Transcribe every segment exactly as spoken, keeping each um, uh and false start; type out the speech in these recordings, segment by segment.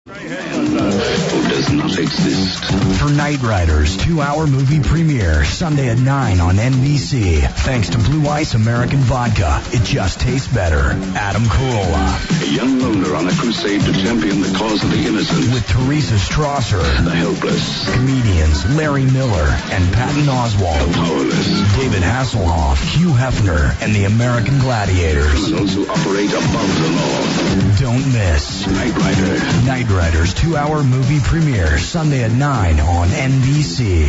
Who does not exist. For Knight Riders two-hour movie premiere, Sunday at nine on N B C. Thanks to Blue Ice American Vodka, it just tastes better. Adam Carolla. A young loner on a crusade to champion the cause of the innocent. With Teresa Strasser. The helpless. Comedians Larry Miller and Patton Oswalt. The powerless. David Hasselhoff, Hugh Hefner, and the American Gladiators. Criminals who operate above the law. Don't miss Knight Rider. Knight Riders two-hour movie premiere, Sunday at nine on N B C.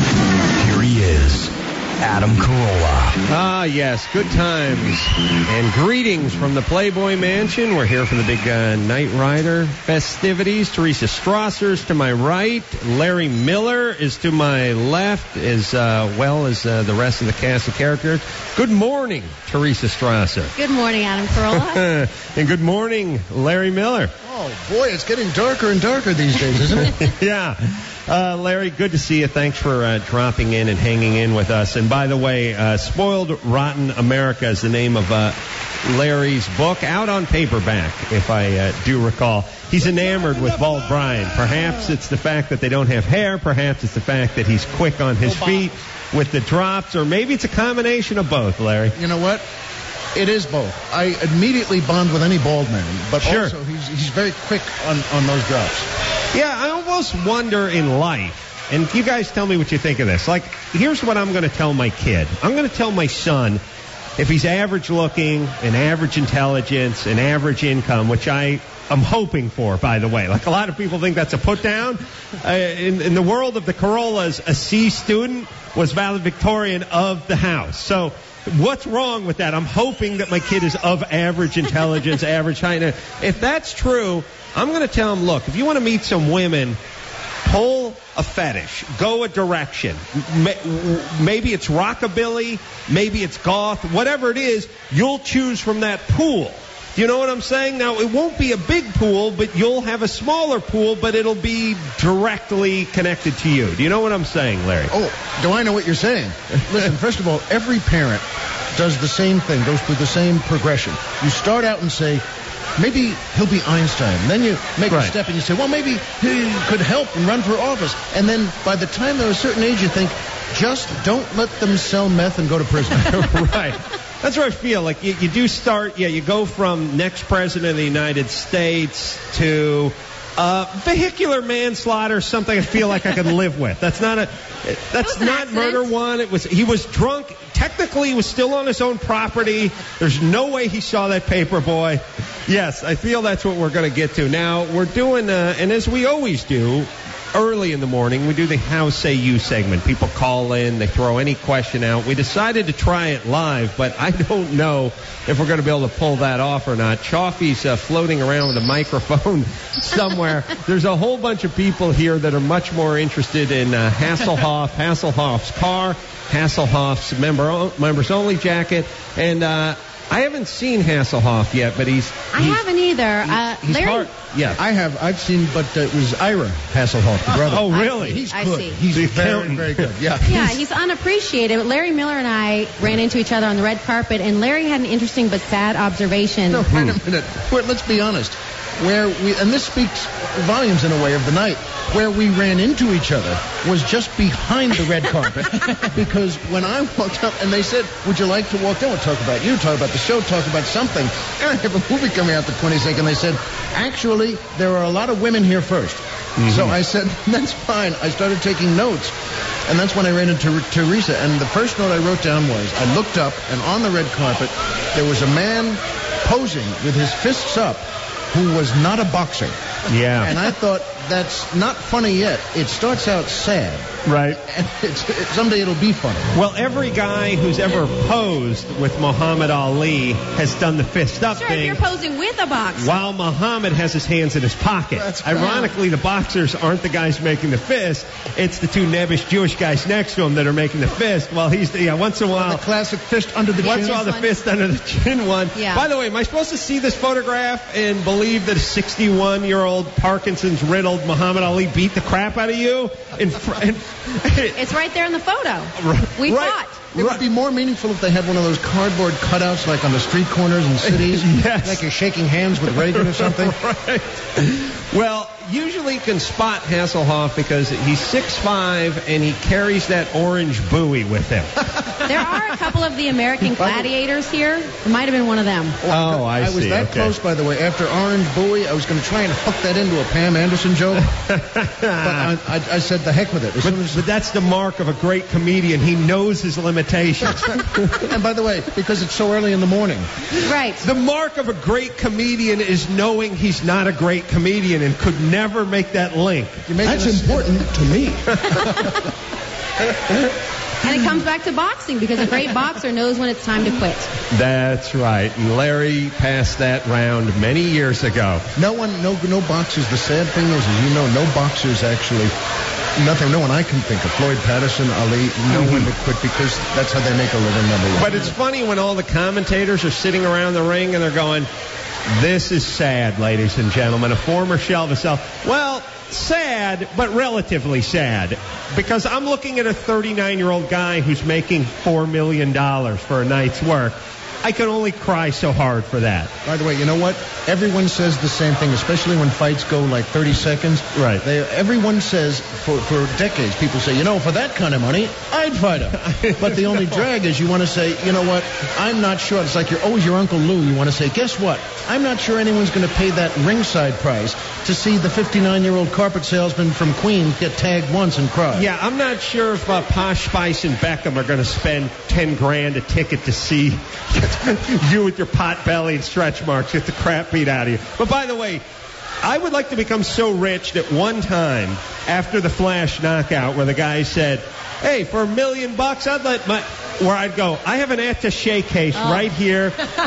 Here he is, Adam Carolla. Ah, yes, good times. And greetings from the Playboy Mansion. We're here for the big uh, Knight Rider festivities. Teresa Strasser's to my right. Larry Miller is to my left, as uh, well as uh, the rest of the cast of characters. Good morning, Teresa Strasser. Good morning, Adam Carolla. And good morning, Larry Miller. Oh, boy, it's getting darker and darker these days, isn't it? Yeah. Uh, Larry, good to see you. Thanks for uh, dropping in and hanging in with us. And by the way, uh, Spoiled Rotten America is the name of uh, Larry's book, out on paperback, if I uh, do recall. He's enamored with Bald Brian. Perhaps it's the fact that they don't have hair. Perhaps it's the fact that he's quick on his feet with the drops. Or maybe it's a combination of both, Larry. You know what? It is both. I immediately bond with any bald man, but Sure. also he's he's very quick on, on those drops. Yeah, I almost wonder in life, and you guys tell me what you think of this. Like, here's what I'm going to tell my kid. I'm going to tell my son, if he's average looking, an average intelligence, an average income, which I am hoping for, by the way. Like, a lot of people think that's a put down. Uh, in, in the world of the Carollas, a C student was valedictorian of the house. So what's wrong with that? I'm hoping that my kid is of average intelligence, average height. If that's true, I'm going to tell him, look, if you want to meet some women, pull a fetish, go a direction. Maybe it's rockabilly, maybe it's goth, whatever it is, you'll choose from that pool. Do you know what I'm saying? Now, it won't be a big pool, but you'll have a smaller pool, but it'll be directly connected to you. Do you know what I'm saying, Larry? Oh, do I know what you're saying? Listen, first of all, every parent does the same thing, goes through the same progression. You start out and say, maybe he'll be Einstein. Then you make Right. a step and you say, well, maybe he could help and run for office. And then by the time they're a certain age, you think, just don't let them sell meth and go to prison. Right. That's what I feel. Like, you, you do start, yeah, you go from next president of the United States to uh, vehicular manslaughter, something I feel like I could live with. That's not a, that's an not accident. murder one. It was, he was drunk. Technically, he was still on his own property. There's no way he saw that paper boy. Yes, I feel that's what we're going to get to. Now, we're doing, uh, and as we always do, early in the morning, we do the How Say You segment. People call in, they throw any question out. We decided to try it live, but I don't know if we're going to be able to pull that off or not. Chaffee's uh, floating around with a microphone somewhere. There's a whole bunch of people here that are much more interested in uh, Hasselhoff, Hasselhoff's car, Hasselhoff's member, members only jacket, and uh, I haven't seen Hasselhoff yet, but he's... I he's, haven't either. Uh, he's Larry, hard. Yeah. I have. I've seen, but uh, it was Ira Hasselhoff, the brother. Oh, really? He's I good. see. He's The very, accountant. very good. Yeah. yeah, he's unappreciated. Larry Miller and I ran into each other on the red carpet, and Larry had an interesting but sad observation. No, wait a minute. Wait, let's be honest. Where we, and this speaks volumes in a way of the night, where we ran into each other was just behind the red carpet. Because when I walked up and they said, would you like to walk down? We'll talk about you, talk about the show, talk about something. And I have a movie coming out the twenty-second. They said, actually, there are a lot of women here first. Mm-hmm. So I said, that's fine. I started taking notes. And that's when I ran into Teresa. And the first note I wrote down was, I looked up, and on the red carpet, there was a man posing with his fists up who was not a boxer. Yeah. And I thought, that's not funny yet. It starts out sad. Right. And it's, it, someday it'll be funny. Well, every guy who's ever posed with Muhammad Ali has done the fist up Sure, thing. if you're posing with a boxer. While Muhammad has his hands in his pocket. That's right. Ironically, the boxers aren't the guys making the fist. It's the two nebbish Jewish guys next to him that are making the fist. While he's, yeah, once in a while. The classic fist under the Once chin. in a while, the one. fist under the chin one. Yeah. By the way, am I supposed to see this photograph and believe that a sixty-one-year-old Parkinson's-riddled twelve-year-old Muhammad Ali beat the crap out of you? In fr- in, It's right there in the photo. We right. fought. It would be more meaningful if they had one of those cardboard cutouts like on the street corners in cities. Yes. Like you're shaking hands with Reagan or something. Right. Well, usually you can spot Hasselhoff because he's six five and he carries that orange buoy with him. There are a couple of the American Gladiators here. It might have been one of them. Oh, I, I see. was that okay. close, by the way. After Orange Buoy, I was going to try and hook that into a Pam Anderson joke. But I, I, I said the heck with it. As But, soon as, but that's the mark of a great comedian. He knows his limitations. and by the way, because it's so early in the morning. Right. The mark of a great comedian is knowing he's not a great comedian and could never make that link. That's important to me. And it comes back to boxing because a great boxer knows when it's time to quit. That's right. And Larry passed that round many years ago. No one, no, no boxers. The sad thing is, as you know, no boxers actually. Nothing. No one I can think of. Floyd Patterson, Ali. No one would quit because that's how they make a living. Number one. But it's funny when all the commentators are sitting around the ring and they're going, "This is sad, ladies and gentlemen. A former shell of himself." Well, sad, but relatively sad. Because I'm looking at a thirty-nine-year-old guy who's making four million dollars for a night's work. I can only cry so hard for that. By the way, you know what? Everyone says the same thing, especially when fights go like thirty seconds. Right. They, everyone says, for, for decades, people say, you know, for that kind of money, I'd fight him. But the only drag is you want to say, you know what? I'm not sure. It's like you're always your Uncle Lou. You want to say, guess what? I'm not sure anyone's going to pay that ringside price to see the fifty-nine-year-old carpet salesman from Queens get tagged once and cry. Yeah, I'm not sure if uh, Posh Spice and Beckham are going to spend ten grand a ticket to see you with your pot belly and stretch marks get the crap beat out of you. But by the way, I would like to become so rich that one time after the Flash knockout where the guy said, "Hey, for a million bucks, I'd let my..." Where I'd go, I have an attaché case oh. right here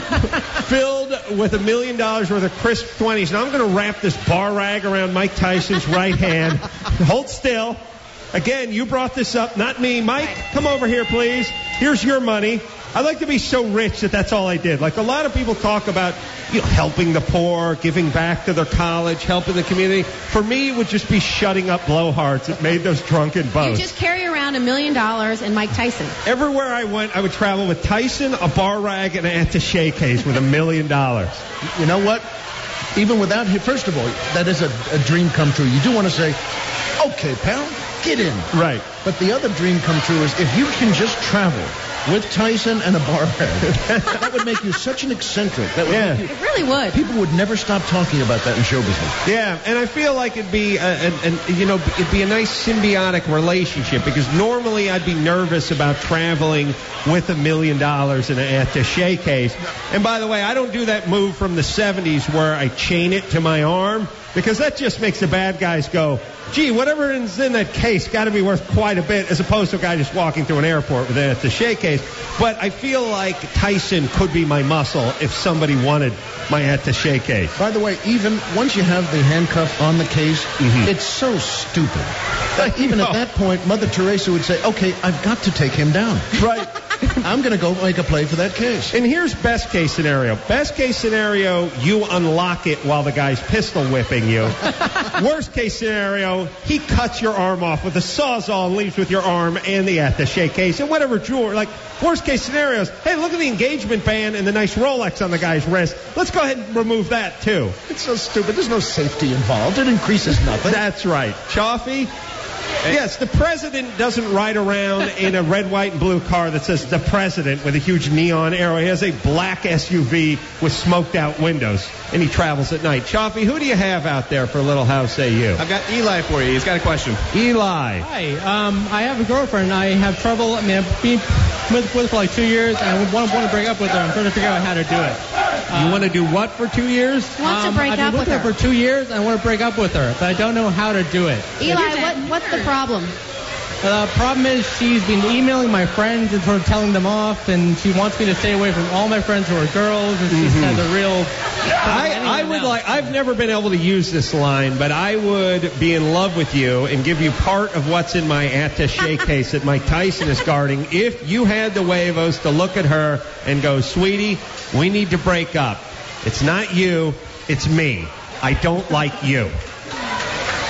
filled with a million dollars worth of crisp twenties. Now I'm going to wrap this bar rag around Mike Tyson's right hand. Hold still. Again, you brought this up, not me. Mike, come over here, please. Here's your money. I'd like to be so rich that that's all I did. Like a lot of people talk about, you know, helping the poor, giving back to their college, helping the community. For me, it would just be shutting up blowhards that made those drunken boasts. You just carry around a million dollars and Mike Tyson. Everywhere I went, I would travel with Tyson, a bar rag, and an attaché case with a million dollars. You know what? Even without him, first of all, that is a, a dream come true. You do want to say, okay, pal, get in. Right. But the other dream come true is if you can just travel with Tyson and a bar rag, that would make you such an eccentric. That would yeah. make you, it really would. People would never stop talking about that in show business. Yeah, and I feel like it'd be, a, a, a, you know, it'd be a nice symbiotic relationship because normally I'd be nervous about traveling with a million dollars in an attaché case. And by the way, I don't do that move from the seventies where I chain it to my arm because that just makes the bad guys go, gee, whatever is in that case got to be worth quite a bit, as opposed to a guy just walking through an airport with an attaché case. But I feel like Tyson could be my muscle if somebody wanted my attaché case. By the way, even once you have the handcuff on the case, mm-hmm. it's so stupid. That even at that point, Mother Teresa would say, okay, I've got to take him down. Right. I'm going to go make a play for that case. And here's best case scenario. Best case scenario, you unlock it while the guy's pistol whipping you. Worst case scenario, he cuts your arm off with a sawzall and leaves with your arm and the attaché case and whatever jewelry. Like, worst case scenarios, hey, look at the engagement band and the nice Rolex on the guy's wrist. Let's go ahead and remove that, too. It's so stupid. There's no safety involved. It increases nothing. That's right. Chaffee? Yes, the president doesn't ride around in a red, white, and blue car that says the president with a huge neon arrow. He has a black S U V with smoked out windows, and he travels at night. Chaffee, who do you have out there for Little House A U? I've got Eli for you. He's got a question. Eli. Hi. Um, I have a girlfriend. I have trouble. I mean, I've been with, with for like two years, and I want, want to break up with her. I'm trying to figure out how to do it. You um, want to do what for two years? Wants um, to break I've up been with with her. her for two years, and I want to break up with her, but I don't know how to do it. Eli, what, what's the problem? The uh, problem is she's been emailing my friends and sort of telling them off, and she wants me to stay away from all my friends who are girls, and she mm-hmm. has a real... I, I would like... I've never been able to use this line, but I would be in love with you and give you part of what's in my attaché case that Mike Tyson is guarding if you had the huevos to look at her and go, sweetie, we need to break up. It's not you, it's me. I don't like you.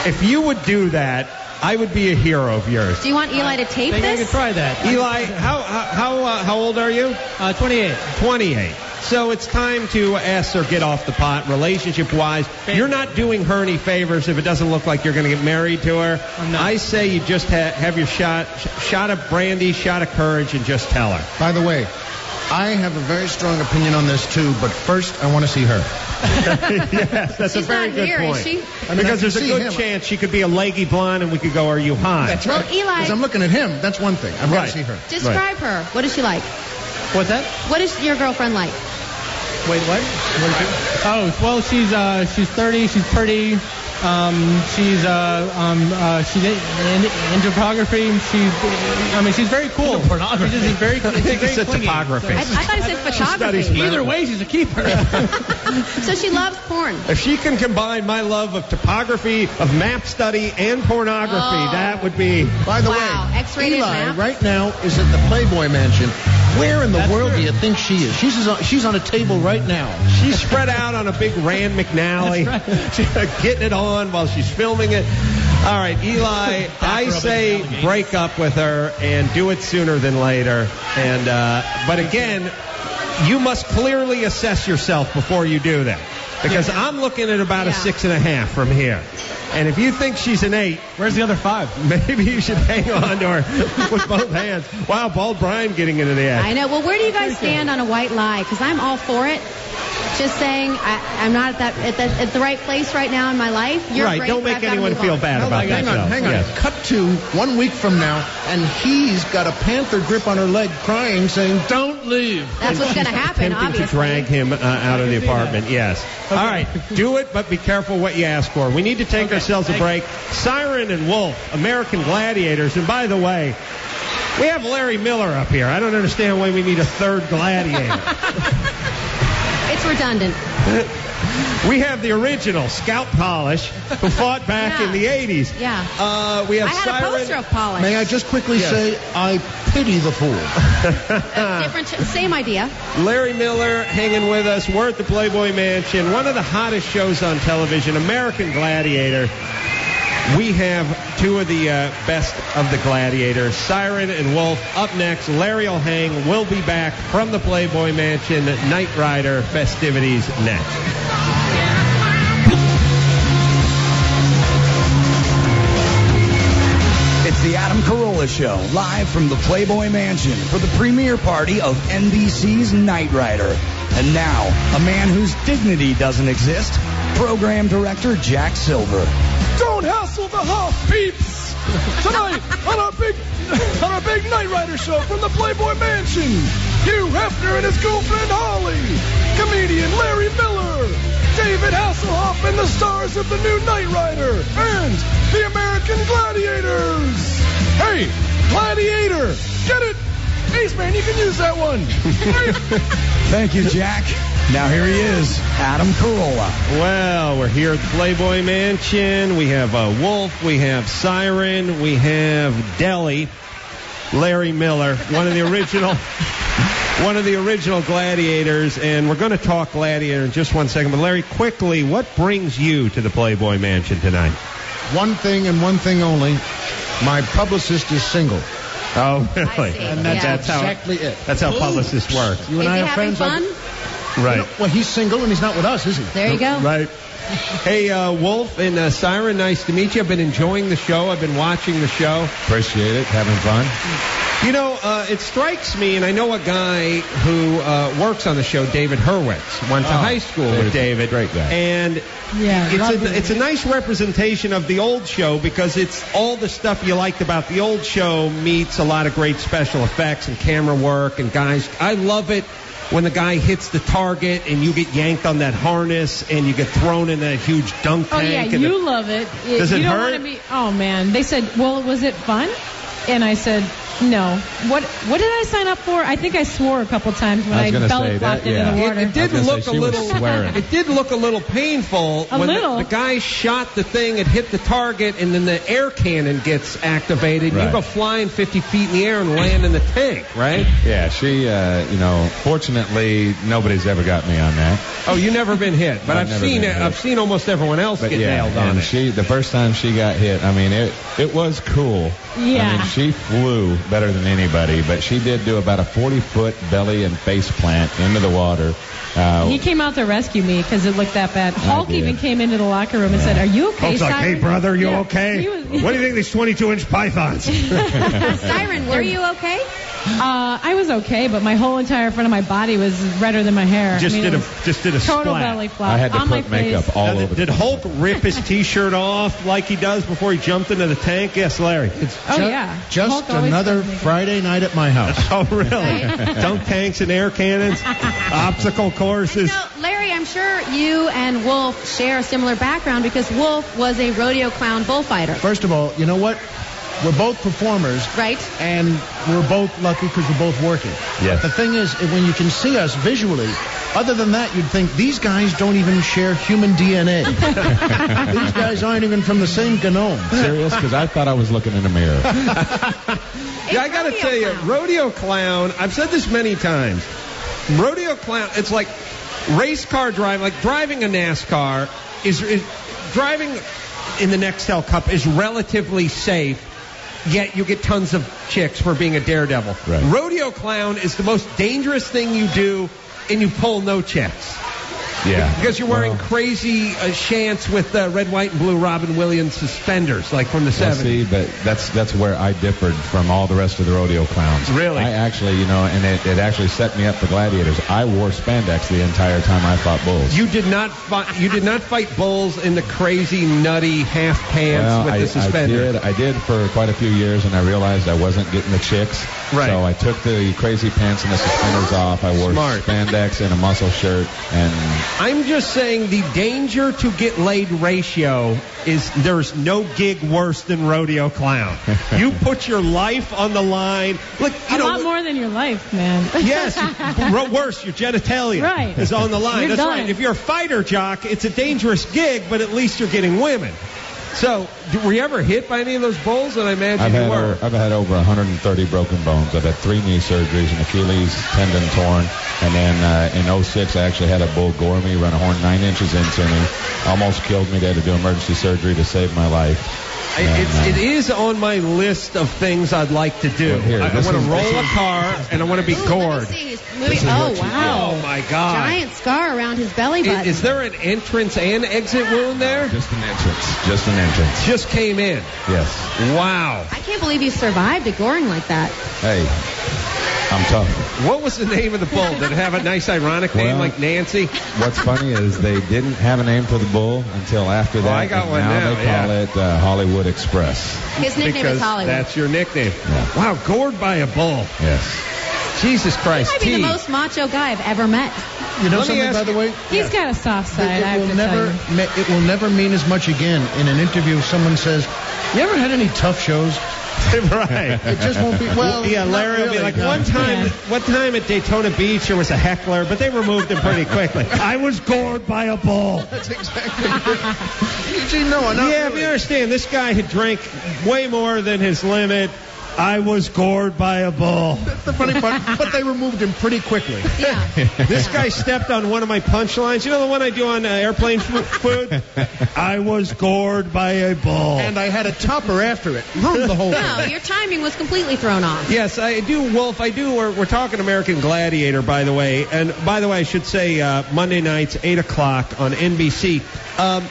If you would do that, I would be a hero of yours. Do you want Eli to tape I think I this? could try that. Eli, how how how, uh, how old are you? Uh, twenty-eight. twenty-eight. So it's time to ask her get off the pot, relationship-wise. You're not doing her any favors if it doesn't look like you're going to get married to her. I'm not. I say you just ha- have your shot, sh- shot of brandy, shot of courage, and just tell her. By the way, I have a very strong opinion on this too, but first I want to see her. Yes, that's She's a very not good here, point. is she? I mean, I Because can there's a see good him. chance she could be a leggy blonde, and we could go, "Are you hot?" That's Well, right. Eli- Because I'm looking at him. That's one thing. I've got Right. to see her. Describe her. What is she like? What's that? What is your girlfriend like? Wait, what? Oh, well, she's uh, she's thirty. She's pretty. Um, she's uh, um, uh, she's in, in, into photography. She's, I mean, she's very cool. Pornography. She's just very, she's think very he said clingy. topography. I, I thought it said photography. studies Either way, she's a keeper. So she loves porn. If she can combine my love of topography, of map study, and pornography, Oh. that would be... By the Wow, way, X-rated Eli map. right now is at the Playboy Mansion. Where in the That's world true. do you think she is? She's on, she's on a table right now. She's spread out on a big Rand McNally, She's getting it on while she's filming it. All right, Eli, I say break up with her and do it sooner than later. And uh, but again, you must clearly assess yourself before you do that. Because I'm looking at about a Yeah. six and a half from here. And if you think she's an eight, Where's the other five? maybe you should hang on to her with both hands. Wow, Bald Brian getting into the act. I know. Well, where do you guys stand on a white lie? Because I'm all for it. Just saying, I, I'm not at that at, that at the right place right now in my life. You're Right, great, don't but make I've gotta anyone move feel on. bad Hold about on, hang themselves. on, hang on. Yes. Cut to one week from now, and he's got a panther grip on her leg, crying, saying, "Don't leave." That's what's going to happen, Attempting obviously. to drag him uh, out of the apartment, yes. All right, do it, but be careful what you ask for. We need to take ourselves a break. Siren and Wolf, American Gladiators. And by the way, we have Larry Miller up here. I don't understand why we need a third gladiator. It's redundant. We have the original Scout Polish, who fought back Yeah. in the eighties. Yeah. Uh, we have I had Siren. a poster of Polish. May I just quickly Yes. say, I pity the fool. Uh, different, same idea. Larry Miller hanging with us. We're at the Playboy Mansion, one of the hottest shows on television, American Gladiator. We have two of the uh, best of the Gladiators, Siren and Wolf. Up next, Larry will hang. We'll be back from the Playboy Mansion. Knight Rider festivities next. It's the Adam Carolla Show, live from the Playboy Mansion for the premiere party of N B C's Knight Rider. And now, a man whose dignity doesn't exist, program director Jack Silver. Don't hassle the Huff, peeps! Tonight, on our big on our big Knight Rider show from the Playboy Mansion, Hugh Hefner and his girlfriend Holly, comedian Larry Miller, David Hasselhoff and the stars of the new Knight Rider, and the American Gladiators! Hey, Gladiator! Get it? Ace Man, you can use that one! Thank you, Jack. Now here he is, Adam Carolla. Well, we're here at the Playboy Mansion. We have uh, Wolf, we have Siren, we have Deli, Larry Miller, one of the original, one of the original Gladiators, and we're going to talk Gladiator in just one second. But Larry, quickly, what brings you to the Playboy Mansion tonight? One thing and one thing only. My publicist is single. Oh, really? I see. And that's Yeah. That's how exactly it. that's how publicists work. You Is and I he are having friends. fun? Right. Well, he's single and he's not with us, is he? There you go. Right. Hey, uh, Wolf and uh, Siren, nice to meet you. I've been enjoying the show. I've been watching the show. Appreciate it. Having fun. You know, uh, it strikes me, and I know a guy who uh, works on the show, David Hurwitz. Went to Oh, high school with David. great guy. And Yeah, it's love a, it. it's a nice representation of the old show because it's all the stuff you liked about the old show meets a lot of great special effects and camera work and guys. I love it when the guy hits the target and you get yanked on that harness and you get thrown in that huge dunk Oh tank. yeah, and you the, love it. Does it you don't hurt? want to be. Oh man, they said, well, was it fun? And I said, No. What What did I sign up for? I think I swore a couple times when I I, was gonna belly say flopped that, into yeah. the water. It, it did I was gonna look say a she was little. swearing. It did look a little painful A when little. The, the guy shot the thing. It hit the target, and then the air cannon gets activated. Right. You go flying fifty feet in the air and land in the tank, right? Yeah, she, uh, you know, fortunately, nobody's ever got me on that. Oh, you never been hit, but I've I've, never seen been it. hit. I've seen almost everyone else But get yeah, nailed on and it. she, the first time she got hit, I mean, it it was cool. Yeah. I mean, she flew better than anybody, but she did do about a forty-foot belly and face plant into the water. Uh, He came out to rescue me because it looked that bad. Hulk did. even came into the locker room and said, "Are you okay, Hulk's like, Siren?" hey, brother, you Yeah. okay? He was- What do you think of these twenty-two inch pythons? Siren, were you okay? Uh, I was okay, but my whole entire front of my body was redder than my hair. Just I mean, did it a was just did a total splat. belly flop I had to on my put makeup face. all Now, over. did the Hulk rip his T-shirt off like he does before he jumped into the tank? Yes, Larry. It's Oh, ju- yeah. just Hulk always another does make it. Friday night at my house. Oh, really? Dunk tanks and air cannons, obstacle courses. So, Larry, I'm sure you and Wolf share a similar background because Wolf was a rodeo clown bullfighter. First of all, you know what? We're both performers. Right. And we're both lucky because we're both working. Yes. The thing is, when you can see us visually, other than that, you'd think these guys don't even share human D N A. These guys aren't even from the same genome. Serious? Because I thought I was looking in a mirror. Yeah, I got to tell you, rodeo clown, I've said this many times. Rodeo clown, it's like race car driving, like driving a NASCAR is, is driving in the Nextel Cup is relatively safe, yet you get tons of chicks for being a daredevil. Right. Rodeo clown is the most dangerous thing you do, and you pull no chicks. Yeah. Because you're wearing Well, crazy uh, shants with uh, red, white, and blue Robin Williams suspenders, like from the Well, seventies. see, but that's that's where I differed from all the rest of the rodeo clowns. Really? I actually, you know, and it, it actually set me up for gladiators. I wore spandex the entire time I fought bulls. You did not fight. You did not fight bulls in the crazy, nutty half pants well, with I, the suspender. I did. I did for quite a few years, and I realized I wasn't getting the chicks. Right. So I took the crazy pants and the suspenders off. I wore Smart. spandex and a muscle shirt, and I'm just saying the danger to get laid ratio is there's no gig worse than rodeo clown. You put your life on the line. Look, you A know. lot more than your life, man. Yes, you- worse, your genitalia Right. is on the line. You're That's done. right. If you're a fighter jock, it's a dangerous gig, but at least you're getting women. So, d- were you ever hit by any of those bulls? And I imagine I've you had were. o- I've had over one hundred thirty broken bones. I've had three knee surgeries, an Achilles tendon torn, and then uh, in oh six I actually had a bull gore me, run a horn nine inches into me, almost killed me. They had to do emergency surgery to save my life. I- It's, it is on my list of things I'd like to do. Well, here, I, I this want to is- roll this a is- car, and I want to be Ooh, gored. Let me see. He's moving. This is Oh, what you- wow. Oh, my God. Giant scar around his belly Is, button. is there an entrance and exit wound there? Just an entrance. Just an entrance. Just came in. Yes. Wow. I can't believe you survived a goring like that. Hey, I'm tough. What was the name of the bull? Did it have a nice ironic name Well- like Nancy? What's funny is they didn't have a name for the bull until after that. Oh, I got and one now. now, They yeah. call it uh, Hollywood Express. His nickname Because is Hollywood. that's your nickname. Yeah. Wow, gored by a bull. Yes. Jesus He Christ. might be the T. most macho guy I've ever met. You know Let me something, ask by the you- way? He's got a soft side, I It have will to never, tell you. me- it will never mean as much again in an interview if someone says, "You ever had any tough shows?" Right. It just won't be. Well, yeah, not Larry will be really, like, no. one time, Yeah. one time at Daytona Beach, there was a heckler, but they removed him pretty quickly. I was gored by a bull. That's exactly it. Eugene, no, not Yeah, but really. you understand, this guy had drank way more than his limit. I was gored by a bull. That's the funny part. But they removed him pretty quickly. Yeah. This guy stepped on one of my punchlines. You know the one I do on uh, airplane f- food? I was gored by a bull. And I had a topper after it. Ruined the whole No, thing. your timing was completely thrown off. Yes, I do, Wolf. I do. We're, we're talking American Gladiator, by the way. And by the way, I should say uh, Monday nights, eight o'clock on N B C. Um,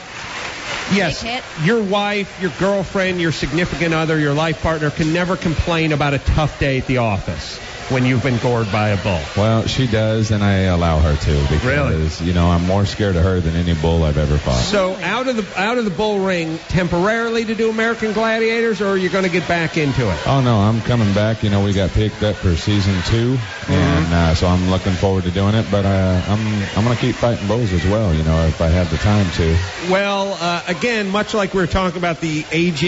yes, Big hit. your wife, your girlfriend, your significant other, your life partner can never complain about a tough day at the office when you've been gored by a bull. Well, she does, and I allow her to because Really? you know I'm more scared of her than any bull I've ever fought. So out of the out of the bull ring temporarily to do American Gladiators, or are you going to get back into it? Oh no, I'm coming back. You know, we got picked up for season two, and uh, so I'm looking forward to doing it. But uh, I'm I'm going to keep fighting bulls as well. You know, if I have the time to. Well, uh, again, much like we were talking about the aging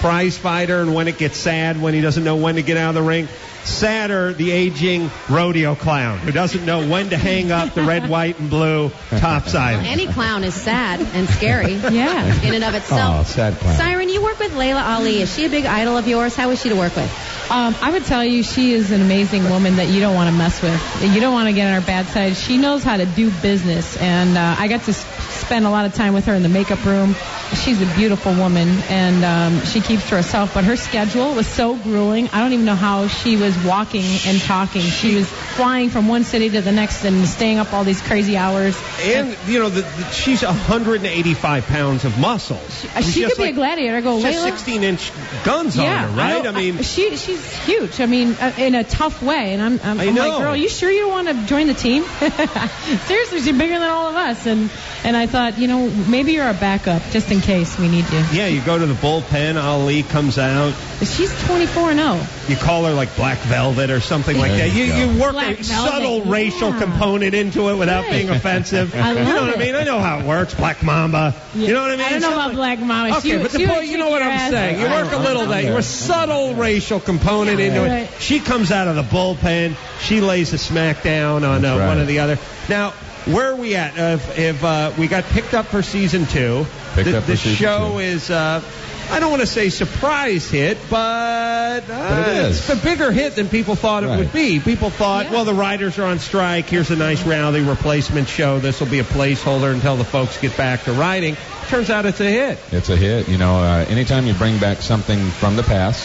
prize fighter and when it gets sad when he doesn't know when to get out of the ring. Sadder, the aging rodeo clown who doesn't know when to hang up the red, white, and blue topside. Well, any clown is sad and scary. Yeah. In and of itself. Oh, sad clown. Siren, you work with Layla Ali. Is she a big idol of yours? How is she to work with? Um, I would tell you she is an amazing woman that you don't want to mess with. You don't want to get on her bad side. She knows how to do business, and uh, I got to s- spend a lot of time with her in the makeup room. She's a beautiful woman, and um, she keeps to herself, but her schedule was so grueling. I don't even know how she was walking and talking. She was flying from one city to the next and staying up all these crazy hours. And, you know, the, the, she's one hundred eighty-five pounds of muscles. Uh, she could be like, a gladiator. I go, she has Layla? sixteen-inch guns yeah, on her, right? I, I mean, uh, she she's huge. I mean, uh, in a tough way. And I'm, I'm, I I'm know. like, girl, you sure you don't want to join the team? Seriously, she's bigger than all of us. And and I thought, you know, maybe you're a backup just in case we need you. yeah, you go to the bullpen, Ali comes out. She's twenty-four and oh. You call her like Black Velvet or something like There that. You, you you work Black a Velvet, subtle yeah. racial component into it without Right. being offensive. I you love know what it. I mean? I know how it works. Black Mamba. Yeah. You know what I mean? I don't know Something- about Black Mama. Okay, She, but the she point, would you know kick what your I'm ass. saying. You work a little bit. You're a subtle racial component into Right. it. She comes out of the bullpen. She lays a smackdown on uh, That's right. one or the other. Now, where are we at? Uh, if if uh, we got picked up for season two, Picked the, up for the season show two. is. Uh, I don't want to say surprise hit, but, uh, But it is. it's a bigger hit than people thought it Right. would be. People thought, Yeah. well, the writers are on strike. Here's a nice rally replacement show. This will be a placeholder until the folks get back to writing. Turns out it's a hit. It's a hit. You know, uh, anytime you bring back something from the past,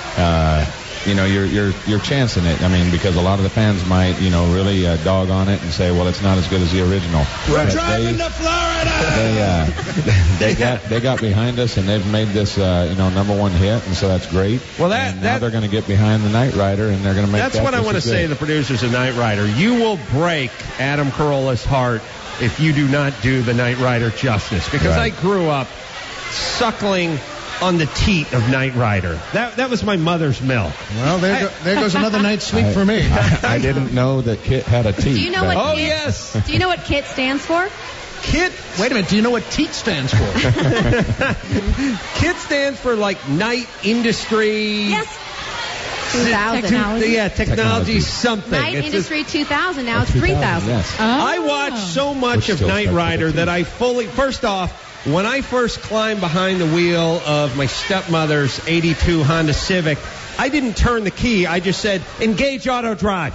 uh, you know, you're you're you're chancing it. I mean, because a lot of the fans might, you know, really uh, dog on it and say, well, it's not as good as the original. We're But driving they, to Florida. They uh, they got they got behind us and they've made this uh, you know number one hit, and so that's great. Well, that- and now that- they're going to get behind the Knight Rider and they're going to make. That's that what I just want to as say to good. the producers of Knight Rider. You will break Adam Carolla's heart if you do not do the Knight Rider justice. Because Right. I grew up suckling on the teat of Knight Rider. That that was my mother's milk. Well, there, go, there goes another night's sleep I- for me. I, I didn't know that Kit had a teeth. Do you know what? Oh, KIT, yes. Do you know what KIT stands for? KIT Wait a minute. Do you know what TEAT stands for? KIT stands for like Knight Industry. Yes. two thousand. Technology. Yeah, technology, Technology. something. Night It's just- Industry two thousand. Now Oh, it's three thousand. Yes. Oh. I watched so much Which of still Knight starts with Rider a T. that I fully, first off, when I first climbed behind the wheel of my stepmother's eighty-two Honda Civic, I didn't turn the key. I just said, engage auto drive.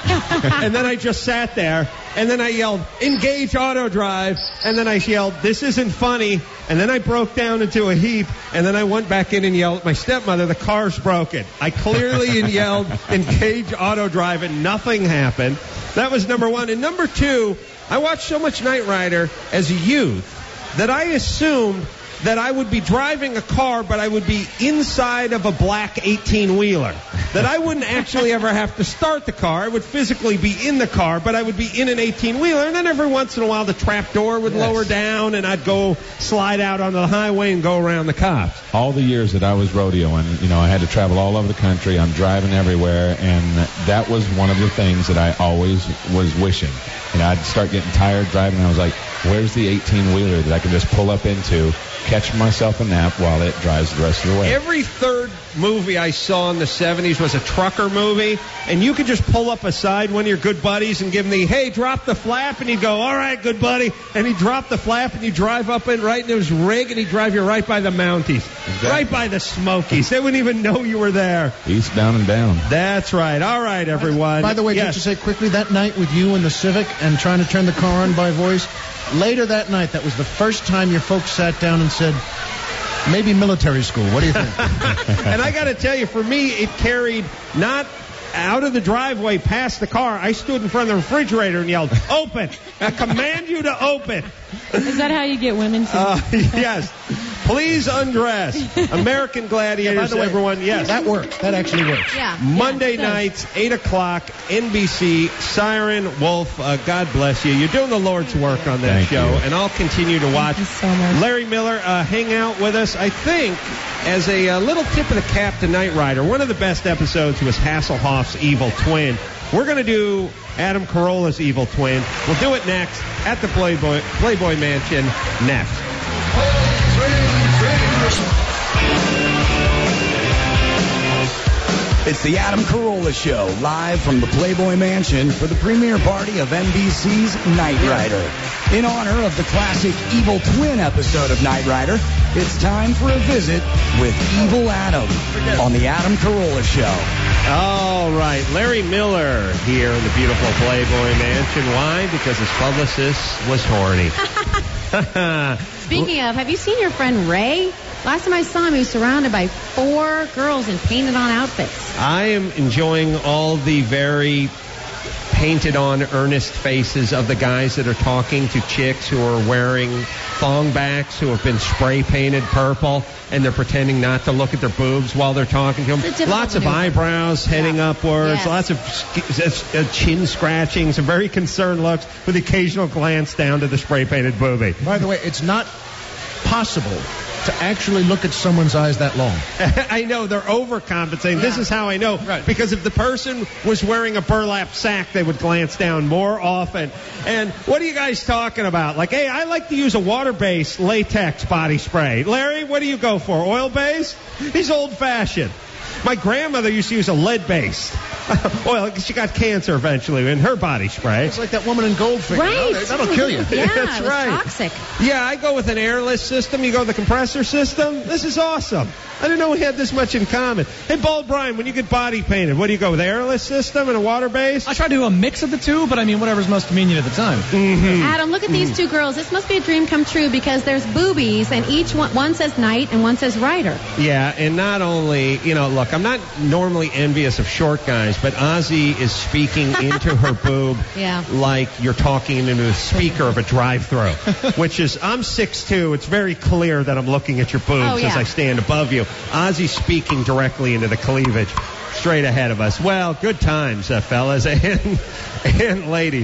And then I just sat there, and then I yelled, engage auto drive. And then I yelled, this isn't funny. And then I broke down into a heap, and then I went back in and yelled at my stepmother, the car's broken. I clearly yelled, engage auto drive, and nothing happened. That was number one. And number two, I watched so much Knight Rider as a youth that I assumed that I would be driving a car, but I would be inside of a black eighteen-wheeler. That I wouldn't actually ever have to start the car. I would physically be in the car, but I would be in an eighteen-wheeler. And then every once in a while, the trap door would Yes. lower down, and I'd go slide out onto the highway and go around the cops. All the years that I was rodeoing, you know, I had to travel all over the country. I'm driving everywhere, and that was one of the things that I always was wishing. You know, I'd start getting tired driving, and I was like, where's the eighteen-wheeler that I can just pull up into, catch myself a nap while it drives the rest of the way? Every third movie I saw in the seventies was a trucker movie, and you could just pull up aside one of your good buddies and give him the, hey, drop the flap, and he'd go, all right, good buddy, and he'd drop the flap, and you drive up in right into his rig, and he'd drive you right by the Mounties, Exactly. right by the Smokies. They wouldn't even know you were there. East, down, and down. That's right. All right, everyone. By the way, yes. can't you say quickly, that night with you and the Civic and trying to turn the car on by voice, later that night, that was the first time your folks sat down and said, maybe military school. What do you think? And I got to tell you, for me, it carried not out of the driveway past the car. I stood in front of the refrigerator and yelled, open. I command you to open. Is that how you get women to? Uh, yes. Please undress. American Gladiators, Yeah, by the way, everyone. Yes. That works. That actually works. Yeah. Monday yeah, it does. nights, eight o'clock, N B C, Siren, Wolf, uh, God bless you. You're doing the Lord's work on that Thank show, you. and I'll continue to watch. you so much. Larry Miller, uh, hang out with us. I think, as a uh, little tip of the cap to Knight Rider, one of the best episodes was Hasselhoff's Evil Twin. We're going to do Adam Carolla's Evil Twin. We'll do it next at the Playboy, Playboy Mansion next. Three, three, It's the Adam Carolla Show, live from the Playboy Mansion for the premiere party of N B C's Knight Rider. In honor of the classic Evil Twin episode of Knight Rider, it's time for a visit with Evil Adam on the Adam Carolla Show. All right, Larry Miller here in the beautiful Playboy Mansion. Why? Because his publicist was horny. Speaking of, have you seen your friend Ray? Last time I saw him, he was surrounded by four girls in painted-on outfits. I am enjoying all the very painted-on, earnest faces of the guys that are talking to chicks who are wearing thongbacks, who have been spray-painted purple, and they're pretending not to look at their boobs while they're talking to them. Lots of eyebrows heading yeah. upwards, yes. lots of uh, chin scratching, some very concerned looks with occasional glance down to the spray-painted boobie. By the way, it's not possible to actually look at someone's eyes that long. I know, they're overcompensating. Yeah. This is how I know. Right. Because if the person was wearing a burlap sack, they would glance down more often. And what are you guys talking about? Like, hey, I like to use a water-based latex body spray. Larry, what do you go for? Oil-based? He's old-fashioned. My grandmother used to use a lead-based. Well, she got cancer eventually in her body spray. It's like that woman in Goldfinger. Right. You know? That'll kill you. Yeah, that's it was right. toxic. Yeah, I go with an airless system. You go with the compressor system. This is awesome. I didn't know we had this much in common. Hey, Bald Brian, when you get body painted, what do you go with, airless system and a water base? I try to do a mix of the two, but I mean, whatever's most convenient at the time. Mm-hmm. Adam, look at these two girls. This must be a dream come true because there's boobies, and each one, one says Knight and one says Rider. Yeah, and not only, you know, look, I'm not normally envious of short guys, but Ozzy is speaking into her boob yeah. like you're talking into the speaker of a drive-thru, which is, I'm six two. It's very clear that I'm looking at your boobs oh, yeah. as I stand above you. Ozzy's speaking directly into the cleavage, straight ahead of us. Well, good times, uh, fellas and, and ladies.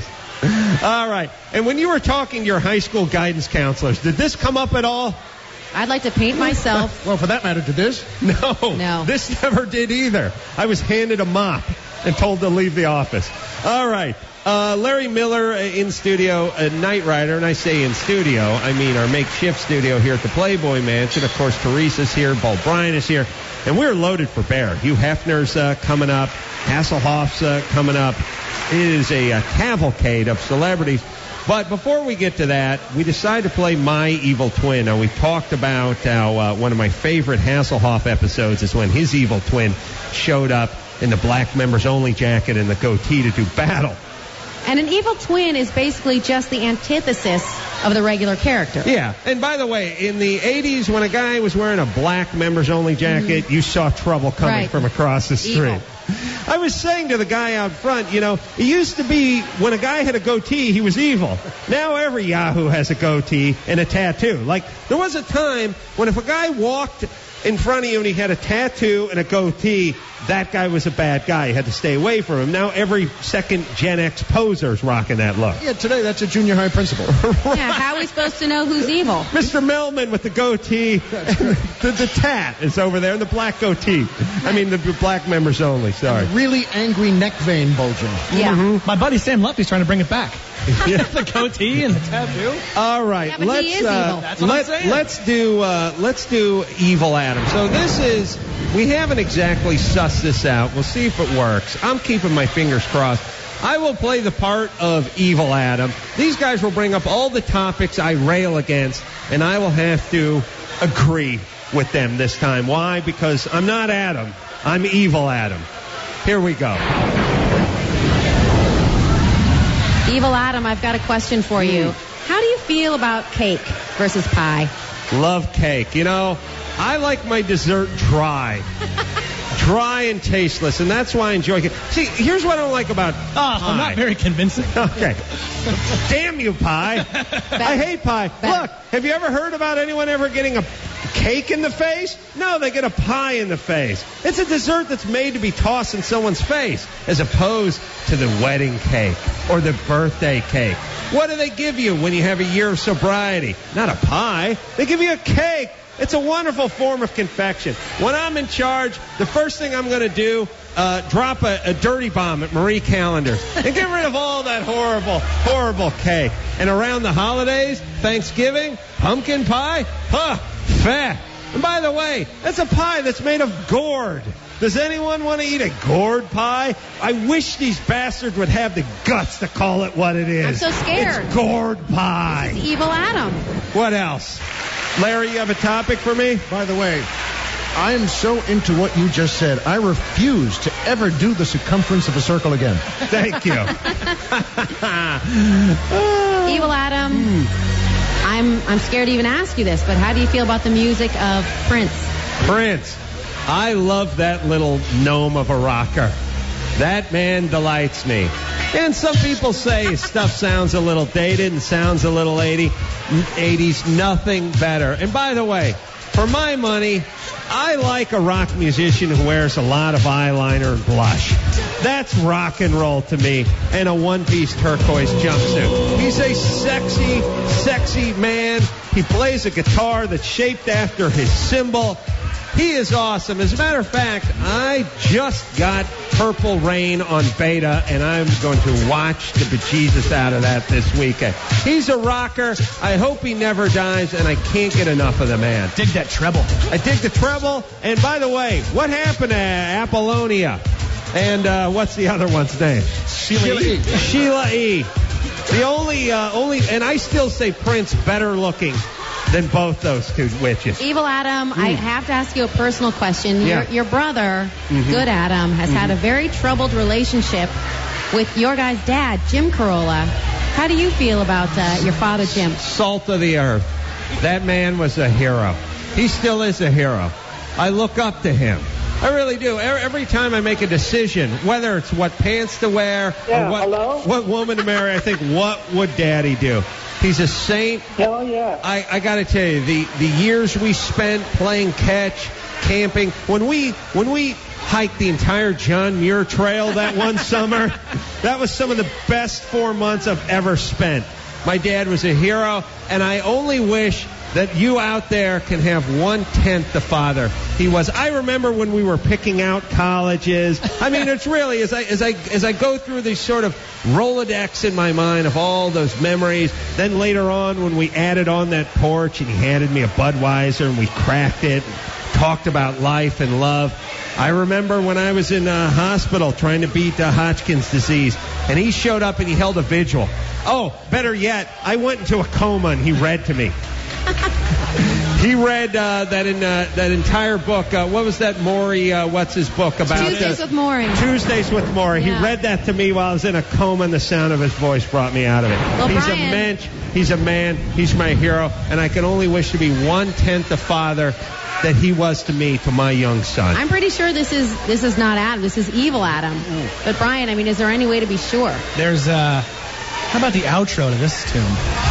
All right. And when you were talking to your high school guidance counselors, did this come up at all? I'd like to paint myself. Well, for that matter, did this? No. No. This never did either. I was handed a mop and told to leave the office. All right. Uh, Larry Miller in studio, a Knight Rider, and I say in studio, I mean our makeshift studio here at the Playboy Mansion. Of course, Teresa's here, Bald Brian is here, and we're loaded for bear. Hugh Hefner's uh, coming up, Hasselhoff's uh, coming up. It is a, a cavalcade of celebrities. But before we get to that, we decided to play My Evil Twin. Now, we talked about how uh, one of my favorite Hasselhoff episodes is when his evil twin showed up in the black members-only jacket and the goatee to do battle. And an evil twin is basically just the antithesis of the regular character. Yeah. And by the way, in the eighties, when a guy was wearing a black members-only jacket, mm-hmm. you saw trouble coming right. from across the street. Evil. I was saying to the guy out front, you know, it used to be when a guy had a goatee, he was evil. Now every Yahoo has a goatee and a tattoo. Like, there was a time when if a guy walked in front of you and he had a tattoo and a goatee, that guy was a bad guy. You had to stay away from him. Now every second Gen X poser's rocking that look. Yeah, today that's a junior high principal. Right. Yeah, how are we supposed to know who's evil? Mister Melman with the goatee. the, the tat is over there, and the black goatee. I mean, the black members only, sorry. And really angry neck vein bulging. Yeah. Mm-hmm. My buddy Sam Lefty's trying to bring it back. Yeah. The goatee and the tattoo. All right, yeah, but let's he is uh, evil. That's what let, I'm saying. let's do uh, let's do Evil Adam. So this is we haven't exactly sussed this out. We'll see if it works. I'm keeping my fingers crossed. I will play the part of Evil Adam. These guys will bring up all the topics I rail against, and I will have to agree with them this time. Why? Because I'm not Adam. I'm Evil Adam. Here we go. Evil Adam, I've got a question for you. Mm. How do you feel about cake versus pie? Love cake. You know, I like my dessert dry. Dry and tasteless, and that's why I enjoy it. See, here's what I don't like about oh, pie. I'm not very convincing. Okay. Damn you, pie. I hate pie. Bad. Look, have you ever heard about anyone ever getting a cake in the face? No, they get a pie in the face. It's a dessert that's made to be tossed in someone's face, as opposed to the wedding cake or the birthday cake. What do they give you when you have a year of sobriety? Not a pie. They give you a cake. It's a wonderful form of confection. When I'm in charge, the first thing I'm going to do, uh, drop a, a dirty bomb at Marie Callender and get rid of all that horrible, horrible cake. And around the holidays, Thanksgiving, pumpkin pie, huh, fat. And by the way, that's a pie that's made of gourd. Does anyone want to eat a gourd pie? I wish these bastards would have the guts to call it what it is. I'm so scared. It's gourd pie. This is Evil Adam. What else? Larry, you have a topic for me? By the way, I am so into what you just said, I refuse to ever do the circumference of a circle again. Thank you. Evil Adam, I'm I'm scared to even ask you this, but how do you feel about the music of Prince? Prince. I love that little gnome of a rocker. That man delights me. And some people say his stuff sounds a little dated and sounds a little eighties. Nothing better. And by the way, for my money, I like a rock musician who wears a lot of eyeliner and blush. That's rock and roll to me, and a one-piece turquoise jumpsuit. He's a sexy, sexy man. He plays a guitar that's shaped after his symbol. He is awesome. As a matter of fact, I just got Purple Rain on beta, and I'm going to watch the bejesus out of that this weekend. He's a rocker. I hope he never dies, and I can't get enough of the man. Dig that treble. I dig the treble. And by the way, what happened to Apollonia? And uh, what's the other one's name? Sheila E. Sheila E. The only, uh, only, and I still say Prince better looking than both those two witches. Evil Adam, mm. I have to ask you a personal question. Yeah. Your, your brother, mm-hmm. Good Adam, has mm-hmm. had a very troubled relationship with your guy's dad, Jim Carolla. How do you feel about uh, your father, Jim? Salt of the earth. That man was a hero. He still is a hero. I look up to him. I really do. Every time I make a decision, whether it's what pants to wear yeah, or what, hello? what woman to marry, I think, what would Daddy do? He's a saint. Hell yeah. I, I got to tell you, the, the years we spent playing catch, camping, when we when we hiked the entire John Muir Trail that one summer, that was some of the best four months I've ever spent. My dad was a hero, and I only wish that you out there can have one-tenth the father he was. I remember when we were picking out colleges. I mean, it's really, as I as I as I go through these sort of Rolodex in my mind of all those memories, then later on when we added on that porch and he handed me a Budweiser and we cracked it and talked about life and love. I remember when I was in a hospital trying to beat uh, Hodgkin's disease, and he showed up and he held a vigil. Oh, better yet, I went into a coma and he read to me. He read uh, that in uh, that entire book. Uh, what was that, Maury? Uh, what's his book about? Tuesdays uh, with Maury. Tuesdays with Maury. Yeah. He read that to me while I was in a coma, and the sound of his voice brought me out of it. Well, he's Brian, a mensch. He's a man. He's my hero, and I can only wish to be one-tenth the father that he was to me, to my young son. I'm pretty sure this is this is not Adam. This is Evil Adam. But Brian, I mean, is there any way to be sure? There's, uh, how about the outro to this tune?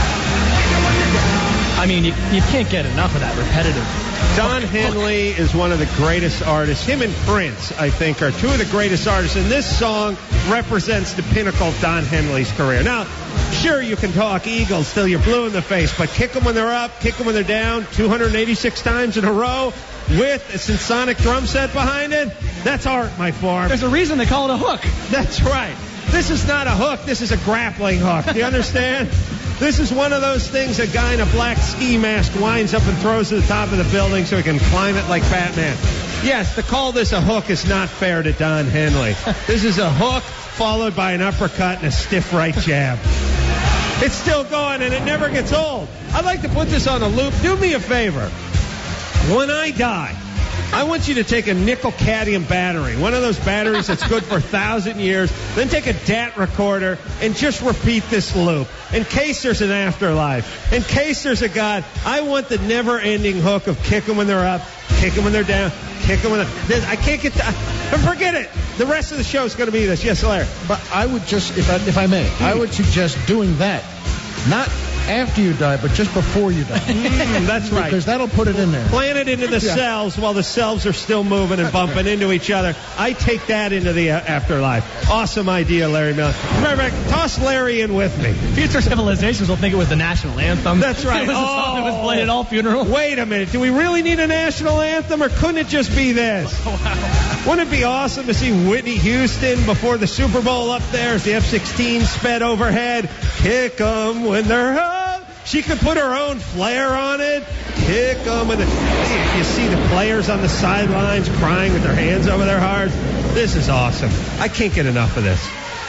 I mean, you, you can't get enough of that repetitive. Don Henley is one of the greatest artists. Him and Prince, I think, are two of the greatest artists. And this song represents the pinnacle of Don Henley's career. Now, sure, you can talk Eagles till you're blue in the face, but kick them when they're up, kick them when they're down, two hundred eighty-six times in a row with a symphonic drum set behind it. That's art, my farm. There's a reason they call it a hook. That's right. This is not a hook. This is a grappling hook. Do you understand? This is one of those things a guy in a black ski mask winds up and throws to the top of the building so he can climb it like Batman. Yes, to call this a hook is not fair to Don Henley. This is a hook followed by an uppercut and a stiff right jab. It's still going, and it never gets old. I'd like to put this on a loop. Do me a favor. When I die, I want you to take a nickel cadmium battery, one of those batteries that's good for a thousand years, then take a D A T recorder and just repeat this loop. In case there's an afterlife, in case there's a God, I want the never-ending hook of kick them when they're up, kick them when they're down, kick them when they're... I can't get... To, forget it. The rest of the show is going to be this. Yes, Larry. But I would just, if I, if I may, I would suggest doing that, not after you die, but just before you die. Mm, that's right. Because that'll put it in there. Plant it into the Yeah. cells while the cells are still moving and bumping into each other. I take that into the uh, afterlife. Awesome idea, Larry Miller. Remember, toss Larry in with me. Future civilizations will think it was the national anthem. That's right. It was a song that was played at all funerals. Wait a minute. Do we really need a national anthem, or couldn't it just be this? Wow. Wouldn't it be awesome to see Whitney Houston before the Super Bowl up there as the F sixteen sped overhead? Kick 'em when they're up. She could put her own flair on it. kick them. And you, you see the players on the sidelines crying with their hands over their hearts. This is awesome. I can't get enough of this.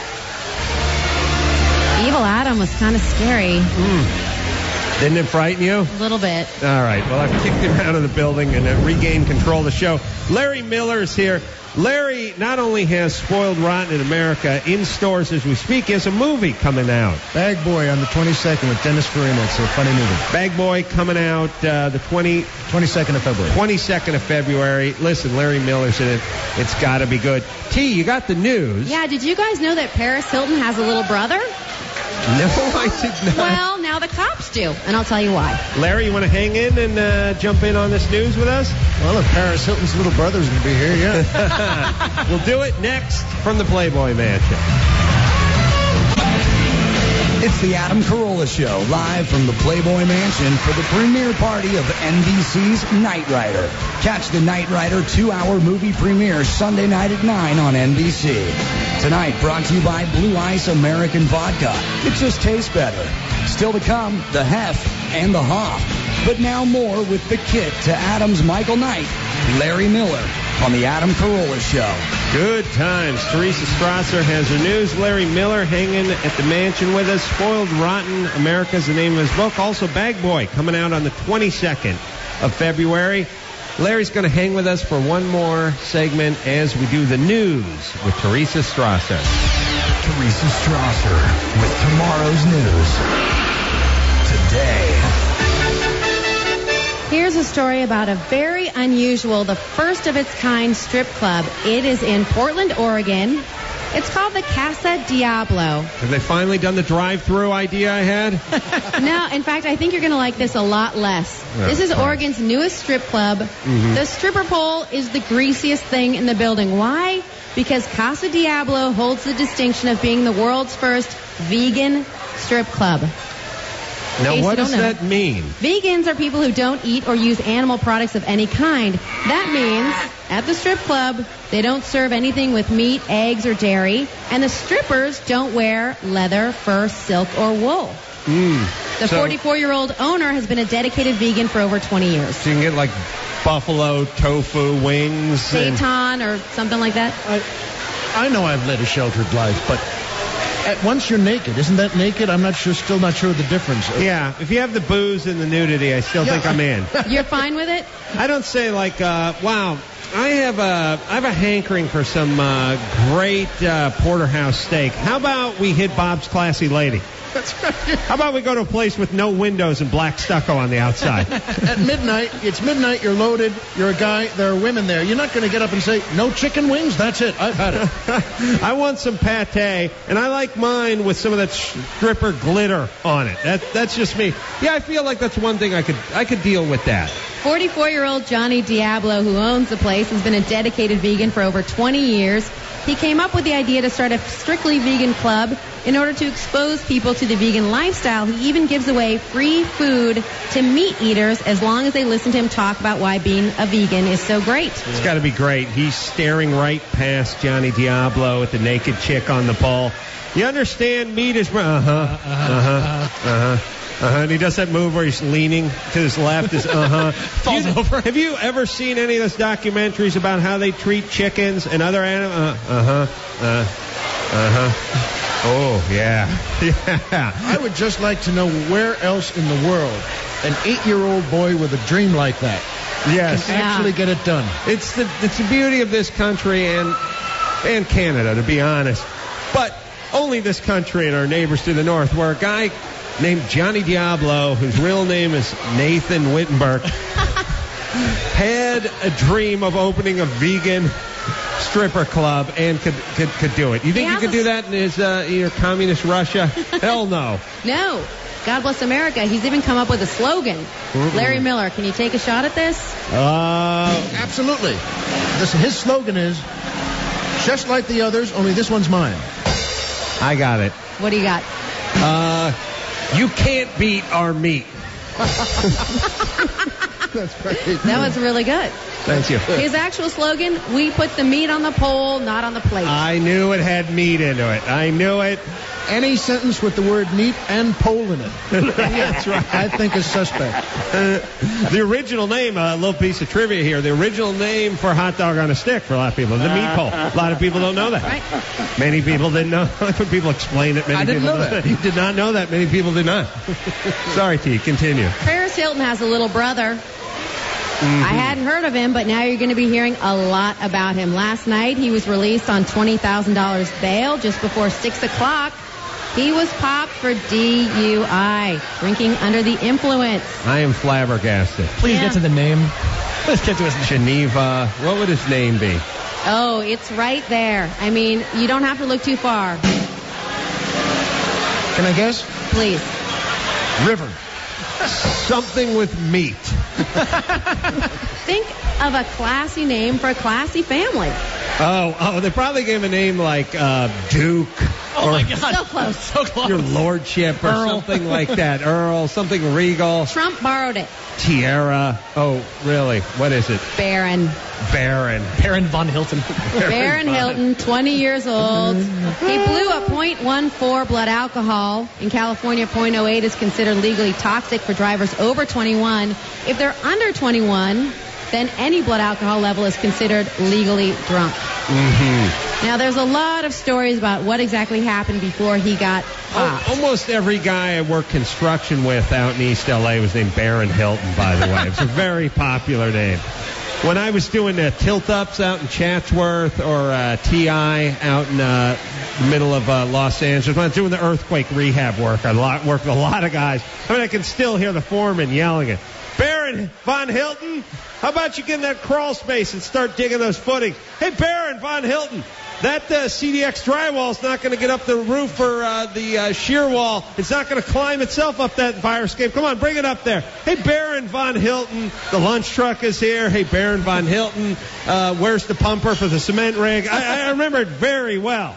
Evil Adam was kind of scary. Mm. Didn't it frighten you? A little bit. All right. Well, I've kicked him out of the building and uh, regained control of the show. Larry Miller is here. Larry not only has Spoiled Rotten in America in stores as we speak, he has a movie coming out. Bag Boy on the twenty-second with Dennis Farina. It's a funny movie. Bag Boy coming out uh, the twenty, twenty-second of February. twenty-second of February. Listen, Larry Miller's in it. It's got to be good. T, you got the news. Yeah, did you guys know that Paris Hilton has a little brother? No, I did not. Well, now the cops do, and I'll tell you why. Larry, you want to hang in and uh, jump in on this news with us? Well, if Paris Hilton's little brother's going to be here, yeah. We'll do it next from the Playboy Mansion. It's the Adam Carolla Show, live from the Playboy Mansion for the premiere party of N B C's Knight Rider. Catch the Knight Rider two-hour movie premiere Sunday night at nine on N B C. Tonight, brought to you by Blue Ice American Vodka. It just tastes better. Still to come, the Hef and the Hoff. But now more with the kit to Adam's Michael Knight, Larry Miller, on the Adam Carolla Show. Good times. Teresa Strasser has her news. Larry Miller hanging at the mansion with us. Spoiled Rotten America's the name of his book. Also, Bag Boy coming out on the twenty-second of February. Larry's going to hang with us for one more segment as we do the news with Teresa Strasser. Teresa Strasser with tomorrow's news. Today. Here's a story about a very unusual, the first of its kind strip club. It is in Portland, Oregon. It's called the Casa Diablo. Have they finally done the drive-through idea I had? No, in fact, I think you're going to like this a lot less. Yeah, this is fine. Oregon's newest strip club. Mm-hmm. The stripper pole is the greasiest thing in the building. Why? Because Casa Diablo holds the distinction of being the world's first vegan strip club. Now, case what you does don't know. that mean? Vegans are people who don't eat or use animal products of any kind. That means at the strip club, they don't serve anything with meat, eggs, or dairy, and the strippers don't wear leather, fur, silk, or wool. Mm. The So- forty-four-year-old owner has been a dedicated vegan for over twenty years. So you can get like buffalo tofu wings. and- Seitan or something like that. I, I know I've led a sheltered life, but at once you're naked. Isn't that naked? I'm not sure, still not sure of the difference. Yeah, if you have the booze and the nudity, I still Yeah. think I'm in. You're fine with it? I don't say like, uh, wow, I have a, I have a hankering for some uh, great uh, porterhouse steak. How about we hit Bob's Classy Lady? That's right. How about we go to a place with no windows and black stucco on the outside? At midnight, it's midnight, you're loaded, you're a guy, there are women there. You're not going to get up and say, no chicken wings? That's it, I've had it. I want some pate, and I like mine with some of that stripper glitter on it. That, that's just me. Yeah, I feel like that's one thing I could I could deal with that. forty-four-year-old Johnny Diablo, who owns the place, has been a dedicated vegan for over twenty years. He came up with the idea to start a strictly vegan club in order to expose people to the vegan lifestyle. He even gives away free food to meat eaters as long as they listen to him talk about why being a vegan is so great. It's got to be great. He's staring right past Johnny Diablo with the naked chick on the pole. You understand meat is... Uh-huh, uh-huh, uh-huh. Uh-huh, and he does that move where he's leaning to his left. Is uh-huh. Falls You- over. Have you ever seen any of those documentaries about how they treat chickens and other animals? Uh, uh-huh. Uh, uh-huh. Oh, yeah. Yeah. I would just like to know where else in the world an eight-year-old boy with a dream like that Yes. can actually get it done. It's the it's the beauty of this country and and Canada, to be honest. But only this country and our neighbors to the north, where a guy named Johnny Diablo, whose real name is Nathan Wittenberg, had a dream of opening a vegan stripper club and could could, could do it. You think He you could has a- do that in his uh, your communist Russia? Hell no. No. God bless America. He's even come up with a slogan. Mm-mm. Larry Miller, can you take a shot at this? Uh, Absolutely. This, his slogan is, just like the others, only this one's mine. I got it. What do you got? Uh, you can't beat our meat. That's great. That was really good. Thank you. His actual slogan, we put the meat on the pole, not on the plate. I knew it had meat into it. I knew it. Any sentence with the word meat and pole in it, That's right. I think is suspect. Uh, the original name, a little piece of trivia here, the original name for hot dog on a stick for a lot of people, the meat pole. A lot of people don't know that. Right. Many people didn't know. When people explain it, many I didn't people know don't. that. You did not know that. Many people did not. Sorry, T. Continue. Paris Hilton has a little brother. Mm-hmm. I hadn't heard of him, but now you're going to be hearing a lot about him. Last night, he was released on twenty thousand dollars bail just before six o'clock. He was popped for D U I, drinking under the influence. I am flabbergasted. Please Yeah. get to the name. Let's get to his name. Geneva. What would his name be? Oh, it's right there. I mean, you don't have to look too far. Can I guess? Please. River. Something with meat. Think of a classy name for a classy family. Oh, oh, they probably gave a name like uh, Duke. Oh, or my God. So close. So close. Your lordship or Earl. something like that. Earl, something regal. Trump borrowed it. Tierra. Oh, really? What is it? Baron. Baron. Baron von Hilton. Baron Hilton, twenty years old. He blew a point one four blood alcohol. In California, point oh eight is considered legally toxic for drivers over twenty-one. If they're under twenty-one, then any blood alcohol level is considered legally drunk. Mm-hmm. Now, there's a lot of stories about what exactly happened before he got popped. Almost every guy I worked construction with out in East L A was named Baron Hilton, by the way. It's a very popular name. When I was doing uh, tilt-ups out in Chatsworth or uh, T I out in uh, the middle of uh, Los Angeles, when I was doing the earthquake rehab work, I lot, worked with a lot of guys. I mean, I can still hear the foreman yelling it. Baron von Hilton, how about you get in that crawl space and start digging those footings? Hey, Baron von Hilton, that uh, C D X drywall's not going to get up the roof or uh, the uh, shear wall. It's not going to climb itself up that fire escape. Come on, bring it up there. Hey, Baron von Hilton, the lunch truck is here. Hey, Baron von Hilton, uh, where's the pumper for the cement rig? I, I remember it very well.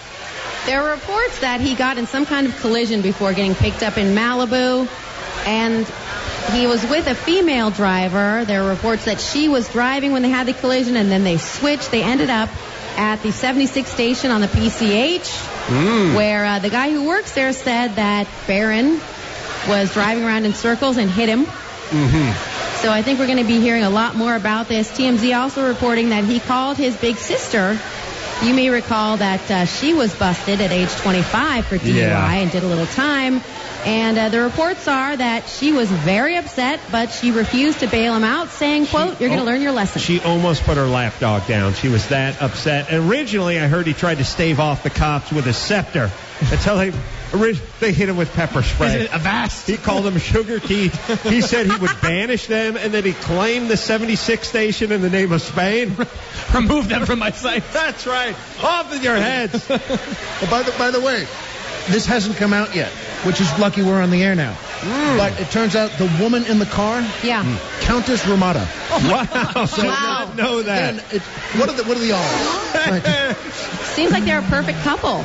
There were reports that he got in some kind of collision before getting picked up in Malibu, and he was with a female driver. There were reports that she was driving when they had the collision, and then they switched. They ended up at the seventy-six station on the P C H, Mm. where uh, the guy who works there said that Barron was driving around in circles and hit him. Mm-hmm. So I think we're going to be hearing a lot more about this. T M Z also reporting that he called his big sister. You may recall that uh, she was busted at age twenty-five for D U I Yeah. and did a little time. And uh, the reports are that she was very upset, but she refused to bail him out, saying, quote, you're going to oh, learn your lesson. She almost put her lapdog down. She was that upset. And originally, I heard he tried to stave off the cops with a scepter until they, they hit him with pepper spray. Avast. He called them sugar teeth. He said he would banish them, and then he claimed the seventy-six station in the name of Spain. Remove them from my sight. That's right. Off with your heads. Well, by the by the way, this hasn't come out yet, which is lucky we're on the air now. Mm. But it turns out the woman in the car, Yeah. Countess Ramada. Wow. So Did Wow. not know that. Again, it, what are the what are the odds? Right. Seems like they're a perfect couple. All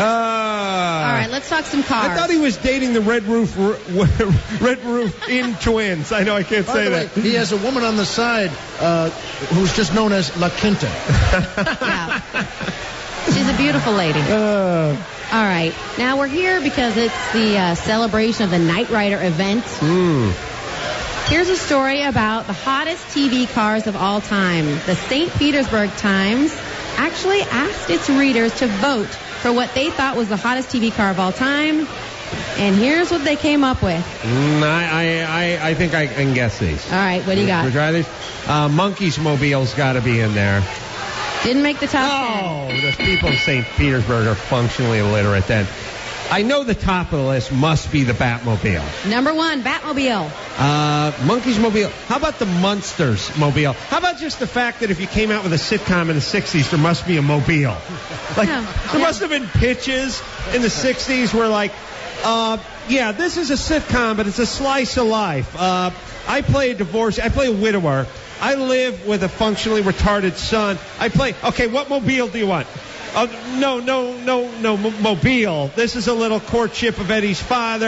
Uh, right, let's talk some cars. I thought he was dating the Red Roof Red Roof Inn twins. I know I can't By say the way, that. he has a woman on the side uh, who's just known as La Quinta. Yeah. She's a beautiful lady. Uh, All right. Now we're here because it's the uh, celebration of the Knight Rider event. mm. Here's a story about the hottest T V cars of all time. The Saint Petersburg Times actually asked its readers to vote for what they thought was the hottest T V car of all time. And here's what they came up with. Mm, I, I, I think I can guess these. All right, what do you We got? try these? Uh, Monkey's Mobile's got to be in there. Didn't make the top Oh, the people in Saint Petersburg are functionally illiterate then. I know the top of the list must be the Batmobile. ten. Number one, Batmobile. Uh, Monkey's Mobile. How about the Munsters Mobile? How about just the fact that if you came out with a sitcom in the sixties, there must be a mobile? Like, Yeah. there Yeah. must have been pitches in the sixties where like, uh, yeah, this is a sitcom, but it's a slice of life. Uh, I play a divorce. I play a widower. I live with a functionally retarded son. I play, okay, what mobile do you want? Uh, no, no, no, no, m- mobile. This is a little courtship of Eddie's father.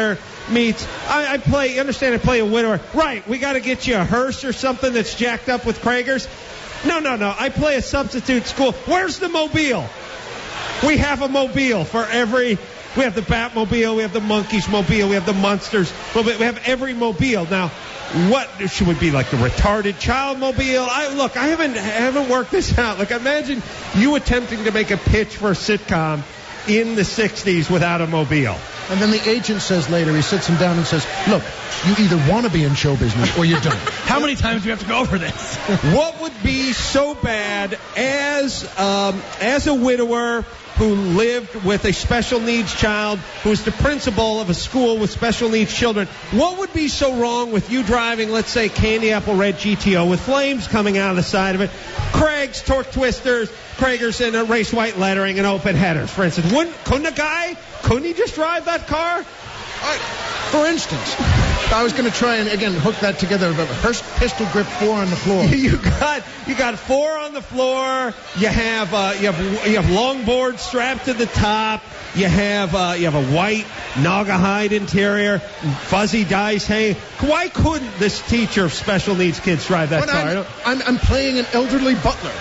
meets, I, I play, you understand, I play a widower. Right, we got to get you a hearse or something that's jacked up with Kragers. No, no, no, I play a substitute school. Where's the mobile? We have a mobile for every, we have the Batmobile, we have the Monkeys mobile, we have the Monsters mobile, we have every mobile. Now, what should we be, like the retarded child mobile? I look, I haven't I haven't worked this out. Like, imagine you attempting to make a pitch for a sitcom in the sixties without a mobile. And then the agent says later, he sits him down and says, look, you either want to be in show business or you don't. How many times do we have to go over this? What would be so bad as um, as a widower who lived with a special needs child who was the principal of a school with special needs children? What would be so wrong with you driving, let's say, Candy Apple Red G T O with flames coming out of the side of it, Craig's torque twisters, Kragers and a race white lettering and open headers, for instance? Wouldn't, couldn't a guy, couldn't he just drive that car? I, for instance, I was going to try and, again, hook that together, but Hearst pistol grip four on the floor. You got you got four on the floor. You have uh, you have you have longboard strapped to the top. You have uh, you have a white Naugahyde interior, fuzzy dice hanging. Why couldn't this teacher of special needs kids drive that But car? I'm, I'm, I'm playing an elderly butler.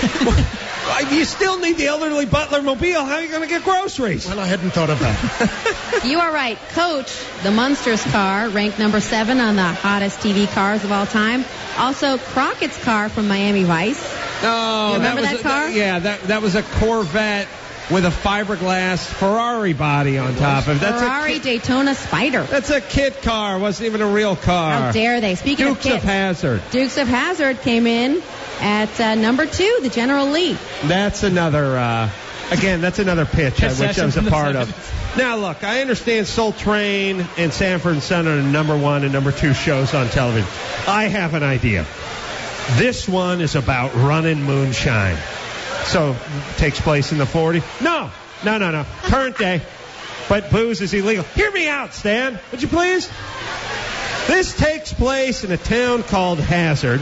You still need the elderly butler mobile. How are you going to get groceries? Well, I hadn't thought of that. You are right. Coach, the Munsters car, ranked number seven on the hottest T V cars of all time. Also, Crockett's car from Miami Vice. Oh, you remember that, that, was car? A, that, yeah, that that was a Corvette with a fiberglass Ferrari body on top of it. That's Ferrari a kid, Daytona Spider. That's a kit car. It wasn't even a real car. How dare they? Speaking Dukes of of kits, Hazzard. Dukes of Hazzard came in at uh, number two, the General Lee. That's another, uh, again, that's another pitch I wish I was a part of. Now, look, I understand Soul Train and Sanford and Son are the number one and number two shows on television. I have an idea. This one is about running moonshine. So, takes place in the forties? No, no, no, no. Current day. But booze is illegal. Hear me out, Stan. Would you please? This takes place in a town called Hazard.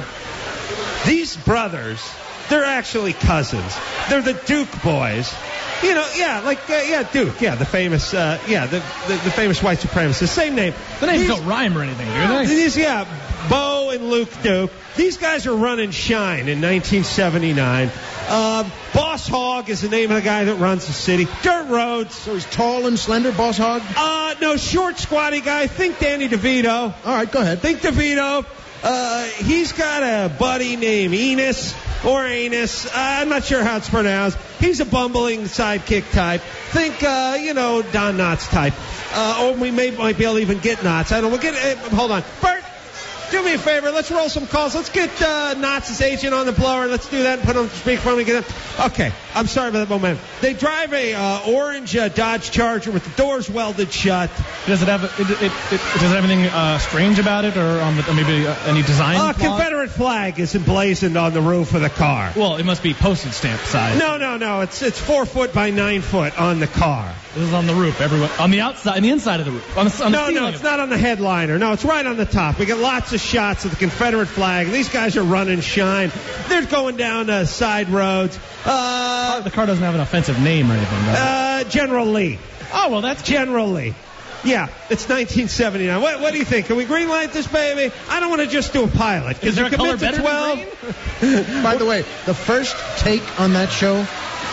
These brothers, they're actually cousins. They're the Duke boys. You know, yeah, like, uh, yeah, Duke, yeah, the famous, uh, yeah, the, the the famous white supremacist. Same name. The names These, don't rhyme or anything, do they? These, yeah, Bo and Luke Duke. These guys are running shine in nineteen seventy-nine. Uh, Boss Hogg is the name of the guy that runs the city. Dirt roads. So he's tall and slender, Boss Hogg? Uh, no, short, squatty guy. Think Danny DeVito. All right, go ahead. Think DeVito. Uh, he's got a buddy named Enos or Anus. Uh, I'm not sure how it's pronounced. He's a bumbling sidekick type. Think, uh, you know, Don Knotts type. Uh, or we may might be able to even get Knotts. I don't know. We'll get. Uh, hold on, Bert. Do me a favor. Let's roll some calls. Let's get uh, Knotts' agent on the blower. Let's do that and put him to speakerphone and get him. Okay. I'm sorry about that moment. They drive a uh, orange uh, Dodge Charger with the doors welded shut. Does it have it, it, it, it does it have anything uh, strange about it, or, um, or maybe uh, any design? A uh, flaws? Confederate flag is emblazoned on the roof of the car. Well, it must be postage stamp size. No, no, no. It's it's four foot by nine foot on the car. This is on the roof, everyone. On the outside, on the inside of the roof. On the, on no, the no, it's not on the headliner. No, it's right on the top. We get lots of shots of the Confederate flag. These guys are running shine. They're going down uh, side roads. Uh, the car doesn't have an offensive name or anything, does it? Uh, General Lee. Oh, well, that's General Lee. Yeah, it's nineteen seventy-nine. What, what do you think? Can we greenlight this baby? I don't want to just do a pilot. Is there a color better twelve? than green? By the way, the first take on that show,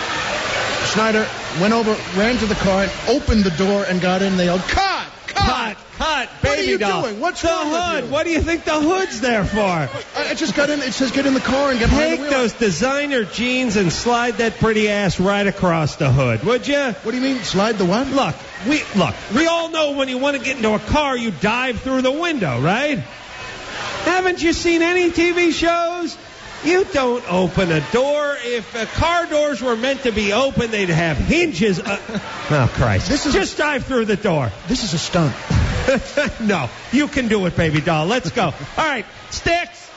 Schneider went over, ran to the car, and opened the door and got in. They yelled, cut! Cut! Cut! Baby What are you doll. doing? What's the wrong with hood? you? What do you think the hood's there for? I, I just got in. It says get in the car and get behind Take the wheel. those designer jeans and slide that pretty ass right across the hood, would you? What do you mean, slide the what? Look, we look. We all know when you want to get into a car, you dive through the window, right? Haven't you seen any T V shows? You don't open a door. If uh, car doors were meant to be open, they'd have hinges. Uh, oh, Christ. This is Just dive through the door. This is a stunt. No, you can do it, baby doll. Let's go. All right, Sticks.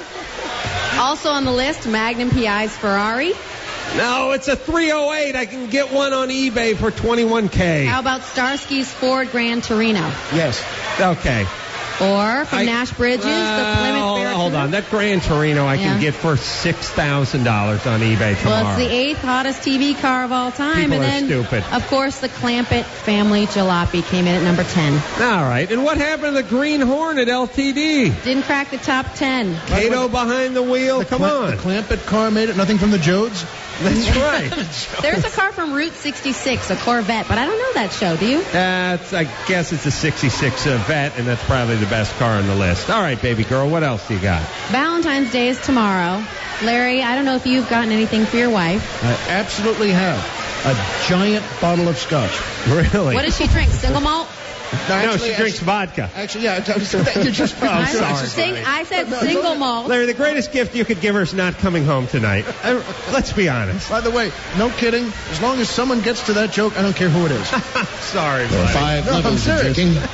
Also on the list, Magnum P I's Ferrari. No, it's a three oh eight. I can get one on eBay for twenty-one K. How about Starsky's Ford Gran Torino? Yes. Okay. Or from I- Nash Bridges, the Uh, Plymouth hold, Barracuda. hold on. That Gran Torino I Yeah. can get for six thousand dollars on eBay tomorrow. Well, it's the eighth hottest T V car of all time. People and are then, stupid. of course, the Clampett family jalopy came in at number ten. All right. And what happened to the Green Hornet L T D? Didn't crack the top ten. Cato behind the wheel. Come Cla- on. The Clampett car made it. Nothing from the Jodes. That's right. There's a car from Route sixty-six, a Corvette, but I don't know that show. Do you? That's, I guess it's a sixty-six uh, Vet, and that's probably the best car on the list. All right, baby girl, what else do you got? Valentine's Day is tomorrow. Larry, I don't know if you've gotten anything for your wife. I absolutely have a giant bottle of scotch. Really? What does she drink? Single malt? No, actually- she drinks actually- vodka. Actually, yeah, I was- you just. Oh, I'm I, sorry. sing, I said single malt. Larry, the greatest gift you could give her is not coming home tonight. Uh, let's be honest. By the way, no kidding. As long as someone gets to that joke, I don't care who it is. Sorry, buddy. Five No, I'm levels of serious. drinking.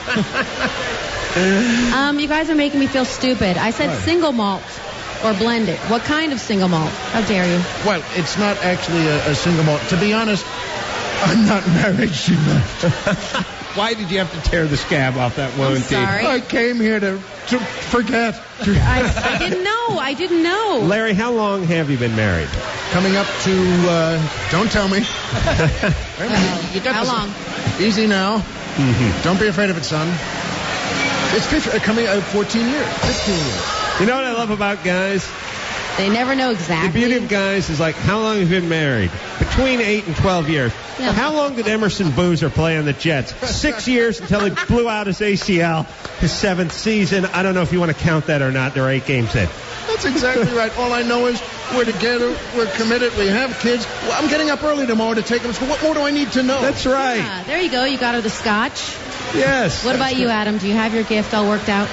Um, you guys are making me feel stupid. I said Why? single malt or blended. What kind of single malt? How dare you? Well, it's not actually a, a single malt. To be honest, I'm not married. She left. Why did you have to tear the scab off that wound, T? sorry. I came here to to forget. I, I didn't know. I didn't know. Larry, how long have you been married? Coming up to. Uh, don't tell me. Uh, You got how this- long? Easy now. Mm-hmm. Don't be afraid of it, son. It's fifteen, uh, coming uh, fourteen years, fifteen years. You know what I love about guys? They never know The exactly. beauty of guys is like, how long have you been married? Between eight and twelve years. Yeah. Well, how long did Emerson Boozer play on the Jets? Six years until he blew out his A C L, his seventh season. I don't know if you want to count that or not. There are eight games in. That's exactly right. All I know is we're together, we're committed, we have kids. Well, I'm getting up early tomorrow to take them to school. What more do I need to know? That's right. Yeah, there you go. You got her the scotch. Yes. What about you, Adam? Do you have your gift all worked out?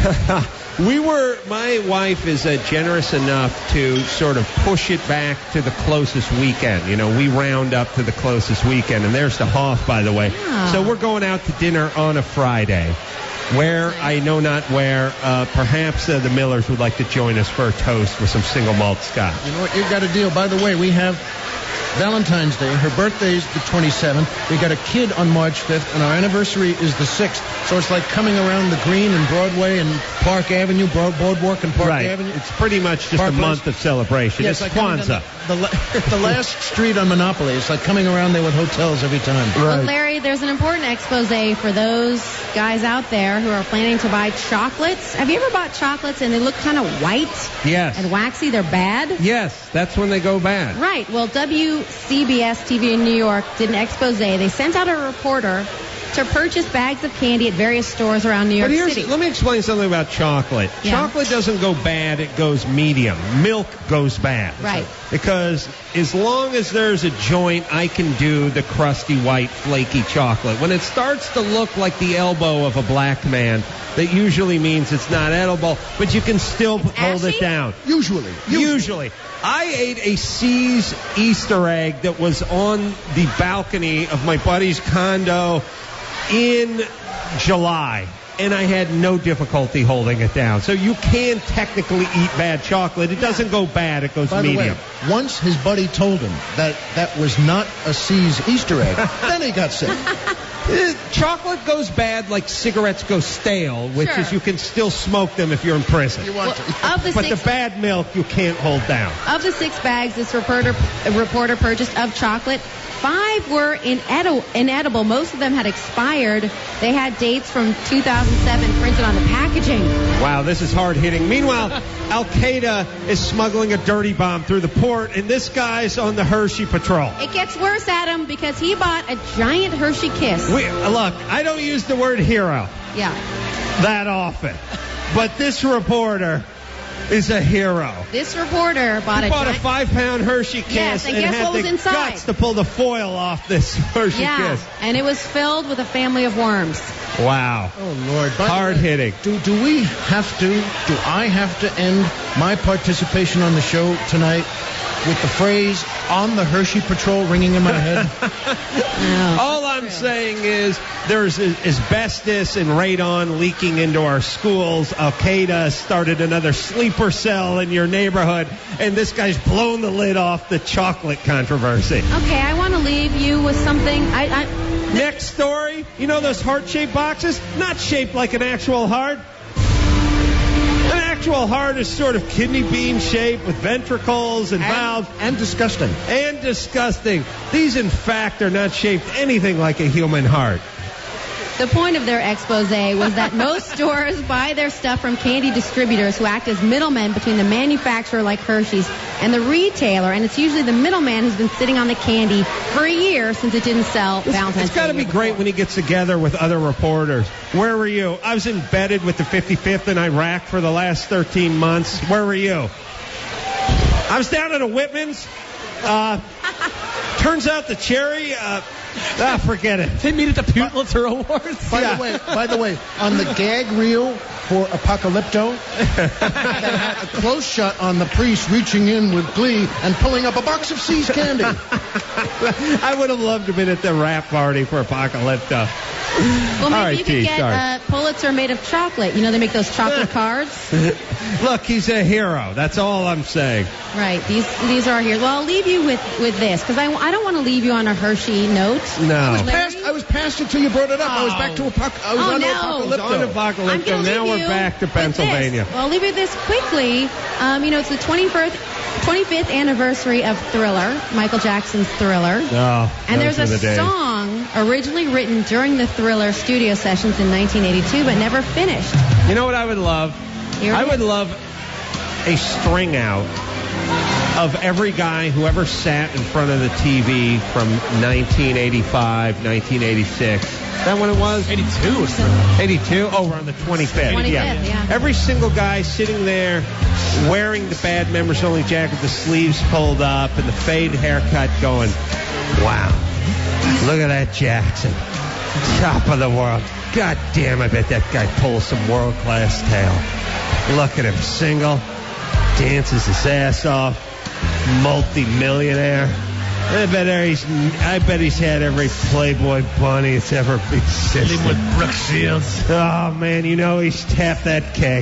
We were, my wife is uh, generous enough to sort of push it back to the closest weekend. You know, we round up to the closest weekend, and there's the Hoff, by the way. Yeah. So we're going out to dinner on a Friday. Where, I know not where, uh, perhaps uh, the Millers would like to join us for a toast with some single malt scotch. You know what? You've got a deal. By the way, we have Valentine's Day. Her birthday's the twenty-seventh. We got a kid on March fifth, and our anniversary is the sixth. So it's like coming around the Green and Broadway and Park Avenue, Broad, Boardwalk and Park Right. Avenue. It's pretty much just Park a Place. month of celebration. Yeah, it's like coming down Kwanzaa. The, the, la- the last street on Monopoly. It's like coming around there with hotels every time. Well, Larry, there's an important expose for those guys out there who are planning to buy chocolates. Have you ever bought chocolates and they look kind of white Yes. and waxy? They're bad? Yes, that's when they go bad. Right. Well, W C B S T V in New York did an expose. They sent out a reporter to purchase bags of candy at various stores around New York But here's, City. let me explain something about chocolate. Yeah. Chocolate doesn't go bad, it goes medium. Milk goes bad. Right. Because as long as there's a joint, I can do the crusty, white, flaky chocolate. When it starts to look like the elbow of a black man, that usually means it's not edible, but you can still hold ashy? it down. Usually. Usually. I ate a C's Easter egg that was on the balcony of my buddy's condo in July, and I had no difficulty holding it down. So you can technically eat bad chocolate. It doesn't go bad, it goes By the medium. way, once his buddy told him that that was not a C's Easter egg, then he got sick. Uh, Chocolate goes bad like cigarettes go stale, which Sure. is you can still smoke them if you're in prison. You want Well, to. of the But six the bad milk you can't hold down. Of the six bags this reporter, reporter purchased of chocolate, five were inedi- inedible. Most of them had expired. They had dates from two thousand seven printed on the packaging. Wow, this is hard hitting. Meanwhile, Al Qaeda is smuggling a dirty bomb through the port, and this guy's on the Hershey patrol. It gets worse, Adam, because he bought a giant Hershey Kiss. We, look, I don't use the word hero Yeah. that often, but this reporter is a hero. This reporter bought He a bought a giant... five-pound Hershey Kiss Yes, and guess had what was the inside? guts to pull the foil off this Hershey Yeah, Kiss. and it was filled with a family of worms. Wow. Oh, Lord. By the Hard way, hitting. Do, do we have to, do I have to end my participation on the show tonight with the phrase, on the Hershey Patrol, ringing in my head? No. All I'm saying is there's asbestos and radon leaking into our schools. Al Qaeda started another sleeper cell in your neighborhood, and this guy's blown the lid off the chocolate controversy. Okay, I want to leave you with something. I, I Next story. You know those heart-shaped boxes? Not shaped like an actual heart. An actual heart is sort of kidney bean shaped with ventricles and, and valves. And disgusting. And disgusting. These, in fact, are not shaped anything like a human heart. The point of their expose was that most stores buy their stuff from candy distributors who act as middlemen between the manufacturer, like Hershey's, and the retailer. And it's usually the middleman who's been sitting on the candy for a year since it didn't sell Valentine's Day. It's got to be great when he gets together with other reporters. Where were you? I was embedded with the fifty-fifth in Iraq for the last thirteen months. Where were you? I was down at a Whitman's. Uh, turns out the cherry... Uh, Ah, forget it. They meet at the Pulitzer Awards. By Yeah. the way, by the way, on the gag reel for Apocalypto, they had a close shot on the priest reaching in with glee and pulling up a box of See's candy. I would have loved to have been at the rap party for Apocalypto. Well, maybe All right, you could T, get sorry. uh, Pulitzer made of chocolate. You know, they make those chocolate cards. Look, he's a hero. That's all I'm saying. Right. These these are here. Well, I'll leave you with, with this, because I, I don't want to leave you on a Hershey note. No. I was past, I was past it till you brought it up. I was back to Apoc- I was Oh, on to no. Apocalypto. On I'm Apocalypto. gonna Now leave we're you back to with Pennsylvania. this. Well, I'll leave you this quickly. Um, you know, it's the twenty-first, twenty-fifth anniversary of Thriller, Michael Jackson's Thriller. Oh, And there's those a were the days. song originally written during the Thriller studio sessions in nineteen eighty-two, but never finished. You know what I would love? Here it I is. would love a string out of every guy who ever sat in front of the T V from nineteen eighty-five, nineteen eighty-six. Is that what it was? eighty-two was Thriller. eighty-two? Oh, we're on the twenty-fifth. twenty-fifth, yeah. Every single guy sitting there wearing the Bad Members Only jacket with the sleeves pulled up and the fade haircut going, wow, look at that Jackson. Top of the world. God damn, I bet that guy pulls some world-class tail. Look at him, single, dances his ass off, multi-millionaire. I bet he's, I bet he's had every Playboy bunny that's ever existed. with Brooke Shields. Oh, man, you know he's tapped that keg.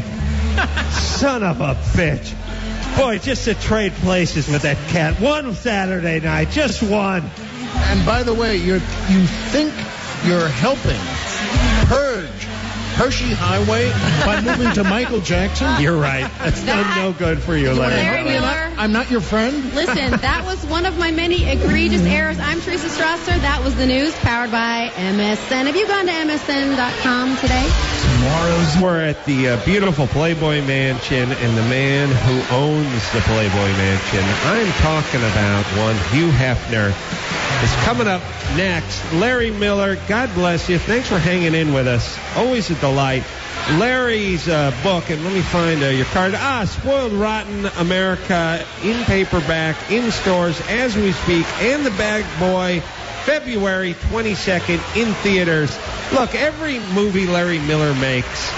Son of a bitch. Boy, just to trade places with that cat. One Saturday night, just one. And by the way, you're, you think you're helping purge Hershey Highway by moving to Michael Jackson? You're right. That's That- no, no good for you, You wanna Larry. Larry help me? I'm Miller. not, I'm not your friend? Listen, that was one of my many egregious errors. I'm Teresa Strasser. That was the news, powered by M S N. Have you gone to M S N dot com today? Tomorrow's We're at the uh, beautiful Playboy Mansion, and the man who owns the Playboy Mansion, I'm talking about one, Hugh Hefner, is coming up next. Larry Miller, God bless you. Thanks for hanging in with us. Always a delight. Larry's uh, book, and let me find uh, your card. Ah, Spoiled Rotten America, in paperback, in stores as we speak, and The Bag Boy, February twenty-second in theaters. Look, every movie Larry Miller makes,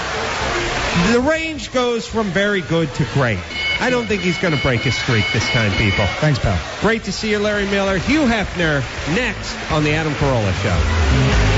the range goes from very good to great. I don't think he's going to break his streak this time, people. Thanks, pal. Great to see you, Larry Miller. Hugh Hefner, next on The Adam Carolla Show.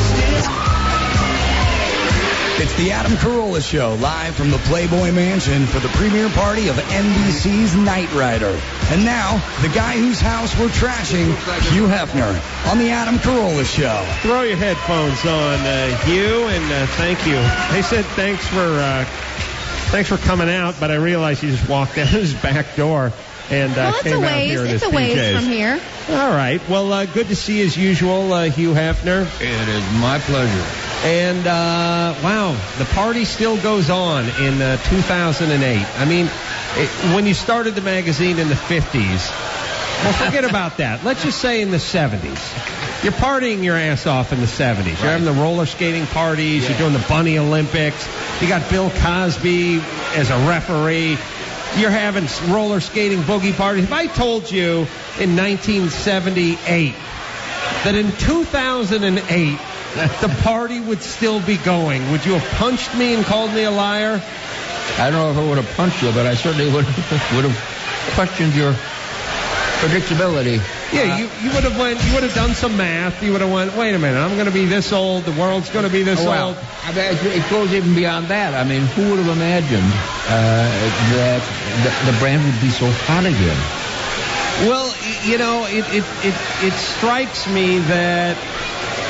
It's the Adam Carolla Show, live from the Playboy Mansion for the premiere party of N B C's Knight Rider. And now, the guy whose house we're trashing, Hugh Hefner, on the Adam Carolla Show. Throw your headphones on, uh, Hugh, and uh, thank you. They said thanks for uh, thanks for coming out, but I realized you just walked down his back door and uh, Well, it's came a out ways. here in It's his a ways P Js. from here. All right. Well, uh, good to see you as usual, uh, Hugh Hefner. It is my pleasure. And, uh, wow, the party still goes on in uh, two thousand eight. I mean, it, when you started the magazine in the fifties, well, forget about that. Let's just say in the seventies. You're partying your ass off in the seventies. You're having the roller skating parties. You're doing the Bunny Olympics. You got Bill Cosby as a referee. You're having roller skating boogie parties. If I told you in nineteen seventy-eight that in two thousand eight the party would still be going, would you have punched me and called me a liar? I don't know if I would have punched you, but I certainly would would have questioned your predictability. Yeah, you, you would have went. You would have done some math. You would have went. Wait a minute. I'm going to be this old. The world's going to be this Oh, well, old. I mean, it it goes even beyond that. I mean, who would have imagined uh, that the, the brand would be so hot again? Well, y- you know, it it it, it strikes me that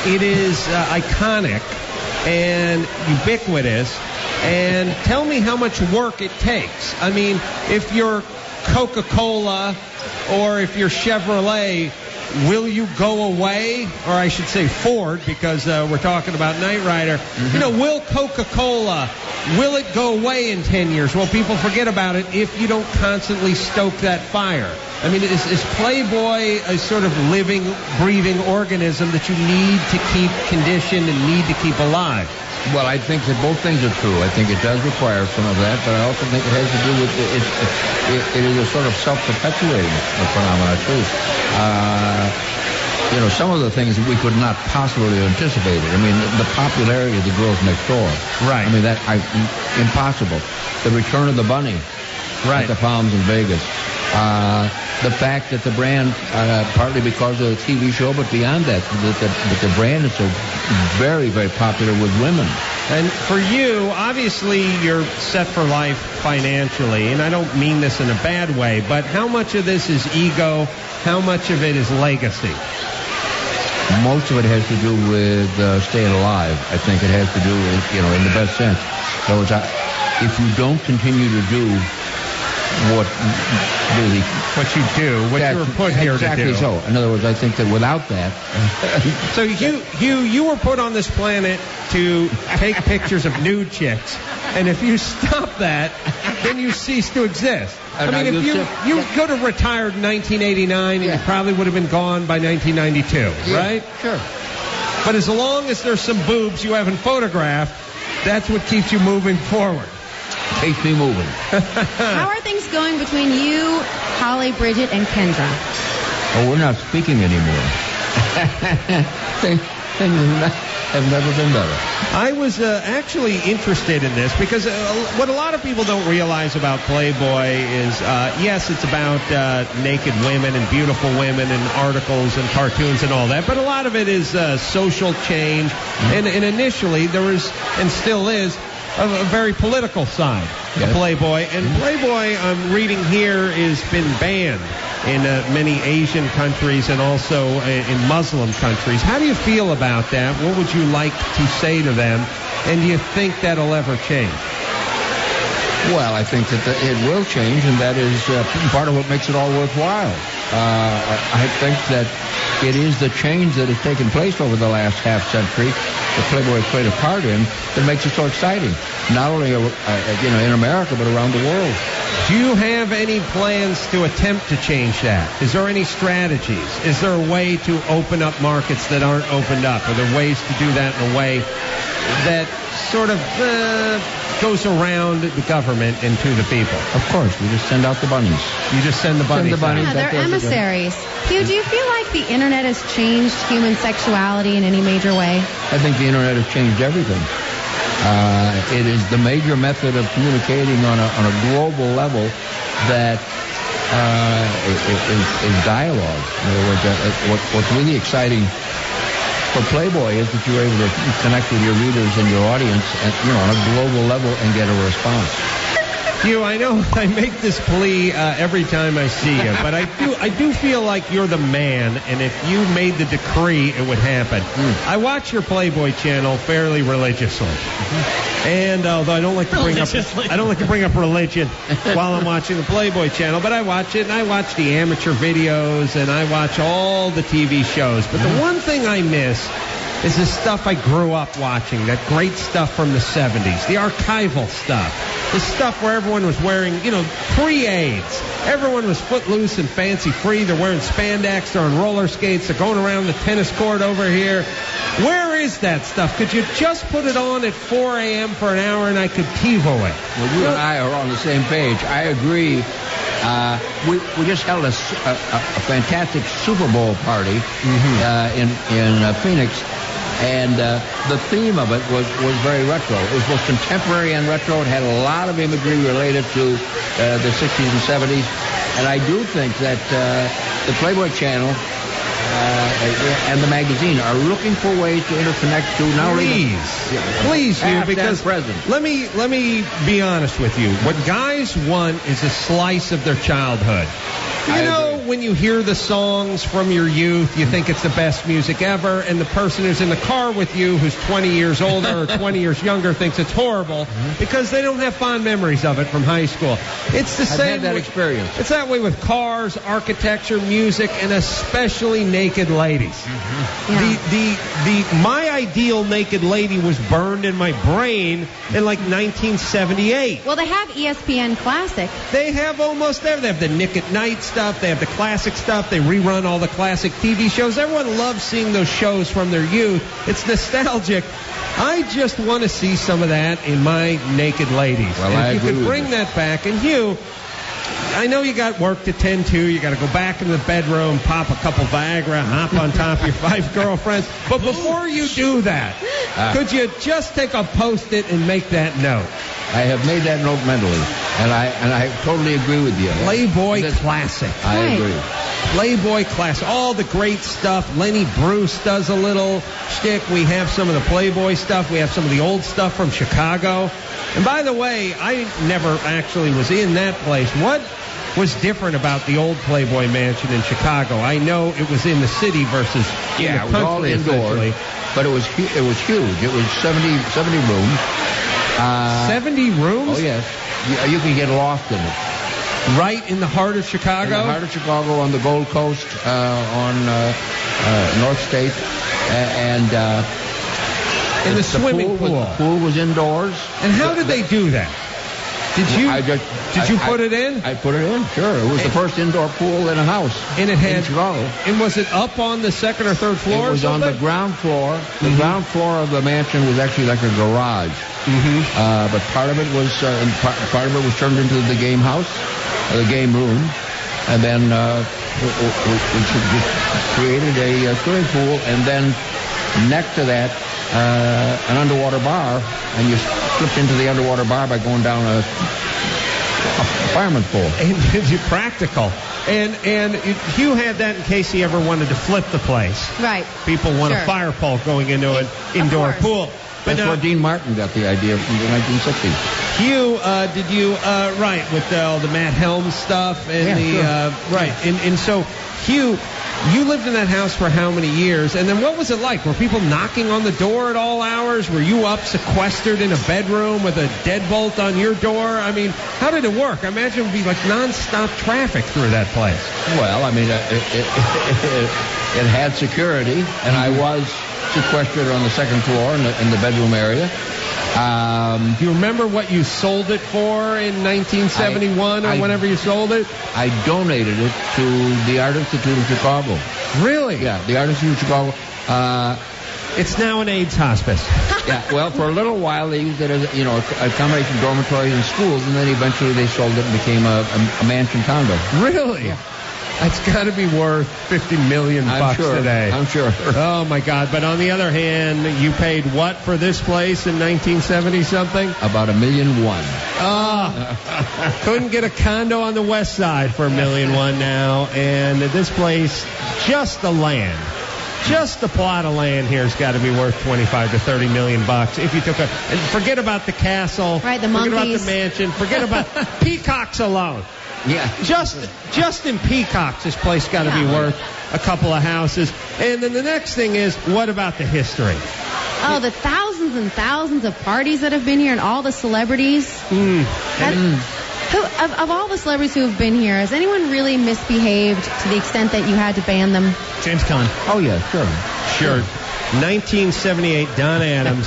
it is uh, iconic and ubiquitous. And tell me how much work it takes. I mean, if you're Coca-Cola or if you're Chevrolet, will you go away? Or I should say Ford, because uh, we're talking about Knight Rider. Mm-hmm. You know, will Coca-Cola, will it go away in ten years? Well, people forget about it if you don't constantly stoke that fire. I mean, is, is Playboy a sort of living, breathing organism that you need to keep conditioned and need to keep alive? Well, I think that both things are true. I think it does require some of that, but I also think it has to do with it. It, it, it is a sort of self-perpetuating phenomenon, too. Uh, you know, some of the things we could not possibly have anticipated. I mean, the popularity of the Girls Next Door. Right. I mean, that I, impossible. The return of the bunny. Right. At the Palms in Vegas. Uh, the fact that the brand, uh, partly because of the T V show, but beyond that, that the, that the brand is so very, very popular with women. And for you, obviously, you're set for life financially, and I don't mean this in a bad way, but how much of this is ego? How much of it is legacy? Most of it has to do with uh, staying alive. I think it has to do with, you know, in the best sense. So it's, uh, if you don't continue to do what really what you do, what you were put here to do. Exactly so. In other words, I think that without that. So Hugh, Hugh, you were put on this planet to take pictures of nude chicks, and if you stop that, then you cease to exist. I And mean, I if used you to- you could have retired in nineteen eighty-nine, and Yeah. you probably would have been gone by nineteen ninety-two, Yeah, right? Sure. But as long as there's some boobs you haven't photographed, that's what keeps you moving forward. Keeps me moving. How are things going between you, Holly, Bridget, and Kendra? Oh, we're not speaking anymore. Things things have never been better. I was uh, actually interested in this because uh, what a lot of people don't realize about Playboy is, uh, yes, it's about uh, naked women and beautiful women and articles and cartoons and all that, but a lot of it is uh, social change. Mm-hmm. And, and initially there was, and still is, a, a very political side Yes. of Playboy. And Playboy, I'm reading here, has been banned in uh, many Asian countries and also uh, in Muslim countries. How do you feel about that? What would you like to say to them? And do you think that'll ever change? Well, I think that the, it will change, and that is uh, part of what makes it all worthwhile. Uh, I think that it is the change that has taken place over the last half century that Playboy has played a part in that makes it so exciting, not only uh, you know in America but around the world. Do you have any plans to attempt to change that? Is there any strategies? Is there a way to open up markets that aren't opened up? Are there ways to do that in a way that sort of uh, goes around the government and to the people? Of course, we just send out the bunnies. You just send the bunnies. Send the bunnies. Yeah, that they're does it. emissaries. Hugh, do you feel like the internet has changed human sexuality in any major way? I think the internet has changed everything. Uh, it is the major method of communicating on a, on a global level that uh, is, is dialogue. In other words, uh, what, what's really exciting for Playboy is that you're able to connect with your readers and your audience, at, you know, on a global level and get a response. Hugh, I know I make this plea uh, every time I see you, but I do I do feel like you're the man, and if you made the decree, it would happen. Mm. I watch your Playboy channel fairly religiously, mm-hmm. and uh, although I don't like to bring up I don't like to bring up religion while I'm watching the Playboy channel, but I watch it, and I watch the amateur videos, and I watch all the T V shows. But the one thing I miss is the stuff I grew up watching, that great stuff from the seventies, the archival stuff. The stuff where everyone was wearing, you know, pre-AIDS. Everyone was footloose and fancy-free. They're wearing spandex. They're on roller skates. They're going around the tennis court over here. Where is that stuff? Could you just put it on at four a.m. for an hour and I could TiVo it? Well, you and I are on the same page. I agree. Uh, we, we just held a, a, a fantastic Super Bowl party mm-hmm. uh, in, in uh, Phoenix. And uh, the theme of it was, was very retro. It was both contemporary and retro. It had a lot of imagery related to uh, the sixties and seventies. And I do think that uh, the Playboy Channel uh, and the magazine are looking for ways to interconnect to not only Please, the, please, Hugh, past because and present. let me let me be honest with you. What guys want is a slice of their childhood. You I know, agree. when you hear the songs from your youth, you think it's the best music ever, and the person who's in the car with you, who's twenty years older or twenty years younger, thinks it's horrible because they don't have fond memories of it from high school. It's the I've same. had that with, experience. It's that way with cars, architecture, music, and especially naked ladies. Yeah. The the the my ideal naked lady was burned in my brain in like nineteen seventy-eight. Well, they have E S P N Classic. They have almost everything. They have the Nick at Night stuff. They have the classic stuff. They rerun all the classic T V shows. Everyone loves seeing those shows from their youth. It's nostalgic. I just want to see some of that in my naked ladies. Well, and I if you agree could with bring you. that back, and Hugh, I know you got work to tend to. You got to go back into the bedroom, pop a couple Viagra, hop on top of your five girlfriends. But before you do that, Ah. could you just take a Post-it and make that note? I have made that note mentally, and I and I totally agree with you. Playboy That's- Classic. I Right. agree. Playboy Classic. All the great stuff. Lenny Bruce does a little shtick. We have some of the Playboy stuff. We have some of the old stuff from Chicago. And by the way, I never actually was in that place. What was different about the old Playboy Mansion in Chicago? I know it was in the city versus in Yeah, the it was all country, indoors, essentially. but it was hu- it was huge. It was seventy, seventy rooms. Uh, seventy rooms? Oh yes, you, you can get lost in it. Right in the heart of Chicago? In the heart of Chicago, on the Gold Coast, uh, on uh, uh, North State, A- and uh, In the swimming pool. pool. Was, the pool was indoors. And how did they do that? Did you I just, did you I- put I- it in? I put it in. Sure, it was the first indoor pool in a house. And it had in Chicago. And was it up on the second or third floor? It was or on the something? ground floor. The ground floor of the mansion was actually like a garage. Mm-hmm. Uh, but part of it was uh, and part, part of it was turned into the game house, uh, the game room, and then uh, we, we, we just created a uh, swimming pool, and then next to that uh, an underwater bar, and you slipped into the underwater bar by going down a, a fireman's pole. And you're practical. And and it, Hugh had that in case he ever wanted to flip the place. Right. People want Sure. a fire pole going into an indoor course. pool. But That's now, where Dean Martin got the idea from the nineteen sixties. Hugh, uh, did you uh, right with the, all the Matt Helms stuff and Yeah, the sure. uh, right and and so Hugh, you lived in that house for how many years? And then what was it like? Were people knocking on the door at all hours? Were you up sequestered in a bedroom with a deadbolt on your door? I mean, how did it work? I imagine it would be like nonstop traffic through that place. Well, I mean, uh, it, it, it, it had security, and I was sequestered on the second floor in the, in the bedroom area. Um, Do you remember what you sold it for in nineteen seventy-one I- or I- whenever you sold it? I donated it to the Art Institute of Chicago. Really? Yeah, the Art Institute of Chicago. Uh, It's now an AIDS hospice. yeah, well, for a little while they used it as, you know, a combination of dormitories and schools, and then eventually they sold it and became a, a, a mansion condo. Really? Yeah. That's got to be worth fifty million I'm bucks sure. today. I'm sure. Oh my God! But on the other hand, you paid what for this place in nineteen seventy something? About a million one. Ah, couldn't get a condo on the west side for a million one now, and this place, just the land. Just the plot of land here has got to be worth twenty-five to thirty million bucks. If you took a, and forget about the castle, Right, the forget about monkeys. the mansion, forget about peacocks alone. Yeah. Just, just in peacocks, this place got to Yeah. be worth a couple of houses. And then the next thing is, what about the history? Oh, the thousands and thousands of parties that have been here and all the celebrities. Mm. That- who, of, of all the celebrities who have been here, has anyone really misbehaved to the extent that you had to ban them? James Caan. Oh, yeah, sure. Sure. nineteen seventy-eight, Don Adams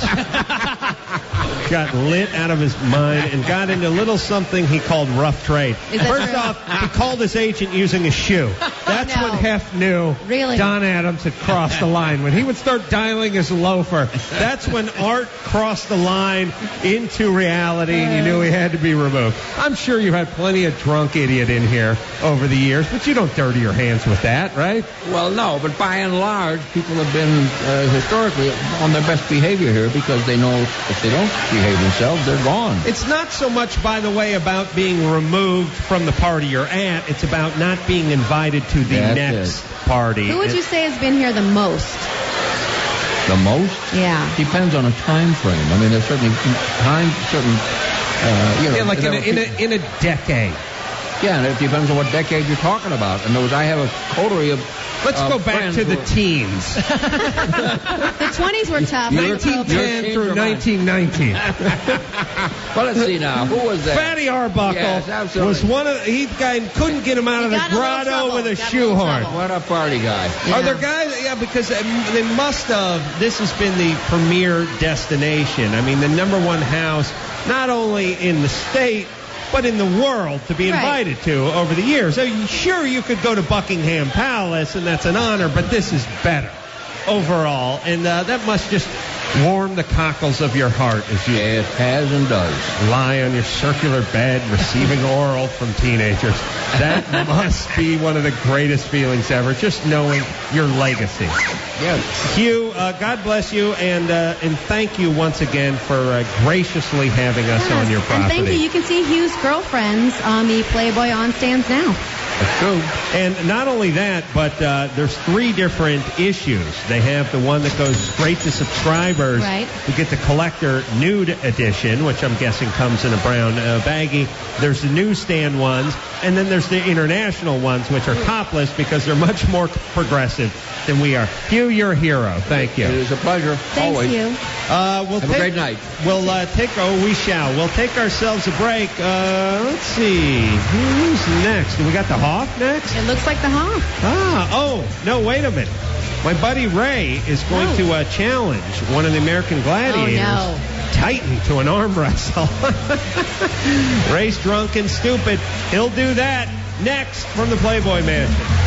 got lit out of his mind and got into a little something he called rough trade. Is that First true? off, he called his agent using a shoe. That's No. when Hef knew Really? Don Adams had crossed the line. When he would start dialing his loafer, that's when art crossed the line into reality and you knew he had to be removed. I'm sure you had plenty of drunk idiot in here over the years, but you don't dirty your hands with that, right? Well, no, but by and large, people have been uh, historically on their best behavior here because they know if they don't behave themselves, they're gone. It's not so much, by the way, about being removed from the party you're at. It's about not being invited to the That's next it. party. Who would you say has been here the most? The most Yeah. depends on a time frame. I mean, there's certainly time, certain, uh, you know, Yeah, like in there a, were in people- a in a decade. again, it depends on what decade you're talking about. In other words, I have a coterie of. Let's uh, go back friends to the who are- teens. The twenties were tough. nineteen ten through nineteen nineteen. Well, let's see now. Who was that? Fatty Arbuckle Yes, absolutely. was one of the, he guy couldn't get him out He of the got in a little grotto trouble. with a Got in a little shoehorn. trouble. What a party guy. Are there guys? Yeah, because um, they must have. This has been the premier destination. I mean, the number one house, not only in the state, but in the world to be Right. invited to over the years. I mean, sure, you could go to Buckingham Palace, and that's an honor, but this is better overall. And uh, that must just warm the cockles of your heart as you It has and does. lie on your circular bed receiving oral from teenagers. That must be one of the greatest feelings ever, just knowing your legacy. Yes. Hugh, uh, God bless you, and uh, and thank you once again for uh, graciously having us on your property. And thank you. You can see Hugh's girlfriends on the Playboy on stands now. That's true. And not only that, but uh, there's three different issues. They have the one that goes straight to subscribers. Right. You get the collector nude edition, which I'm guessing comes in a brown uh, baggie. There's the newsstand ones, and then there's the international ones, which are topless because they're much more progressive than we are. Hugh, you're a hero. Thank you. It is a pleasure. Thanks, always. Hugh. Uh, we'll Have a take, great night. We'll uh, take. Oh, we shall. We'll take ourselves a break. Uh, let's see. Who's next? We got the Hoff next. It looks like the Hoff. Ah. Oh no. Wait a minute. My buddy Ray is going Oh. to uh, challenge one of the American Gladiators, Oh, Titan, to an arm wrestle. Ray's drunk and stupid. He'll do that next from the Playboy Mansion.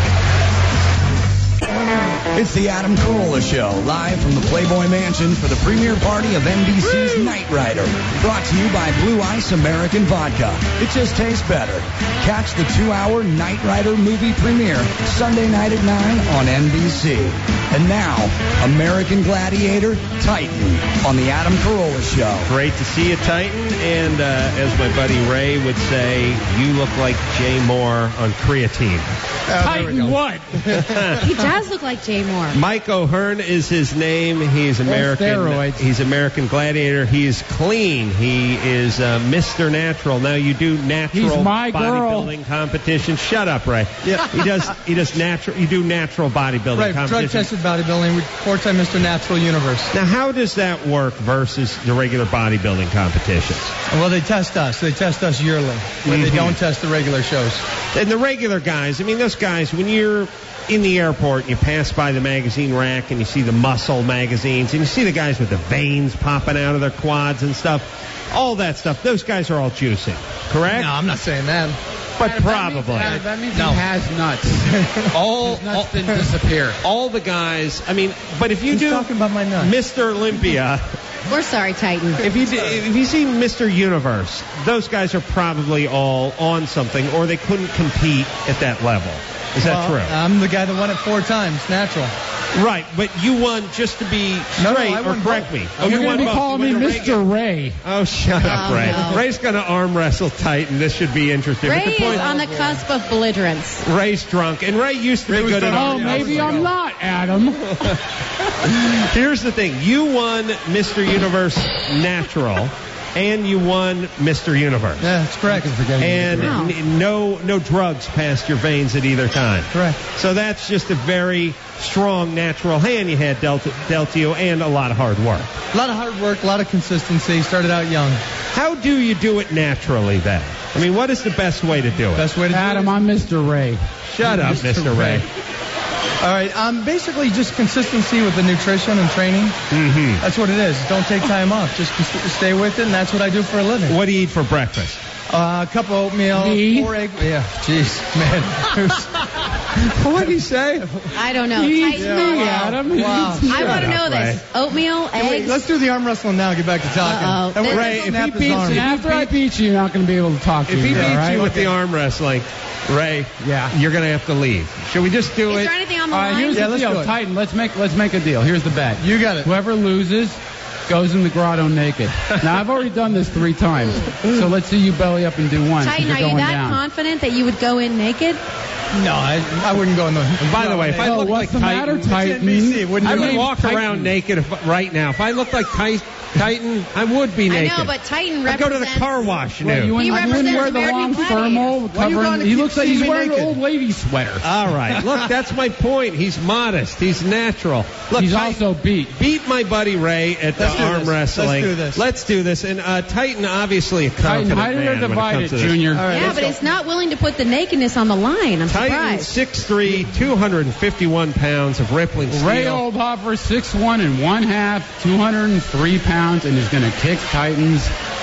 It's the Adam Carolla Show, live from the Playboy Mansion for the premiere party of N B C's Knight Rider. Brought to you by Blue Ice American Vodka. It just tastes better. Catch the two-hour Knight Rider movie premiere Sunday night at nine on N B C. And now, American Gladiator, Titan, on the Adam Carolla Show. Great to see you, Titan. And uh, as my buddy Ray would say, you look like Jay Moore on creatine. Titan what? He does look like Jay Moore. Mike O'Hearn is his name. He's American. steroids. He's American Gladiator. He is clean. He is uh, Mister Natural. Now you do natural He's my girl. bodybuilding competitions. Shut up, Ray. Yeah. He does. He does natural. You do natural bodybuilding Right, drug competitions. tested bodybuilding with four-time Mister Natural Universe. Now, how does that work versus the regular bodybuilding competitions? Well, they test us. They test us yearly. When they Mhm. don't test the regular shows. And the regular guys, I mean, those guys, when you're in the airport and you pass by the magazine rack and you see the muscle magazines and you see the guys with the veins popping out of their quads and stuff, all that stuff, those guys are all juicing, correct? No, I'm not saying that. But probably. That means No. he has nuts. all, His nuts all, didn't disappear. all the guys, I mean, but if you He's do talking about my nuts. Mister Olympia, We're sorry, Titan. if you do, if you see Mister Universe, those guys are probably all on something, or they couldn't compete at that level. Is that Well, true? I'm the guy that won it four times, natural. Right, but you won just to be No, no, straight, I or won correct both. me. Oh, You're you going won to be both. calling You me won the Mister regular- Ray. Oh, shut up, Oh, Ray. no. Ray's going to arm wrestle Titan. This should be interesting. Ray but the is point, on the cusp of belligerence. Ray's drunk, and Ray used to Ray be was good at done Oh, arm already. maybe wrestling. I'm not, Adam. Here's the thing. You won Mister Universe Natural, and you won Mister Universe. Yeah, that's correct. And Wow. n- no no drugs passed your veins at either time. Correct. So that's just a very strong natural hand you had dealt, dealt to you, and a lot of hard work. A lot of hard work, a lot of consistency. Started out young. How do you do it naturally then? I mean, what is the best way to do it? Best way to do Adam, it. I'm Mister Ray. Shut up, Mister Ray. All right, um, basically just consistency with the nutrition and training. Mm-hmm. That's what it is. Don't take time off. Just cons- stay with it, and that's what I do for a living. What do you eat for breakfast? Uh, a cup of oatmeal, Me? four egg. Yeah, jeez, man. What did he say? I don't know. He Titan, eats Yeah, me, wow. Adam. Wow. He eats I me. want to know up, this. Oatmeal, Wait, eggs. let's do the arm wrestling now. Get back to talking. Uh-oh. And we're This- gonna Ray, if snap he his beats arm. you- After I beat you, you're not going to be able to talk to If me. he beats all right? you with the arm wrestling, Ray, Yeah. you're going to have to leave. Should we just do Is it? there anything on the All right, line? here's Yeah, the let's do deal, it. Titan. Let's make let's make a deal. Here's the bet. You got it. Whoever loses goes in the grotto naked. Now I've already done this three times, so let's see you belly up and do one. 'cause Titan, you're are you going that down. confident that you would go in naked? No, I, I wouldn't go in the. And by the way, if I Oh, look what's like the matter, Titan, Titan? N B C, wouldn't I do would it. walk Titan. around naked if, right now. If I looked like Ty- Titan, I would be I naked. know, but Titan I'd go to the represents. car wash Well, nude. you wouldn't, He you wouldn't wear the represents long American thermal Why you covering. gotta He keep looks like seeing he's me wearing an naked? old lady sweater. All right. Look, that's my point. He's modest. He's natural. Look, He's Titan- also beat. Beat my buddy Ray at the Let's do arm this. wrestling. Let's do this. Let's do this. And uh, Titan, obviously a Titan, confident hide it or man when it divide comes it, to this. Junior. All right, Yeah, let's but go. he's not willing to put the nakedness on the line. I'm Titan, surprised. six three, two hundred fifty-one pounds of rippling steel. Ray Oldhofer, six one and one half, two hundred three pounds, and is going to kick Titans.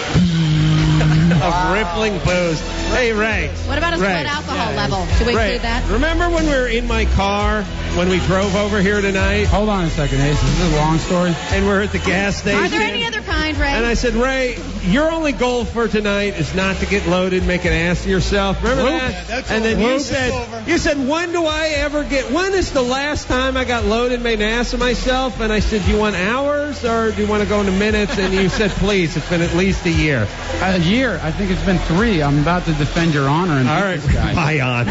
of rippling booze. Hey, Ray. What about his Ray. blood alcohol level? Should we Ray, include that? remember when we were in my car when we drove over here tonight Hold on a second, Ace. Is this a long story? and we're at the gas station? Are there any other kind, Ray? And I said, Ray, your only goal for tonight is not to get loaded and make an ass of yourself. Remember Whoop. that? Yeah, that's and then over. you Whoop. said, It's over. you said, when do I ever get? When is the last time I got loaded and made an ass of myself? And I said, do you want hours or do you want to go into minutes? And you said, please, it's been at least a year. A year. I think it's been three. I'm about to defend your honor and All beat right, this guy. my honor.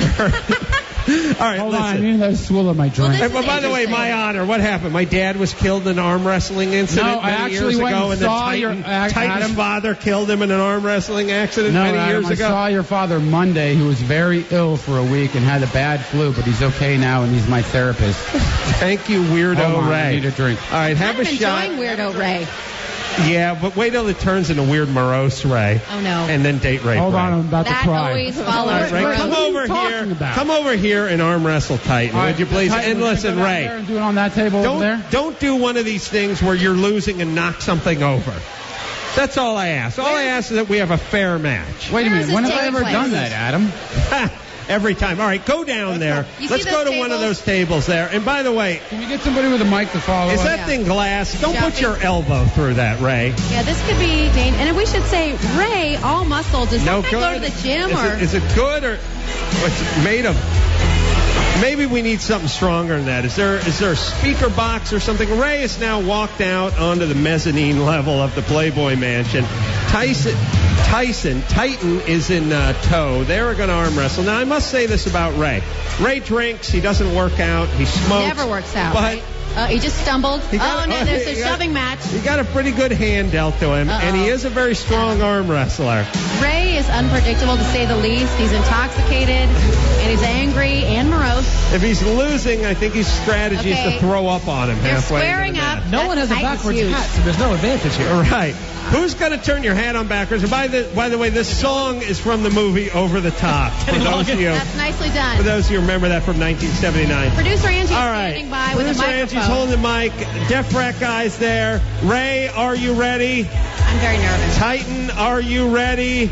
All right, Hold on. I listen. need another swill of my drink. this Hey, is but by the way, interesting. my honor, what happened? My dad was killed in an arm wrestling incident No, I many actually years went ago, and and then saw Titan, your- uh, Titan's Adam- father killed him in an arm wrestling accident No, many Adam, years I ago. saw your father Monday, who was very ill for a week and had a bad flu, but he's okay now, and he's my therapist. Thank you, weirdo Hold on, I Ray. need a drink. All right, have I'm a shot. enjoying Weirdo Ray. Yeah, but wait till it turns into weird morose Ray. Oh, no. And then date Ray. Hold Ray. on, I'm about That to cry. always All follows right, Ray, Ray, come what are you over talking here. about? Come over here and arm wrestle Titan, All would you right, please? Titan, and would you listen, go down Ray, there and do it on that table over don't there. don't do one of these things where you're losing and knock something over. That's all I ask. All I ask is that we have a fair match. Wait a Where is minute. When this have I taking ever place? done that, Adam? Every time. All right, go down there. You Let's see go those to one of tables? those tables there. And by the way, Can we get somebody with a mic to follow is us? that Yeah. thing glass? Don't put Jumping. your elbow through that, Ray. Yeah, this could be dangerous. And we should say, Ray, all muscle. Does No that guy good. go to the gym is, or? it, is it good or what's it made of? Maybe we need something stronger than that. Is there is there a speaker box or something? Ray has now walked out onto the mezzanine level of the Playboy Mansion. Tyson, Tyson, Titan is in uh, tow. They're going to arm wrestle. Now, I must say this about Ray. Ray drinks. He doesn't work out. He smokes. Never works out. But right? Uh, he just stumbled. He got- Oh, no, oh, there's he a got- shoving match. he got a pretty good hand dealt to him, and he Uh-oh. is a very strong arm wrestler. Ray is unpredictable, to say the least. He's intoxicated, and he's angry and morose. If he's losing, I think his strategy is Okay. to throw up on him They're halfway. into squaring the up. match. No one has a Titan's backwards huge. hat, so there's no advantage here. Right. Who's going to turn your hat on backwards? And by the by the way, this song is from the movie Over the Top. For those of you, That's nicely for done. those of you who remember that from nineteen seventy-nine. Producer Angie's All right. standing by with a Producer microphone. Angie's holding the mic. Def Rec guys there. Ray, are you ready? I'm very nervous. Titan, are you ready?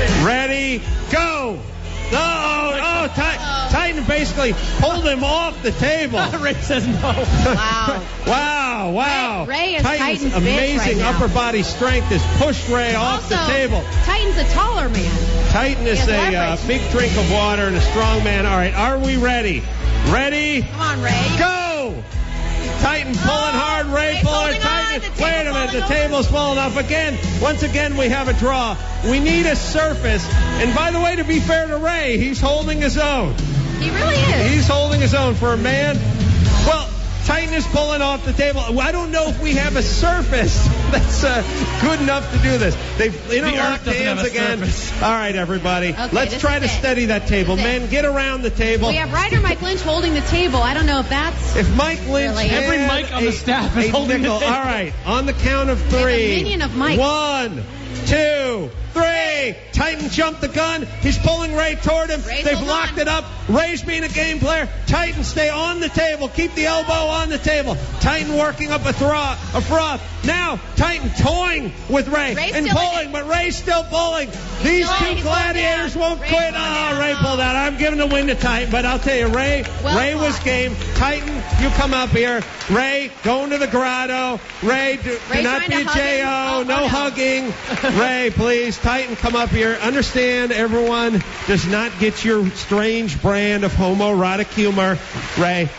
Ready? Go! No! Oh, Ti- Titan basically pulled him off the table. Ray says no. Wow. Wow, wow. Ray- Ray is Titan's Titan's bitch amazing right now. upper body strength has pushed Ray off Also, the table. Titan's a taller man. Titan is He a has uh, leverage. big drink of water and a strong man. All right, are we ready? Ready? Come on, Ray. Go! Titan pulling hard, Ray Ray's pulling holding on. Titan. The table's Wait a minute, falling the over. table's falling off again. Once again, we have a draw. We need a surface. And by the way, to be fair to Ray, he's holding his own. He really is. He's holding his own for a man. Well, Titan is pulling off the table. I don't know if we have a surface that's uh, good enough to do this. They've interlocked doesn't hands have a again. surface. All right, everybody. Okay, Let's this try is to it. steady that table. This is it. Men, get around the table. We have Ryder Mike Lynch holding the table. I don't know if that's... If Mike Lynch Really? had Every mic on the a- staff is a holding the nickel. table. All right, on the count of have a three. minion of mics. One, two, three. Titan jumped the gun. He's pulling Ray toward him. Ray's They've holding locked on. it up. Ray's being a game player. Titan stay on the table. Keep the elbow on the table. Titan working up a throw, a froth. Now Titan toying with Ray Ray's and still in pulling, it. but Ray's still pulling. These still- two he's gladiators going down. won't Ray's quit. going Oh, down. Ray pulled out. I'm giving the win to Titan, but I'll tell you, Ray, Well Ray was fought. game. Titan, you come up here. Ray, go into the grotto. Ray, do, do Ray not trying be a to hug J him. O. Oh, no oh, no. hugging. Ray, please. Titan, come up here. Understand, everyone does not get your strange brand of homoerotic humor. Ray.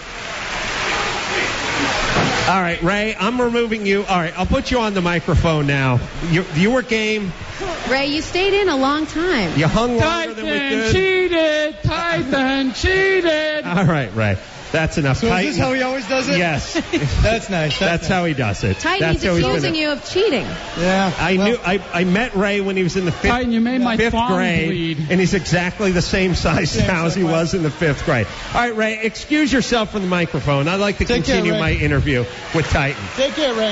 All right, Ray, I'm removing you. All right, I'll put you on the microphone now. You, you were game. Ray, you stayed in a long time. You hung longer than we Titan could. cheated. Titan cheated. All right, Ray. That's enough. So Titan. is this how he always does it? Yes. That's nice. That's, That's nice. how he does it. Titan, That's he's how he's accusing gonna- you of cheating. Yeah. I well, knew. I, I met Ray when he was in the fifth, Titan, you made my fifth thong grade, bleed. and he's exactly the same size Same now as he size. was in the fifth grade. All right, Ray, excuse yourself from the microphone. I'd like to Take care, continue Ray. my interview with Titan. Take care, Ray.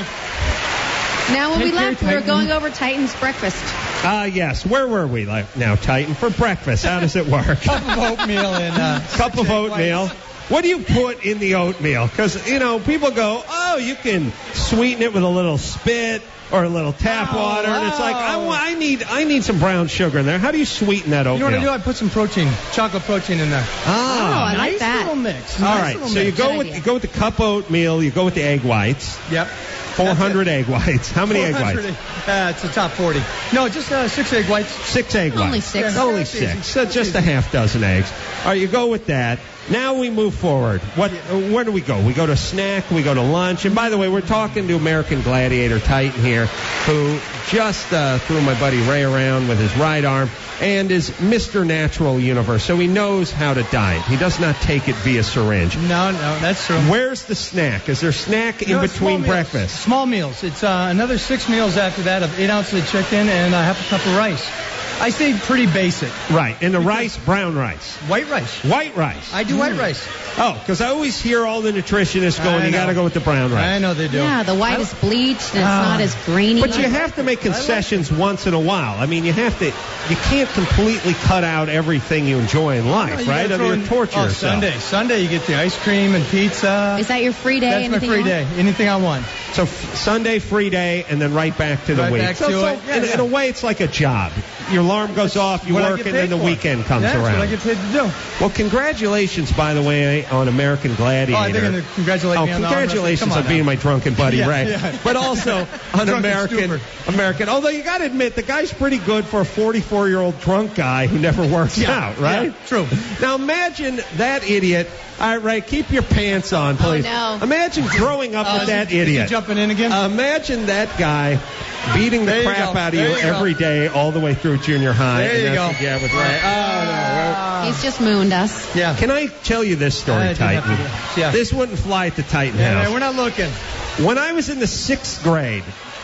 Now, when Take we care, left, we were Titan. going over Titan's breakfast. Ah, yes. Where were we like, now, Titan? For breakfast. How does it work? Cup of oatmeal and uh, Cup of six egg oatmeal. whites. What do you put in the oatmeal? Because, you know, people go, oh, you can sweeten it with a little spit or a little tap Oh, water. And it's like, I, wow. wa- I need I need some brown sugar in there. How do you sweeten that You oatmeal? know what I do? I put some protein, chocolate protein in there. Ah. Oh, I like nice that. little mix. All nice right, little so you mix. go Good with idea. you go with the cup oatmeal. You go with the egg whites. Yep. four hundred egg whites. How many egg four hundred whites? egg- Uh, it's the top forty. No, just uh, six egg whites. Six egg whites. Only six. Yeah. Only That's easy. six. So That's just a easy. half dozen eggs. All right, you go with that. Now we move forward. What? uh, Where do we go? We go to snack. We go to lunch. And by the way, we're talking to American Gladiator Titan here, who just uh, threw my buddy Ray around with his right arm and is Mister Natural Universe. So he knows how to diet. He does not take it via syringe. No, no, that's true. Where's the snack? Is there snack in No, it's small between meals. breakfast? Small meals. It's uh, another six meals after that of eight ounces of chicken and a half a cup of rice. I stay pretty basic. Right. And the rice, brown rice. White rice. White rice. I do white rice. Oh, because I always hear all the nutritionists going, I you know. got to go with the brown rice. I know they do. Yeah, the white is bleached and it's Ah. not as grainy. But you have to make concessions once in a while. I mean, you have to, you can't completely cut out everything you enjoy in No, life, you right? gotta I throw mean, in- you're torture oh, yourself. Sunday. Sunday you get the ice cream and pizza. Is that your free day? That's my Anything free you day. want? Anything I want. So f- Sunday, free day, and then right back to the Right week. back so, to so it. Yeah, in, yeah. in a way, it's like a job. Your alarm goes off, you What I work, get and then paid the for. weekend comes Yeah, that's around. what I get paid to do. Well, congratulations, by the way, on American Gladiator. Oh, I think I'm gonna congratulate Oh, me on the arm wrestling. congratulations Come on, on being now. my drunken buddy, Yeah, Ray. yeah. But also on Drunken American, stupor. American. Although you got to admit, the guy's pretty good for a forty-four-year-old drunk guy who never works Yeah, out, right? yeah, true. Now imagine that idiot. All right, Ray, keep your pants on, please. no. Imagine growing up Oh, with is that he- is he idiot. jumping in again? Imagine that guy beating the There you crap go. out of There you you go. every day, all the way through junior high. There and you that's go. what you have with Ray. Oh no. He's just mooned us. Yeah. Can I tell you this story, I do have Titan? to do- yeah. This wouldn't fly at the Titan Yeah, house. man, we're not looking. When I was in the sixth grade,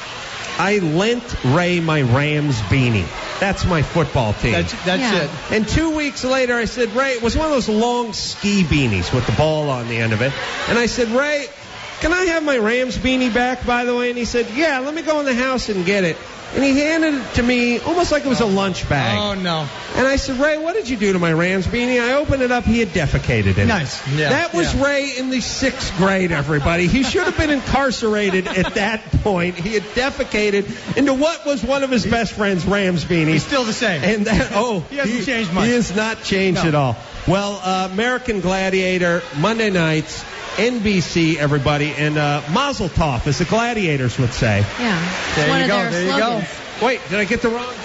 I lent Ray my Rams beanie. That's my football team. That's, that's Yeah. it. And two weeks later, I said, Ray, it was one of those long ski beanies with the ball on the end of it. And I said, Ray, can I have my Rams beanie back, by the way? And he said, yeah, let me go in the house and get it. And he handed it to me almost like it was a lunch bag. Oh, no. And I said, Ray, what did you do to my Rams beanie? I opened it up. He had defecated in it. Nice. Yeah, That was yeah. Ray in the sixth grade, everybody. He should have been incarcerated at that point. He had defecated into what was one of his best friend's Rams beanies. He's still the same. And that, oh, He hasn't changed much. He has not changed No. at all. Well, uh, American Gladiator, Monday nights, N B C, everybody, and uh, Mazel Tov, as the Gladiators would say. Yeah. There One you of go, their there you go. slogans. Wait, did I get the wrong?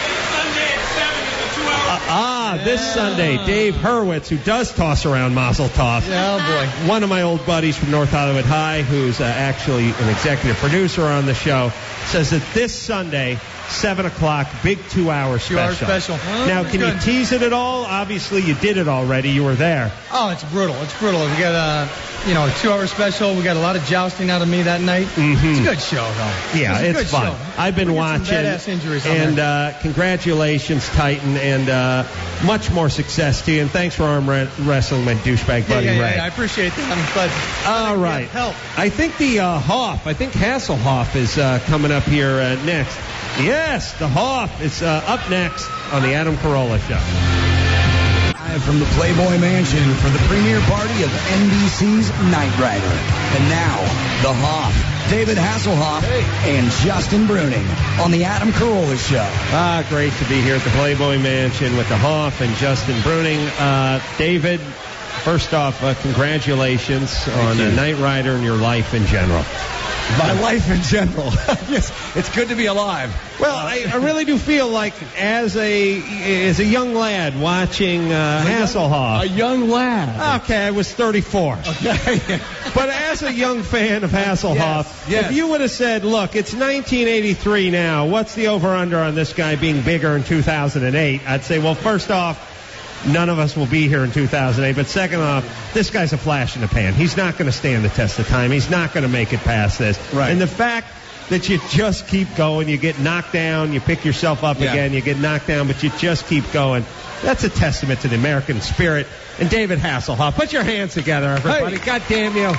Uh, ah, this Sunday, Dave Hurwitz, who does toss around Mazel Tov. Oh, boy. One of my old buddies from North Hollywood High, who's uh, actually an executive producer on the show, says that this Sunday, seven o'clock, big two-hour special. Two-hour special. Oh, Now, that's can good. you tease it at all? Obviously, you did it already. You were there. Oh, it's brutal. It's brutal. We got a, you know, a two-hour special. We got a lot of jousting out of me that night. Mhm. It's a good show, though. Yeah, it's, a it's good fun. Show. I've been We get some watching. badass injuries on and there. uh, congratulations, Titan, and uh, much more success to you. And thanks for arm re- wrestling my douchebag yeah, buddy yeah, yeah, Ray. yeah, I appreciate that. I'm glad. All right. Help. I think the uh, Hoff, I think Hasselhoff is uh, coming up here uh, next. Yes, the Hoff is uh, up next on the Adam Carolla Show. Live from the Playboy Mansion for the premiere party of N B C's Knight Rider. And now, the Hoff, David Hasselhoff, and Justin Bruning on the Adam Carolla Show. Ah, great to be here at the Playboy Mansion with the Hoff and Justin Bruning. Uh, David, first off, uh, congratulations on uh, Knight Rider and your life in general. My life in general. Yes, it's good to be alive. Well, I, I really do feel like as a as a young lad watching uh, Hasselhoff. A young lad. Okay, I was thirty-four. Okay. But as a young fan of Hasselhoff, Yes, yes. if you would have said, look, it's nineteen eighty-three now, what's the over-under on this guy being bigger in two thousand eight? I'd say, well, first off, none of us will be here in two thousand eight. But second off, this guy's a flash in the pan. He's not going to stand the test of time. He's not going to make it past this. Right. And the fact that you just keep going, you get knocked down, you pick yourself up Yeah. again, you get knocked down, but you just keep going. That's a testament to the American spirit. And David Hasselhoff, put your hands together, everybody. Hey. God damn you.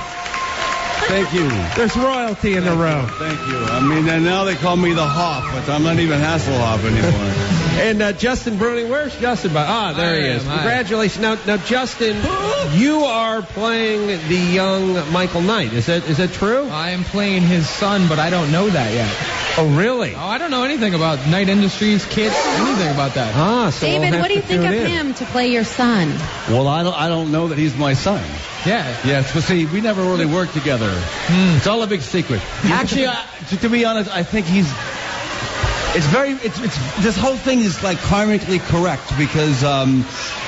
Thank you. There's royalty in the room. Thank you. I mean, and now they call me the Hoff, but I'm not even Hasselhoff anymore. And uh, Justin Bruning, where's Justin? Ah, there he I is. am, I- Congratulations. Now, now, Justin, you are playing the young Michael Knight. Is that is that true? I am playing his son, but I don't know that yet. Oh, really? Oh, I don't know anything about Knight Industries, kits, anything about that. Ah, so David, what do you think of him to play your son? Well, I don't, I don't know that he's my son. Yeah. Yes, but see, we never really worked together. It's all a big secret. Actually, I, to, to be honest, I think he's. It's very. It's, it's this whole thing is like karmically correct because um,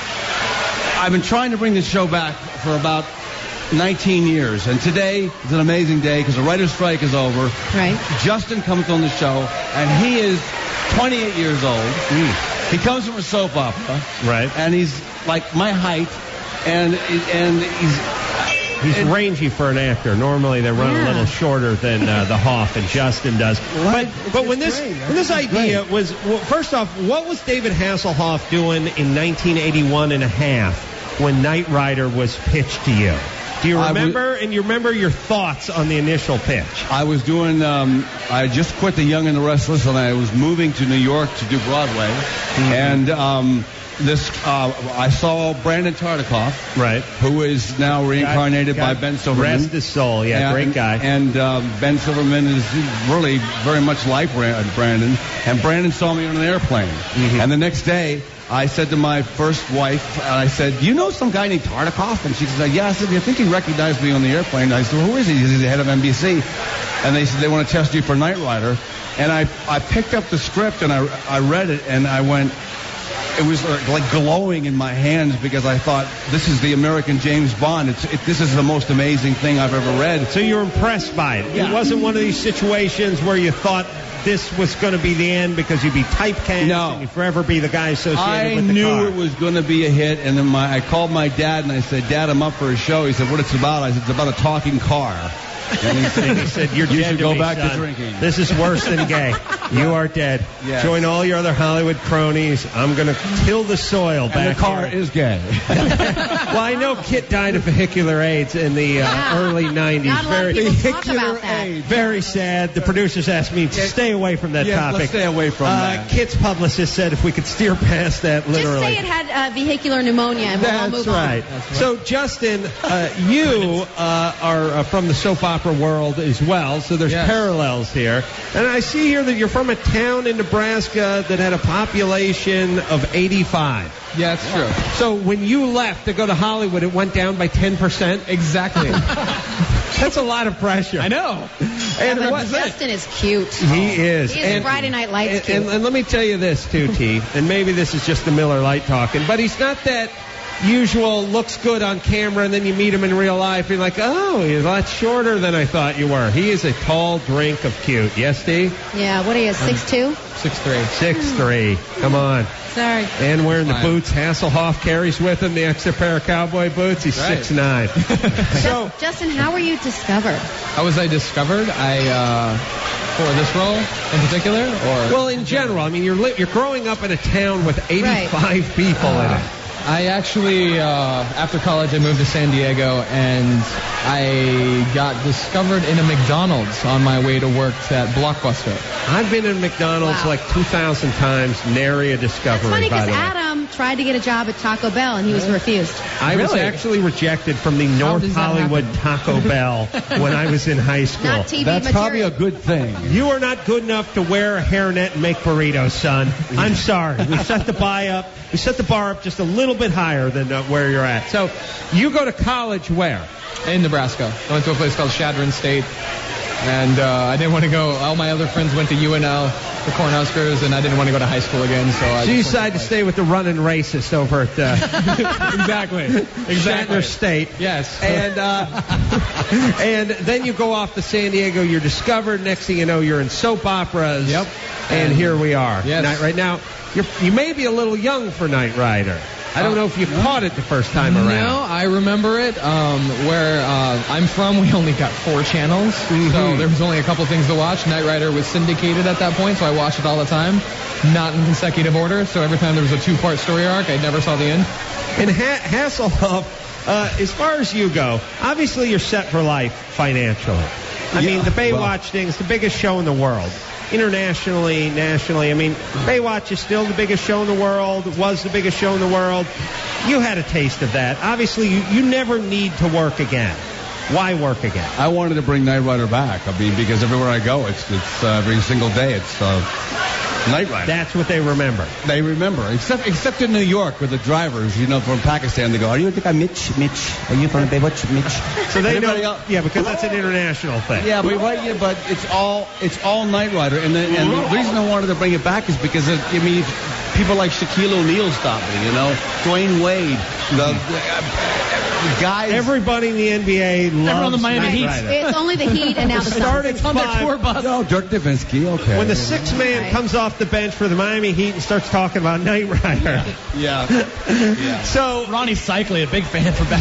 I've been trying to bring this show back for about nineteen years, and today is an amazing day because the writer's strike is over. Right. Justin comes on the show, and he is twenty-eight years old. He comes from a soap opera, right? And he's like my height, and and he's. He's and, rangy for an actor. Normally they run Yeah. a little shorter than uh, the Hoff and Justin does. Right. But but when this great. when this It's idea great. was well, first off, what was David Hasselhoff doing in nineteen eighty-one and a half when Knight Rider was pitched to you? Do you I remember? And you remember your thoughts on the initial pitch? I was doing. Um, I just quit The Young and the Restless, and I was moving to New York to do Broadway. Mm-hmm. And um, this, uh, I saw Brandon Tartikoff, right, who is now reincarnated God- by Ben Silverman. Rest his soul. Yeah, And- great guy. And um, Ben Silverman is really very much like Bra- Brandon. And Brandon saw me on an airplane. Mm-hmm. And the next day, I said to my first wife, and I said, "Do you know some guy named Tartikoff?" And she said, "Yeah." I said, "I think he recognized me on the airplane." I said, "Well, who is he?" He's the head of N B C. And they said they want to test you for Knight Rider. And I I picked up the script and I I read it and I went. It was like, like glowing in my hands because I thought this is the American James Bond. It's it, this is the most amazing thing I've ever read. So you were impressed by it. Yeah. It wasn't one of these situations where you thought this was going to be the end because you'd be typecast No. and you'd forever be the guy associated I with the knew car. it was going to be a hit, and then my I called my dad and I said, "Dad, I'm up for a show." He said, "What it's about?" I said, "It's about a talking car." And he said, he said, "You're you dead should to go me, back son. to drinking." This is worse than gay. You are dead. Yes. Join all your other Hollywood cronies. I'm going to till the soil And back the car here." is gay. Well, I know Kit died of vehicular AIDS in the uh, Yeah. early nineties. Not a lot of Very, people talk about that. very sad. The producers asked me to stay away from that Yeah, topic. let's stay away from uh, that. Kit's publicist said if we could steer past that, literally. Just say it had uh, vehicular pneumonia and we'll all That's move right. on. So, Justin, uh, you uh, are uh, from the soap opera world as well, so there's Yes. parallels here. And I see here that you're from a town in Nebraska that had a population of eighty-five. Yeah, it's true. So when you left to go to Hollywood, it went down by ten percent? Exactly. That's a lot of pressure. I know. And But what, Justin is cute. he is. He is And- Friday Night Lights and, cute. and, and let me tell you this, too, T, and maybe this is just the Miller Lite talking, but he's not that usual looks good on camera and then you meet him in real life and you're like, oh, you're a lot shorter than I thought you were. He is a tall drink of cute. Yes, T? Yeah, what are you, six two? Six three. six three. Come on. Sorry. And wearing the Fine. boots Hasselhoff carries with him, the extra pair of cowboy boots. He's Right. six nine. So, Justin, how were you discovered? How was I discovered? I uh, for this role in particular, or well, in general, I mean, you're li- you're growing up in a town with eighty-five people in it. I actually, uh, after college, I moved to San Diego, and I got discovered in a McDonald's on my way to work at Blockbuster. I've been in McDonald's Wow. like two thousand times. Nary a discovery, Funny by because the way. Adam tried to get a job at Taco Bell and he was refused. I was Really? actually rejected from the North does that Hollywood Taco Bell when I was in high school. Not T V That's material. probably a good thing. You are not good enough to wear a hairnet and make burritos, son. I'm sorry. We set the bar up. We set the bar up just a little bit higher than uh, where you're at. So, you go to college where? In Nebraska. I went to a place called Chadron State, and uh, I didn't want to go. All my other friends went to U N L, the Cornhuskers, and I didn't want to go to high school again. So I So you just went decided to stay with the running racist over at uh, exactly, exactly. Shatner State. Yes. And uh, and then you go off to San Diego. You're discovered. Next thing you know, you're in soap operas. Yep. And, And- here we are. Yes. Night, right now, you're, you may be a little young for Knight Rider. I don't know if you caught it the first time around. No, I remember it. Um, where uh, I'm from, we only got four channels, Mm-hmm. so there was only a couple things to watch. Knight Rider was syndicated at that point, so I watched it all the time, not in consecutive order. So every time there was a two-part story arc, I never saw the end. And ha- Hasselhoff, uh, as far as you go, obviously you're set for life financially. I Yeah, mean, the Baywatch well- thing is the biggest show in the world. Internationally, nationally, I mean, Baywatch is still the biggest show in the world, was the biggest show in the world. You had a taste of that. Obviously, you, you never need to work again. Why work again? I wanted to bring Knight Rider back. I mean, because everywhere I go, it's it's uh, every single day, it's uh, Knight Rider. That's what they remember. They remember, except except in New York with the drivers, you know, from Pakistan. They go, "Are you the guy Mitch? Mitch? Are you from Baywatch? Mitch?" So they Everybody know, else- yeah, because that's an international thing. Yeah, but what, yeah, but it's all it's all Knight Rider, and the, and the reason I wanted to bring it back is because it, I mean, people like Shaquille O'Neal stopped me, you know, Dwayne Wade, the, the guys. Everybody in the N B A loves on the Miami Knight Heat. Rider. It's only the Heat and now the Starting Suns. five. No, Dirk Nowitzki, okay. When the sixth man comes off the bench for the Miami Heat and starts talking about Knight Rider. Yeah. yeah. So Ronnie Cycli, a big fan for back.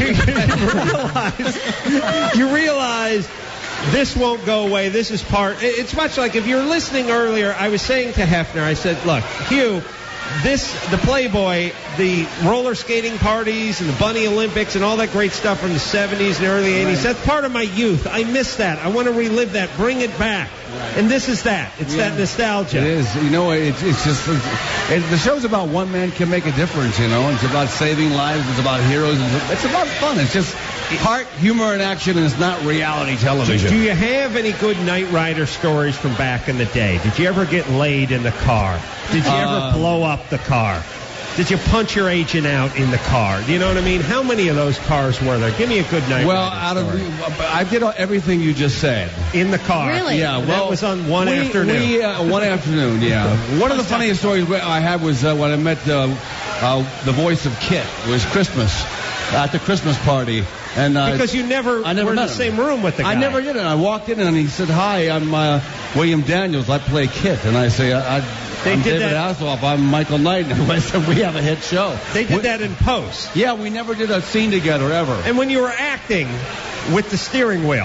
you realize, you realize this won't go away. This is part. it- It's much like if you're listening earlier, I was saying to Hefner, I said, look, Hugh, this, the Playboy, the roller skating parties and the Bunny Olympics and all that great stuff from the seventies and early eighties, that's part of my youth. I miss that. I want to relive that. Bring it back. And this is that. It's Yeah. that nostalgia. It is. You know, it's, it's just, it's, it, the show's about one man can make a difference, you know. It's about saving lives. It's about heroes. It's, it's about fun. It's just heart, humor, and action, and it's not reality television. Do you have any good Knight Rider stories from back in the day? Did you ever get laid in the car? Did you Uh, ever blow up the car? Did you punch your agent out in the car? Do you know what I mean? How many of those cars were there? Give me a good Knight Well, Rider out of story. the, I did everything you just said. In the car. Really? Yeah, And well, that was on one we, afternoon. We, uh, one afternoon, yeah. One of the funniest stories I had was uh, when I met uh, uh, the voice of Kit. It was Christmas, at the Christmas party. And uh, Because you never, I never were in met the him. same room with the guy. I never did it. I walked in and he said, "Hi, I'm uh, William Daniels. I play Kit." And I say, I, I, They "I'm did David that- Hasselhoff. I'm Michael Knight." And I said, "We have a hit show." They did We- that in post. Yeah, we never did a scene together ever. And when you were acting with the steering wheel,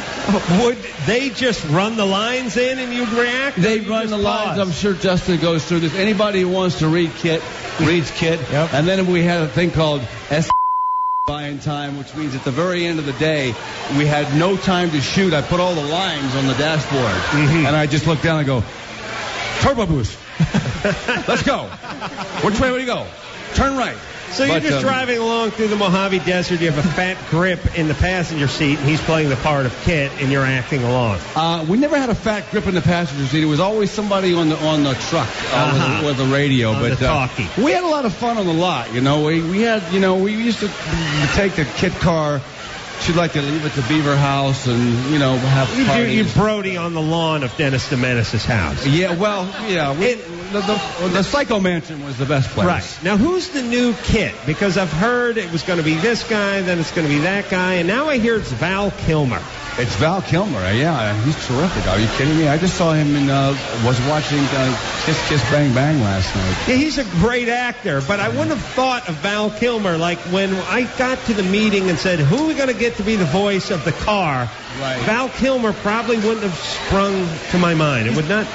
would they just run the lines in and you'd react? They Or you run just the lines. pause? I'm sure Justin goes through this. Anybody who wants to read Kit, reads Kit. Yep. And then we had a thing called S buying time, which means at the very end of the day, we had no time to shoot. I put all the lines on the dashboard. Mm-hmm. And I just look down and go, "Turbo boost. Let's go. Which way would you go? Turn right." So you're But, just um, driving along through the Mojave Desert. You have a fat grip in the passenger seat, and he's playing the part of Kit, and you're acting along. Uh, we never had a fat grip in the passenger seat. It was always somebody on the on the truck uh, Uh-huh. with, a, with a radio. On but the uh, talkie. we had a lot of fun on the lot. You know, we we had you know we used to take the Kit car. She'd like to leave it to Beaver House and you know have You do parties. you Brody on the lawn of Dennis the Menace's house. Yeah, well, yeah. We, the, the, the Psycho Mansion was the best place. Right. Now, who's the new Kit? Because I've heard it was going to be this guy, then it's going to be that guy, and now I hear it's Val Kilmer. It's Val Kilmer. uh, Yeah, he's terrific. Are you kidding me? I just saw him in, uh, was watching uh, Kiss Kiss Bang Bang last night. Yeah, he's a great actor, but I wouldn't have thought of Val Kilmer like when I got to the meeting and said, who are we going to get to be the voice of the car? Right. Val Kilmer probably wouldn't have sprung to my mind. It would not.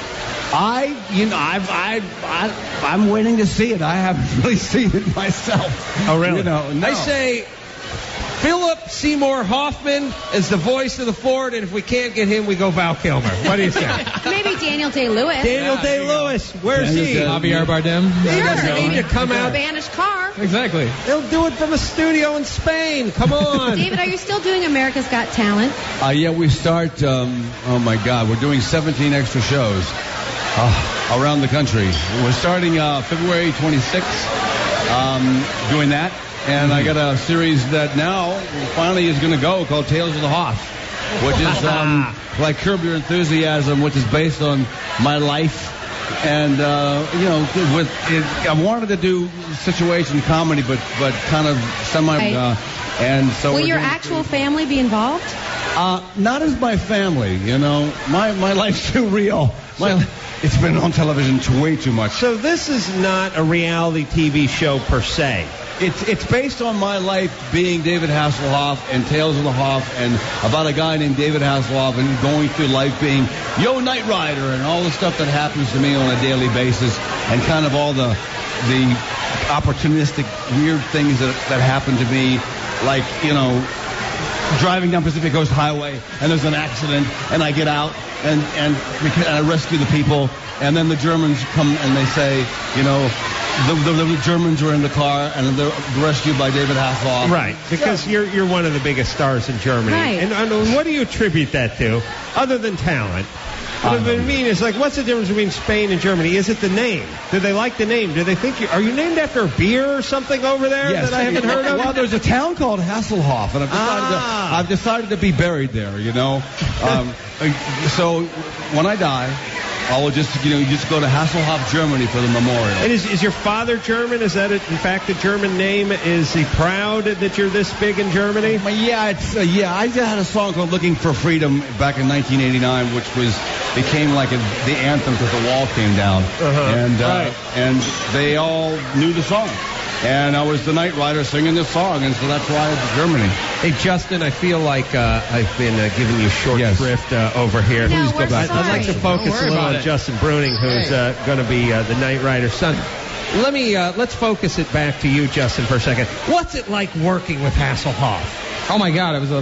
I, you know, I've, I, I, I'm waiting to see it. I haven't really seen it myself. Oh, really? You know, no. I say Philip Seymour Hoffman is the voice of the Ford, and if we can't get him, we go Val Kilmer. What do you say? Maybe Daniel Day-Lewis. Daniel Day-Lewis, where's Daniel he? Day- Javier Bardem. He Sure, doesn't need to come out. Spanish car. Exactly. He'll do it from a studio in Spain. Come on. David, are you still doing America's Got Talent? Uh, yeah, we start, um, oh my God, we're doing seventeen extra shows uh, around the country. We're starting uh, February twenty-sixth, um, doing that. And I got a series that now finally is going to go called Tales of the Hoff, which is um, like Curb Your Enthusiasm, which is based on my life. And, uh, you know, with it, I wanted to do situation comedy, but but kind of semi. Right. Uh, and so Will we're your doing- actual family be involved? Uh, not as my family, you know. My my life's too real. My, it's been on television too, way too much. So this is not a reality T V show per se. it's it's based on my life being David Hasselhoff and Tales of the Hoff, and about a guy named David Hasselhoff and going through life being Yo Knight Rider and all the stuff that happens to me on a daily basis, and kind of all the the opportunistic weird things that that happen to me, like, you know, driving down Pacific Coast Highway and there's an accident and I get out and and, and I rescue the people, and then the Germans come and they say, you know, the, the, the Germans were in the car and they're rescued by David Hasselhoff. Right, because you're you're one of the biggest stars in Germany. Right. And, and what do you attribute that to, other than talent? What I mean is, like, what's the difference between Spain and Germany? Is it the name? Do they like the name? Do they think you... Are you named after a beer or something over there Yes. that I haven't heard of? Well, there's a town called Hasselhoff, and I've decided, Ah. to, I've decided to be buried there, you know. Um, so when I die, I will just, you know, you just go to Hasselhoff, Germany for the memorial. And is, is your father German? Is that, a, in fact, a German name? Is he proud that you're this big in Germany? Well, yeah, it's uh, yeah. I had a song called "Looking for Freedom" back in nineteen eighty-nine, which was became like a, the anthem because the wall came down, Uh-huh. and uh, Right. and they all knew the song. And I was the Knight Rider singing this song, and so that's why it's Germany. Hey, Justin, I feel like uh, I've been uh, giving you short Yes. shrift uh, over here. No, Please we're I'd, I'd like to sorry. focus Don't a worry little about on it. Justin Bruning, who's uh, going to be uh, the Knight Rider's son. Let me uh, let's focus it back to you, Justin, for a second. What's it like working with Hasselhoff? Oh my God, it was a.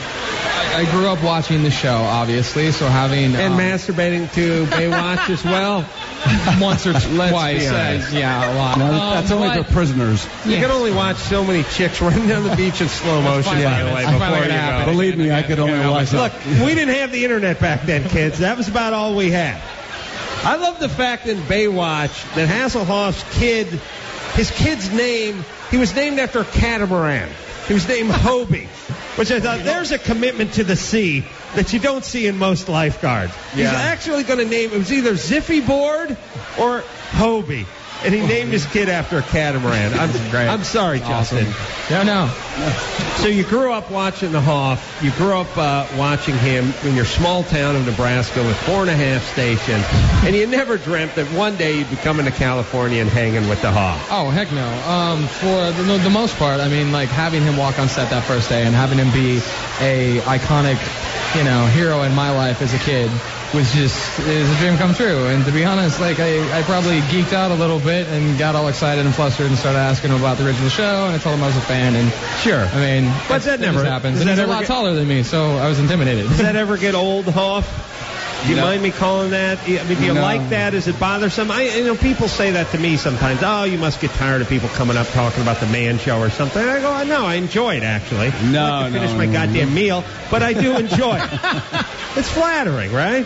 I, I grew up watching the show, obviously, so having And um, masturbating to Baywatch as well? once or Let's twice. be uh, honest. yeah, a lot. No, Um, that's only but- for prisoners. You Yeah. can only watch so many chicks running down the beach in slow motion, finally by gonna- the way, that's before finally you gonna go. happen. Believe me, I could only Yeah, watch Look, that. we didn't have the internet back then, kids. That was about all we had. I love the fact in Baywatch that Hasselhoff's kid, his kid's name, he was named after a catamaran. He was named Hobie, which I thought, there's a commitment to the sea that you don't see in most lifeguards. He's Yeah. actually going to name, it was either Ziffy Board or Hobie. And he named his kid after a catamaran. I'm, Great. I'm sorry, Awesome. Justin. No, no. So you grew up watching the Hoff. You grew up uh, watching him in your small town of Nebraska with four and a half stations, and you never dreamt that one day you'd be coming to California and hanging with the Hoff. Oh, heck no. Um, for the, the most part, I mean, like having him walk on set that first day and having him be a iconic, you know, hero in my life as a kid was just is a dream come true. And to be honest, like I, I probably geeked out a little bit and got all excited and flustered and started asking him about the original show, and I told him I was a fan. And Sure. I mean, But that's- that never- just happens. does And that he's a ever lot get- taller than me, so I was intimidated. Does that ever get old, Hoff? Do you No. mind me calling that? I mean, do you No. like that? Is it bothersome? I, you know, people say that to me sometimes. Oh, you must get tired of people coming up talking about the Man Show or something. I go, no, I enjoy it actually. No, I like to finish no, my no, goddamn no. meal, but I do enjoy it. It's flattering, right?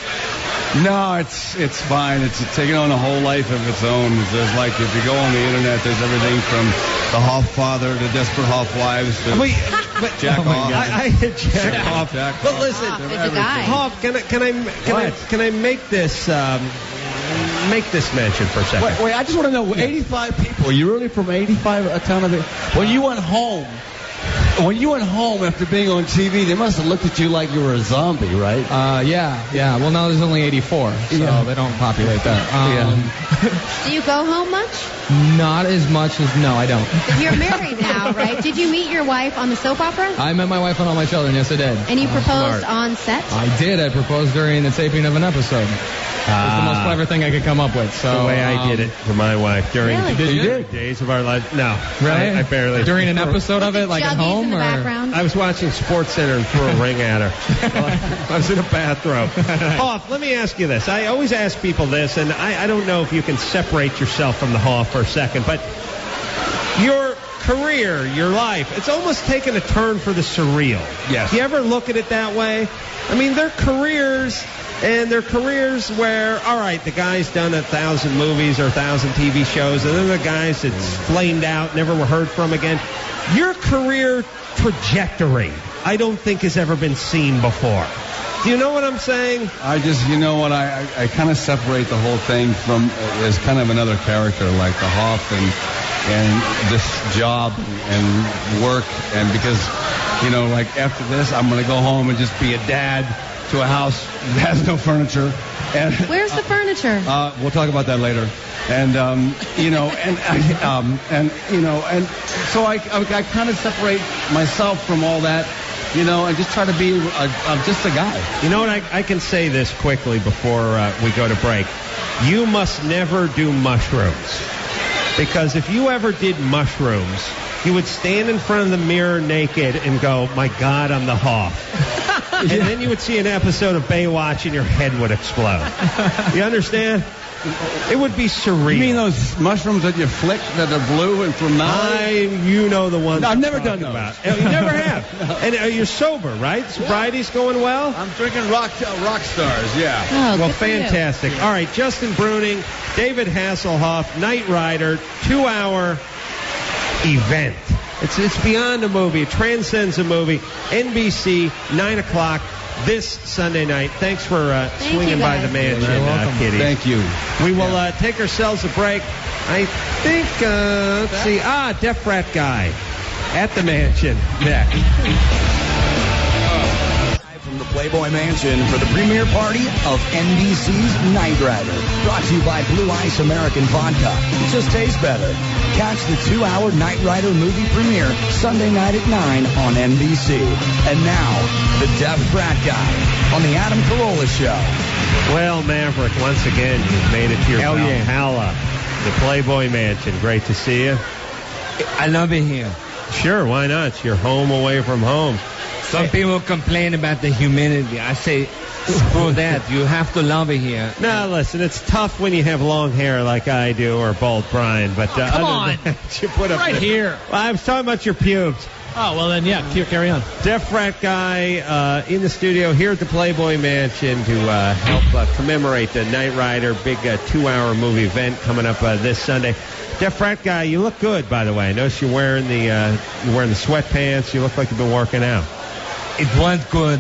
No, it's it's fine. It's taking on a whole life of its own. There's like, if you go on the internet, there's everything from the Hoff father to Desperate Hoff wives to Wait, but Jack oh my Hoff. God. I, I hit Jack Jack Hoff. Jack But Hoff. listen, Hoff is a guy. Hoff, can I can I can I, What? can I make this um, make this mention for a second? Wait, wait, I just want to know, eighty-five people. Are you really from eighty-five, a town of it? When you went home, when you went home after being on T V, they must have looked at you like you were a zombie, right? Uh, yeah, yeah. Well, now there's only eighty-four, so Yeah. they don't populate that. Um, Do you go home much? Not as much as no, I don't. You're married now, right? Did you meet your wife on the soap opera? I met my wife and all my children. Yes, I did. And you proposed smart. on set? I did. I proposed during the taping of an episode. It was the most clever thing I could come up with. So the way I um, did it for my wife during Really? the Did you? early days of our lives. No, Really? I, I barely. During an episode of it, like at Juggies home, in the or background? I was watching Sports Center and threw a ring at her. I was in a bathrobe. Hoff, let me ask you this. I always ask people this, and I, I don't know if you can separate yourself from the Hoff for a second, but your career, your life, it's almost taken a turn for the surreal. Yes. Do you ever look at it that way? I mean, their careers, and their careers where, all right, the guy's done a thousand movies or a thousand T V shows, and then the guys that's flamed out, never were heard from again. Your career trajectory, I don't think has ever been seen before. Do you know what I'm saying? I just, you know what, I, I, I kind of separate the whole thing from, uh, as kind of another character, like the Hoff and, and this job and work, and because, you know, like after this, I'm going to go home and just be a dad to a house that has no furniture. And Where's the furniture? Uh, we'll talk about that later. And um, you know, and um, and you know, and so I I, I kind of separate myself from all that, you know, and just try to be a, a, just a guy. You know what? I, I can say this quickly before uh, we go to break. You must never do mushrooms, because if you ever did mushrooms, you would stand in front of the mirror naked and go, "My God, I'm the Hoff." And then you would see an episode of Baywatch and your head would explode. You understand? It would be surreal. You mean those mushrooms that you flick that are blue and from now? I, you know the ones. No, I've I'm never done talking those. about. You never have. No. And uh, you're sober, right? Sobriety's going well? I'm drinking rock uh, rock stars, yeah. Oh, well, good for you. fantastic. All right, Justin Bruning, David Hasselhoff, Knight Rider, two-hour event. It's it's beyond a movie. It transcends a movie. N B C, nine o'clock. This Sunday night. Thanks for uh, Thank swinging you by guys. the mansion, You're welcome. uh, Kitty. Thank you. We will uh, take ourselves a break. I think, uh, let's see, ah, Deaf Rat Guy at the mansion next. From the Playboy Mansion for the premiere party of N B C's Knight Rider. Brought to you by Blue Ice American Vodka. It just tastes better. Catch the two-hour Knight Rider movie premiere Sunday night at nine on N B C. And now, the Deaf Frat Guy on the Adam Carolla Show. Well, Maverick, once again, you've made it to your Hell yeah. Valhalla, the Playboy Mansion. Great to see you. I love it here. Sure, why not? It's your home away from home. Some people complain about the humidity. I say, screw that. You have to love it here. No, listen, it's tough when you have long hair like I do or bald Brian, but uh, Oh, come other on. than that, you put up Right the- here. Well, I was talking about your pubes. Oh, well then, yeah, here, carry on. Deaf Rat Guy uh, in the studio here at the Playboy Mansion to uh, help uh, commemorate the Knight Rider big uh, two-hour movie event coming up uh, this Sunday. Deaf Rat Guy, you look good, by the way. I noticed you're wearing the uh, you're wearing the sweatpants. You look like you've been working out. It was good.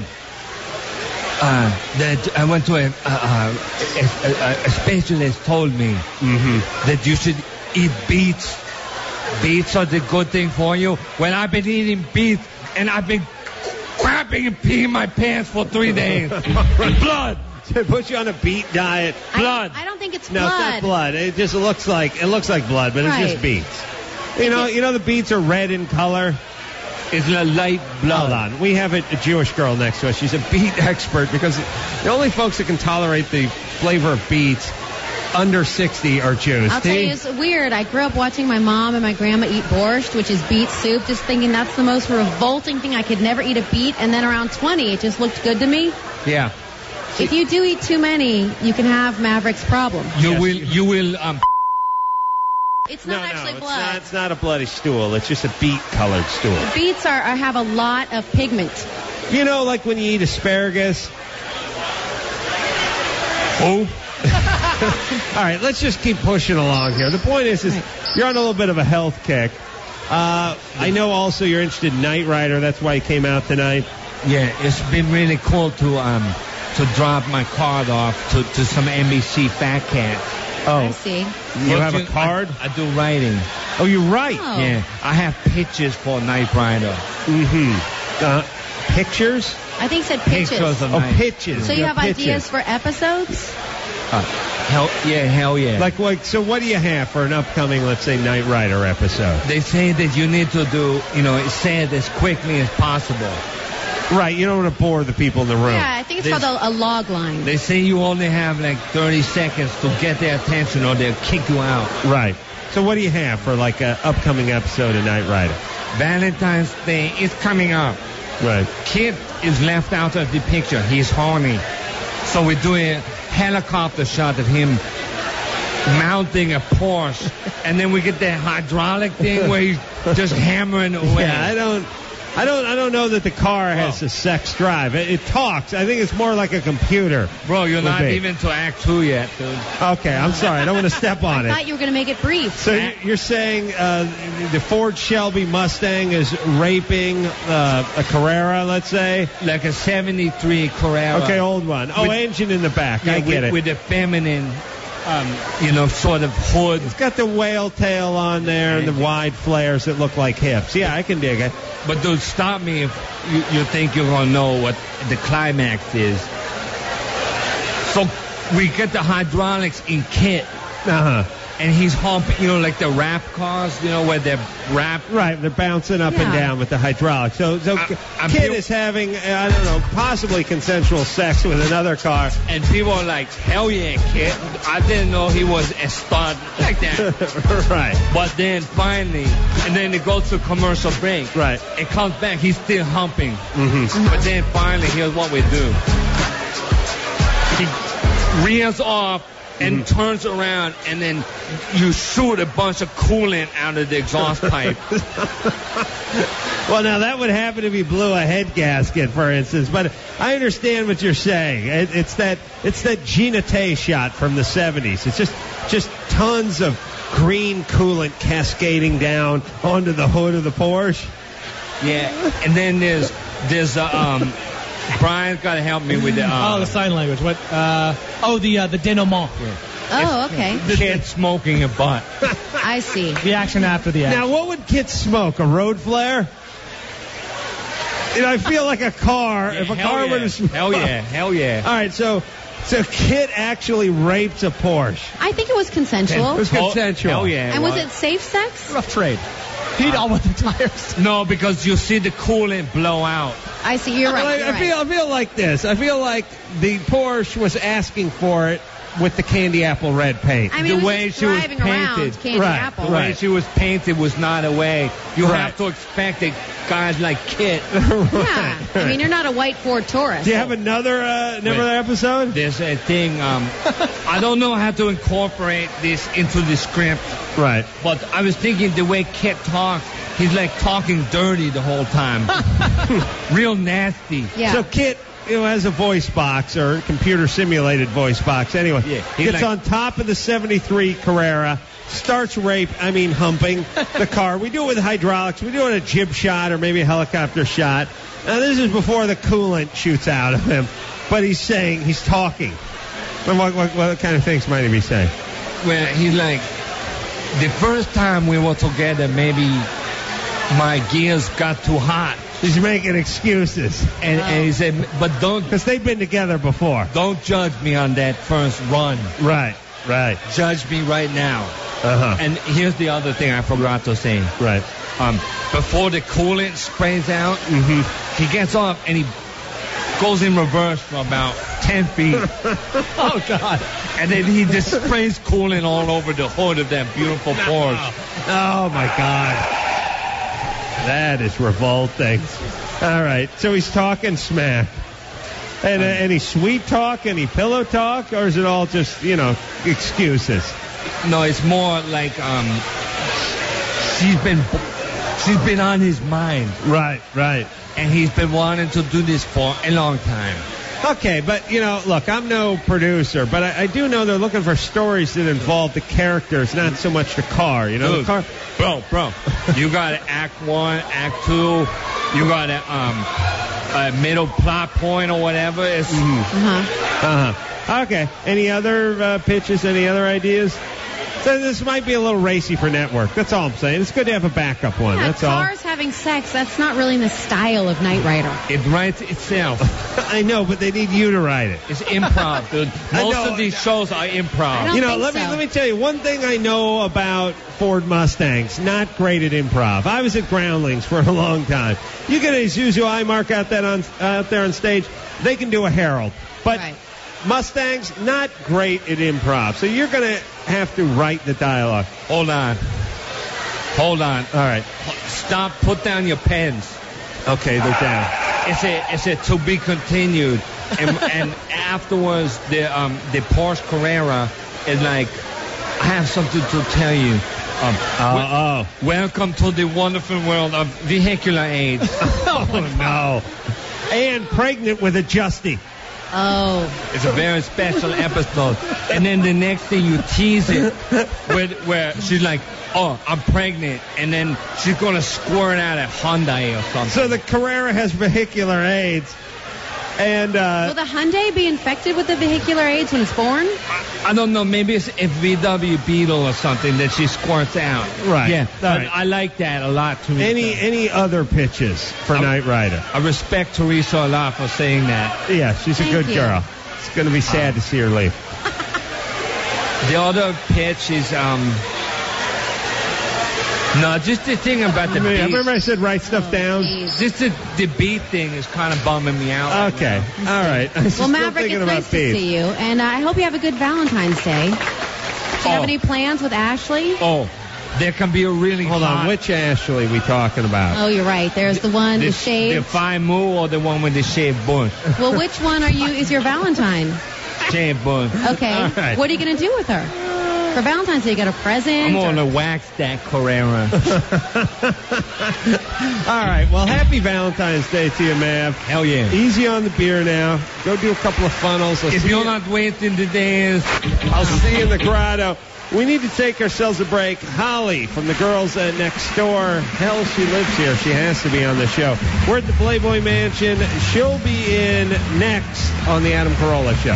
Uh, that I went to a, uh, a, a, a specialist told me Mm-hmm. that you should eat beets. Beets are the good thing for you. When I've been eating beets and I've been crapping and peeing my pants for three days. Blood. They put you on a beet diet. Blood. I don't think it's No, blood. it's not blood. It just looks like it looks like blood, but Right. it's just beets. You know, you know the beets are red in color. It's a light blood. Hold on. We have a, a Jewish girl next to us. She's a beet expert because the only folks that can tolerate the flavor of beets under sixty are Jews. I'll tell See? you, it's weird. I grew up watching my mom and my grandma eat borscht, which is beet soup, just thinking that's the most revolting thing. I could never eat a beet, and then around twenty, it just looked good to me. Yeah. If you do eat too many, you can have Maverick's problem. You Yes. will. You will. Um. It's not no, actually no, blood. It's not, it's not a bloody stool. It's just a beet-colored stool. Beets are, are have a lot of pigment. You know, like when you eat asparagus. Oh. All right, let's just keep pushing along here. The point is, is you're on a little bit of a health kick. Uh, I know also you're interested in Knight Rider. That's why you came out tonight. Yeah, it's been really cool to um to drop my card off to, to some N B C fat cat. I Oh, see. you have a card? I, I do writing. Oh, you write? Oh. Yeah, I have pictures for Knight Rider. Mm-hmm. Uh, pictures? I think it said pitches. Pictures of Oh, Knight. pitches. So you have pitches. ideas for episodes? Uh, hell, yeah, hell yeah. Like, like, so what do you have for an upcoming, let's say, Knight Rider episode? They say that you need to do, you know, say it as quickly as possible. Right, you don't want to bore the people in the room. Yeah, I think it's This- called a, a log line. They say you only have like thirty seconds to get their attention or they'll kick you out. Right. So what do you have for, like, an upcoming episode of Knight Rider? Valentine's Day is coming up. Right. Kid is left out of the picture. He's horny. So we do a helicopter shot of him mounting a Porsche, and then we get that hydraulic thing where he's just hammering away. Yeah, I don't... I don't. I don't know that the car has a sex drive. It, it talks. I think it's more like a computer. Bro, you're would not be. even to Act Two yet, dude. Okay, I'm sorry. I don't want to step on I it. thought you were going to make it brief. So you- you're saying uh, the Ford Shelby Mustang is raping uh, a Carrera, let's say? Like a seventy-three Carrera. Okay, old one. Oh, With- engine in the back. Yeah, I get with, it. with a feminine, um, you know, sort of hood. It's got the whale tail on there and the wide flares that look like hips. Yeah, I can dig it. But dude, stop me if you, you think you're gonna know what the climax is. So we get the hydraulics in Kit. Uh-huh. And he's humping, you know, like the rap cars, you know, where they're rap. Right, they're bouncing up and Yeah. down with the hydraulics. So, so I- I'm Kid feel- is having, uh, I don't know, possibly consensual sex with another car. And people are like, hell yeah, Kit. I didn't know he was a stud like that. Right. But then finally, and then it goes to commercial break. Right. It comes back, he's still humping. Mm-hmm. But then finally, here's what we do. He rears off and Mm-hmm. turns around, and then you shoot a bunch of coolant out of the exhaust pipe. Well, now that would happen if he blew a head gasket, for instance. But I understand what you're saying. It, it's that it's that Gina Tay shot from the seventies. It's just just tons of green coolant cascading down onto the hood of the Porsche. Yeah, and then there's there's uh, um. Brian's got to help me with the. Uh, oh, the sign language. What? Uh, oh, the uh, the denouement. Oh, okay. The kid smoking a butt. I see. The action after the action. Now, what would Kit smoke? A road flare? And I feel like a car. Yeah, if a hell car yeah. would have smoked. Hell yeah, hell yeah. All right, so so Kit actually raped a Porsche. I think it was consensual. It was consensual. Hell yeah. And was it safe sex? Rough trade. Heat all with the tires. No, because you see the coolant blow out. I see. You're right. I, You're I right. feel I feel like this. I feel like the Porsche was asking for it with the candy apple red paint. I mean, the it was way just she was driving around painted. Candy Right, Apple. The way right. she was painted was not a way. You Right. have to expect that guys like Kit. Yeah. I mean, you're not a white Ford Taurus. Do you have another uh, another Wait. episode? There's a thing. Um, I don't know how to incorporate this into the script, Right. but I was thinking the way Kit talks, he's like talking dirty the whole time, real nasty. Yeah. So Kit, you know, has a voice box or computer simulated voice box. Anyway, Yeah, he gets like- on top of the seventy-three Carrera, starts rape. I mean, humping the car. We do it with hydraulics. We do it in a jib shot or maybe a helicopter shot. Now this is before the coolant shoots out of him, but he's saying he's talking. And What, what, what kind of things might he be saying? Where he's like, the first time we were together, maybe my gears got too hot. He's making excuses. And, and he said, but don't Because they've been together before. don't judge me on that first run. Right, right. Judge me right now. Uh-huh. And here's the other thing I forgot to say. Right. Um, before the coolant sprays out, Mm-hmm. he gets off and he goes in reverse for about ten feet. Oh, God. And then he just sprays coolant all over the hood of that beautiful Porsche. Oh, my God. That is revolting. All right, so he's talking smack. And uh, any sweet talk, any pillow talk, or is it all just, you know, excuses? No, it's more like um, she's been she's been on his mind, Right, right. and he's been wanting to do this for a long time. Okay, but, you know, look, I'm no producer, but I, I do know they're looking for stories that involve the characters, not so much the car. You know, the Dude, car. bro, bro, you got an act one, act two, you got a um a middle plot point or whatever. It's Uh-huh. Uh-huh. Okay. Any other uh, pitches? Any other ideas? So this might be a little racy for network. That's all I'm saying. It's good to have a backup one. Yeah, That's all. cars having sex, that's not really in the style of Knight Rider. it writes itself. I know, but they need you to write it. It's improv, dude. I Most know. of these shows are improv. I don't You know, think let me so. let me tell you one thing I know about Ford Mustangs. Not great at improv. I was at Groundlings for a long time. You get a Isuzu I-Mark out that on out there on stage, they can do a Herald, but Right. Mustangs not great at improv. So you're gonna have to write the dialogue. Hold on. Hold on. All right. Stop. Put down your pens. Okay, they're down. It's a it's a to be continued, and and afterwards the um the Porsche Carrera is like, I have something to tell you. Um, wel- oh. welcome to the wonderful world of vehicular aids. Oh no. And pregnant with a Justy. Oh. It's a very special episode. And then the next thing you tease it with where she's like, oh, I'm pregnant, and then she's gonna squirt out a Hyundai or something. So the Carrera has vehicular AIDS. And uh Will the Hyundai be infected with the vehicular AIDS when it's born? I don't know, maybe it's a V W Beetle or something that she squirts out. Right. Yeah, All but right. I like that a lot too. any any other pitches for Knight Rider? I respect Teresa a lot for saying that. Yeah, she's a Thank good you. girl. It's going to be sad to see her leave. The other pitch is, um, no, just the thing about the beat. Remember I said write stuff down? Just the, the beat thing is kind of bumming me out. Okay. Right All right. I was Well, still Maverick, thinking it's about nice to beef. see you, and uh, I hope you have a good Valentine's Day. Do you have Oh. any plans with Ashley? Oh, there can be a really Hold hot... on. Which Ashley we talking about? Oh, you're right. There's the one, the, The, shaved. the fine moo or the one with the shaved bun? Well, which one are you? Is your Valentine? Shaved bun. Okay. All right. What are you going to do with her? For Valentine's Day, you got a present? I'm or- going to wax that Carrera. All right. Well, happy Valentine's Day to you, Mav. Hell yeah. Easy on the beer now. Go do a couple of funnels. I'll If see you're you- not waiting to dance, I'll see you in the grotto. We need to take ourselves a break. Holly from the girls uh, next door. Hell, she lives here. She has to be on the show. We're at the Playboy Mansion. She'll be in next on the Adam Carolla Show.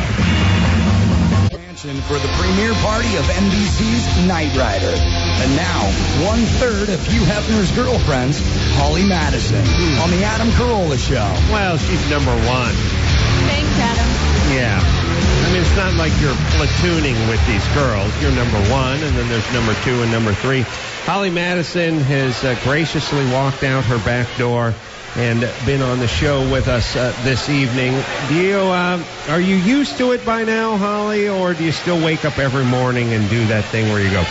Mansion for the premiere party of N B C's Knight Rider. And now, one-third of Hugh Hefner's girlfriends, Holly Madison, on the Adam Carolla Show. Well, she's number one. Thanks, Adam. Yeah. I mean, it's not like you're platooning with these girls. You're number one, and then there's number two and number three. Holly Madison has uh, graciously walked out her back door and been on the show with us uh, this evening. Do you, uh, are you used to it by now, Holly, or do you still wake up every morning and do that thing where you go,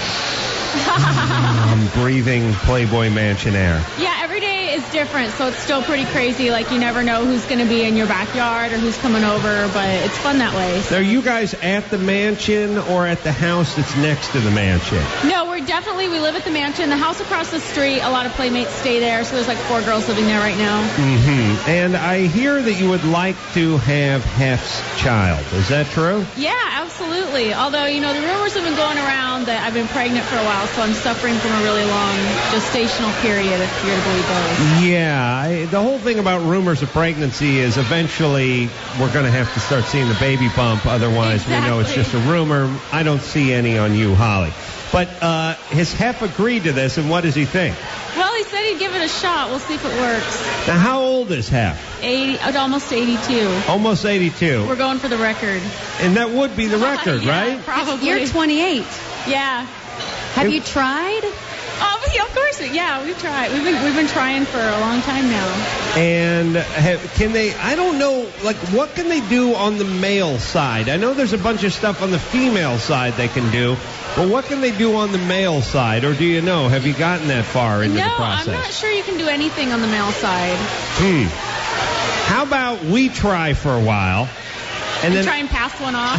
I'm breathing Playboy Mansion air? Yeah, every day is different, so it's still pretty crazy. Like, you never know who's going to be in your backyard or who's coming over, but it's fun that way. Are you guys at the mansion or at the house that's next to the mansion? No, we're definitely, we live at the mansion. The house across the street, a lot of playmates stay there, so there's like four girls living there right now. Mm-hmm. And I hear that you would like to have Hef's child. Is that true? Yeah, absolutely. Although, you know, the rumors have been going around that I've been pregnant for a while, so I'm suffering from a really long gestational period, if you're to believe those. Yeah. I, the whole thing about rumors of pregnancy is eventually we're going to have to start seeing the baby bump. Otherwise, we know it's just a rumor. I don't see any on you, Holly. But uh, has Hef agreed to this, and what does he think? Well, he said he'd give it a shot. We'll see if it works. Now, how old is Hef? eighty, almost eighty-two. Almost eighty-two. We're going for the record. And that would be the record, Yeah, right? Probably. You're twenty-eight. Yeah. Have you tried? Oh, yeah, of course. Yeah, we've tried. We've been we've been trying for a long time now. And have, can they, I don't know, like, what can they do on the male side? I know there's a bunch of stuff on the female side they can do, but what can they do on the male side? Or do you know? Have you gotten that far into no, the process? I'm not sure you can do anything on the male side. Hmm. How about we try for a while? And And then try and pass one off.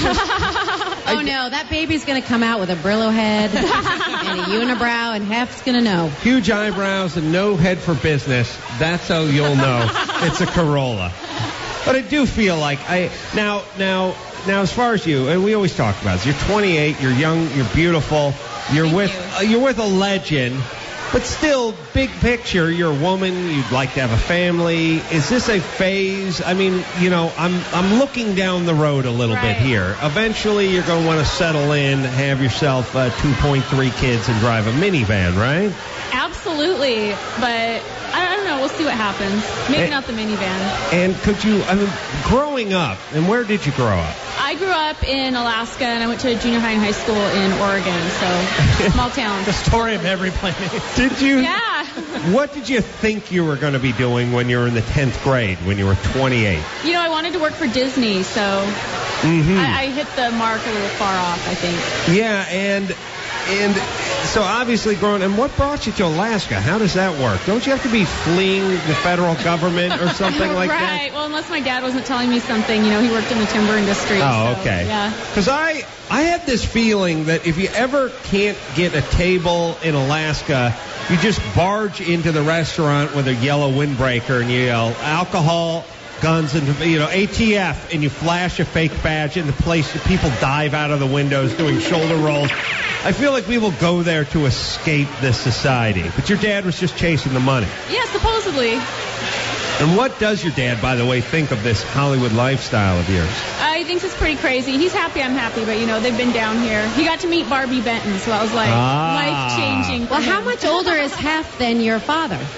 Oh, no, that baby's going to come out with a Brillo head and a unibrow, and Hef's going to know. huge eyebrows and no head for business. That's how you'll know it's a Corolla. But I do feel like I now now now as far as you, and we always talk about this. You're twenty-eight. You're young. You're beautiful. You're Thank with you. uh, you're with a legend. But still, big picture, you're a woman. You'd like to have a family. Is this a phase? I mean, you know, I'm I'm looking down the road a little Right. bit here. Eventually, you're going to want to settle in, have yourself uh, two point three kids, and drive a minivan, right? Absolutely. But I don't know. We'll see what happens. Maybe Eh. not the minivan. And could you, I mean, growing up, and where did you grow up? I grew up in Alaska, and I went to junior high and high school in Oregon, so small town. The story of every planet. Did you? Yeah. What did you think you were going to be doing when you were in the tenth grade, when you were twenty-eight? You know, I wanted to work for Disney, so Mm-hmm. I, I hit the mark a little far off, I think. Yeah, and and so obviously growing. And what brought you to Alaska? How does that work? Don't you have to be fleeing the federal government or something like that? Right. Well, unless my dad wasn't telling me something, you know, he worked in the timber industry. Oh, so, okay. Yeah. Because I, I had this feeling that if you ever can't get a table in Alaska, you just barge into the restaurant with a yellow windbreaker and you yell, alcohol, guns, and, you know, A T F, and you flash a fake badge in the place that people dive out of the windows doing shoulder rolls. I feel like people go there to escape this society. But your dad was just chasing the money. Yeah, supposedly. And what does your dad, by the way, think of this Hollywood lifestyle of yours? Uh, he thinks it's pretty crazy. He's happy I'm happy, but, you know, they've been down here. He got to meet Barbie Benton, so that was, like, Ah. life-changing. for Well, how him. much older is Hef than your father?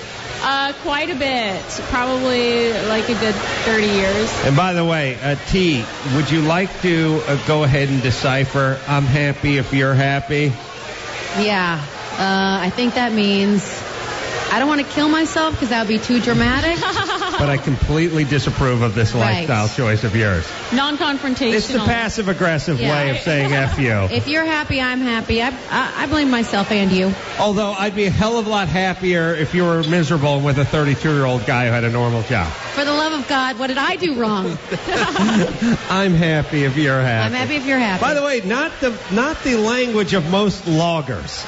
Uh, quite a bit. Probably like a good thirty years. And by the way, uh, T, would you like to uh, go ahead and decipher I'm happy if you're happy? Yeah. Uh, I think that means I don't want to kill myself because that would be too dramatic. But I completely disapprove of this Right. lifestyle choice of yours. Non-confrontational. It's the passive-aggressive Yeah. way of saying F you. If you're happy, I'm happy. I, I, I blame myself and you. Although I'd be a hell of a lot happier if you were miserable with a thirty-two-year-old guy who had a normal job. For the love of God, what did I do wrong? I'm happy if you're happy. I'm happy if you're happy. By the way, not the not the language of most loggers.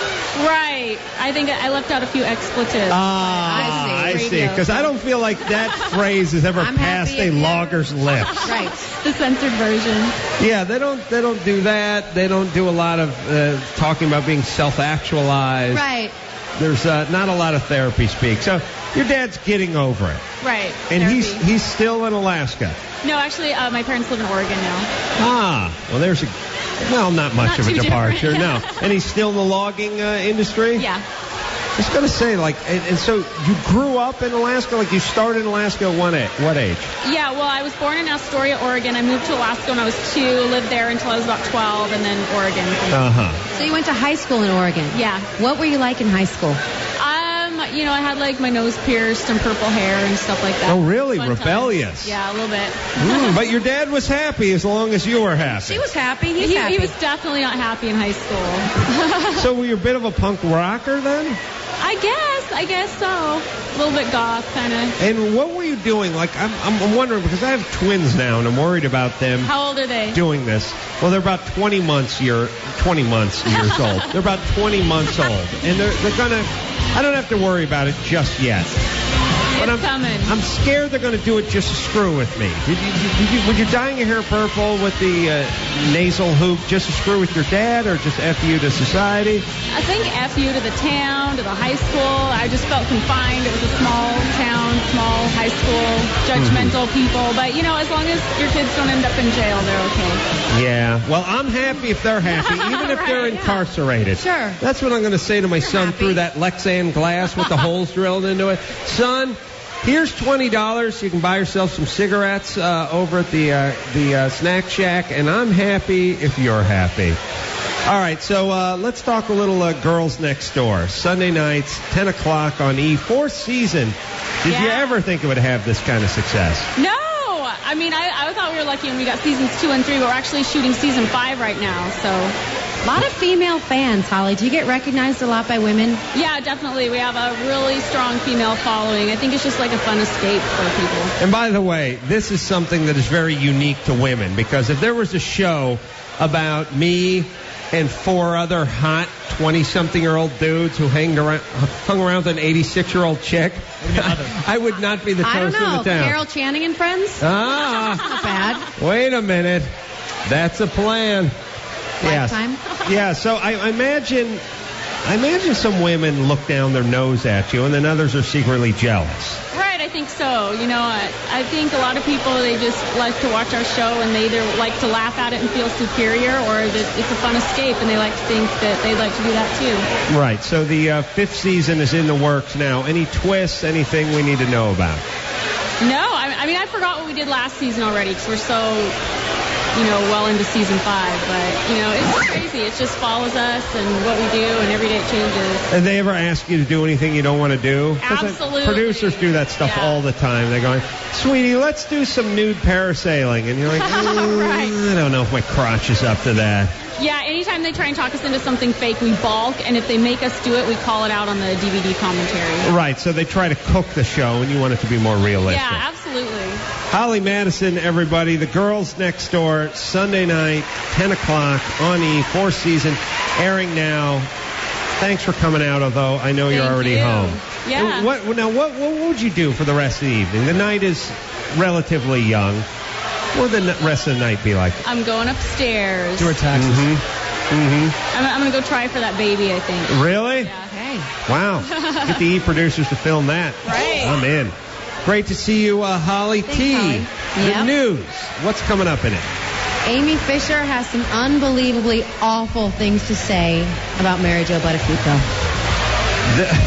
Right. I think I left out a few expletives. Ah, I see. Because I don't feel like that phrase has ever I'm passed happy a if you're- logger's lips. Right. The censored version. Yeah, they don't they don't do that. They don't do a lot of uh, talking about being self-actualized. Right. There's uh, not a lot of therapy speak. So your dad's getting over it, Right. and Therapy. he's he's still in Alaska. No, actually, uh, my parents live in Oregon now. Ah, well, there's a well, not much Not of a too departure. different. No, and he's still in the logging uh, industry. Yeah. I was gonna say, like, and, and so you grew up in Alaska, like you started in Alaska at what age? What age? Yeah, well, I was born in Astoria, Oregon. I moved to Alaska when I was two, lived there until I was about twelve, and then Oregon. Uh huh. So you went to high school in Oregon. Yeah. What were you like in high school? Um, you know, I had like my nose pierced and purple hair and stuff like that. Oh, really? Fun Rebellious. times. Yeah, a little bit. Mm, but your dad was happy as long as you were happy. She was happy. He's he, happy. he was definitely not happy in high school. So were you a bit of a punk rocker then? I guess, I guess so. A little bit goth, kind of. And what were you doing? Like, I'm, I'm wondering, because I have twins now, and I'm worried about them How old are they? doing this. Well, they're about twenty months year, twenty months years old. They're about twenty months old, and they're they're gonna. I don't have to worry about it just yet. But It's I'm, coming. I'm scared they're going to do it just to screw with me. Did you, did you, would you dyeing your hair purple with the uh, nasal hoop just to screw with your dad, or just F you to society? I think F you to the town, to the high school. I just felt confined. It was a small town, small high school, judgmental people. But, you know, as long as your kids don't end up in jail, they're okay. Yeah. Well, I'm happy if they're happy, even if they're Right, yeah. incarcerated. Sure. That's what I'm going to say to my son through that Lexan glass with the holes drilled into it. Son, here's twenty dollars. You can buy yourself some cigarettes uh, over at the uh, the uh, snack shack, and I'm happy if you're happy. All right, so uh, let's talk a little uh, Girls Next Door. Sunday nights, ten o'clock on E! Fourth season. Did you Yeah. ever think it would have this kind of success? No! I mean, I, I thought we were lucky when we got seasons two and three, but we're actually shooting season five right now, so. A lot of female fans, Holly. Do you get recognized a lot by women? Yeah, definitely. We have a really strong female following. I think it's just like a fun escape for people. And by the way, this is something that is very unique to women, because if there was a show about me and four other hot twenty-something-year-old dudes who hanged around, hung around with an eighty-six-year-old chick, I would not be the I don't toast know. of the town. Carol Channing and friends? Ah, Not bad. wait a minute. That's a plan. Yes. Lifetime? Yeah, so I, I imagine I imagine some women look down their nose at you, and then others are secretly jealous. Right, I think so. You know, I, I think a lot of people, they just like to watch our show and they either like to laugh at it and feel superior, or that it's a fun escape and they like to think that they'd like to do that too. Right, so the uh, fifth season is in the works now. Any twists, anything we need to know about? No, I, I mean, I forgot what we did last season already because we're so, you know, well into season five. But, you know, it's crazy. It just follows us and what we do, and every day it changes. And they ever ask you to do anything you don't want to do? 'Cause, uh, Absolutely. Producers do that stuff Yeah. all the time. They're going, sweetie, let's do some nude parasailing. And you're like, mm, Right. I don't know if my crotch is up to that. Yeah, anytime they try and talk us into something fake, we balk, and if they make us do it, we call it out on the D V D commentary. Right, so they try to cook the show, and you want it to be more realistic. Yeah, absolutely. Holly Madison, everybody. The Girls Next Door, Sunday night, ten o'clock on E! Fourth season, airing now. Thanks for coming out, although I know you're Thank already you. home. Yeah. And What, now, what, what would you do for the rest of the evening? The night is relatively young. What would the n- rest of the night be like? I'm going upstairs. Do her taxes. Mm-hmm. Mm-hmm. I'm, I'm going to go try for that baby, I think. Really? Yeah. Hey. Wow. Get the E! producers to film that. Right. I'm in. Great to see you, uh, Holly Thanks, T. Holly. The Yep. news. What's coming up in it? Amy Fisher has some unbelievably awful things to say about Mary Jo Buttafuoco. The,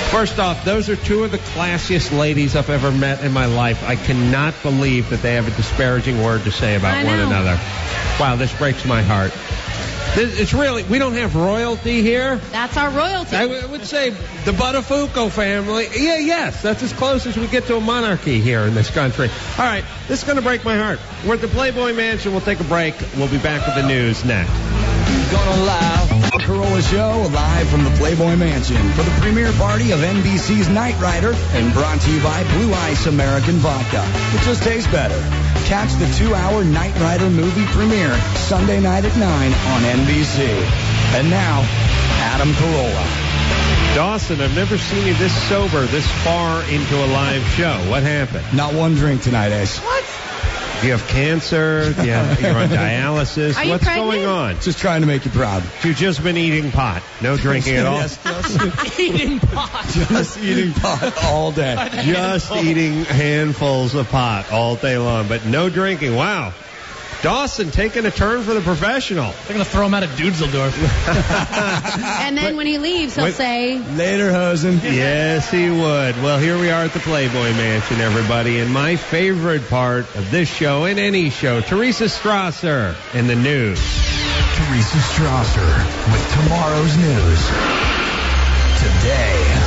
First off, those are two of the classiest ladies I've ever met in my life. I cannot believe that they have a disparaging word to say about I one know. another. Wow, this breaks my heart. This, it's really, we don't have royalty here. That's our royalty. I w- would say the Buttafuoco family. Yeah, yes, that's as close as we get to a monarchy here in this country. All right, this is going to break my heart. We're at the Playboy Mansion. We'll take a break. We'll be back with the news next. Gonna allow a Corolla Show live from the Playboy Mansion for the premiere party of N B C's Knight Rider and brought to you by Blue Ice American Vodka. It just tastes better. Catch the two-hour Knight Rider movie premiere Sunday night at nine on N B C. And now, Adam Carolla. Dawson, I've never seen you this sober this far into a live show. What happened? Not one drink tonight, Ace. What? Do you have cancer? Do you have, you're on dialysis? Are you What's pregnant? going on? Just trying to make you proud. You've just been eating pot. No drinking at all? Yes, just Eating pot. Just eating pot all day. Just eating handfuls of pot all day long, but no drinking. Wow. Dawson taking a turn for the professional. They're going to throw him out of Dudesseldorf. And then when he leaves, he'll Wait. say, Later, Hosen. Yes, he would. Well, here we are at the Playboy Mansion, everybody. And my favorite part of this show and any show, Teresa Strasser in the news. Teresa Strasser with tomorrow's news. Today.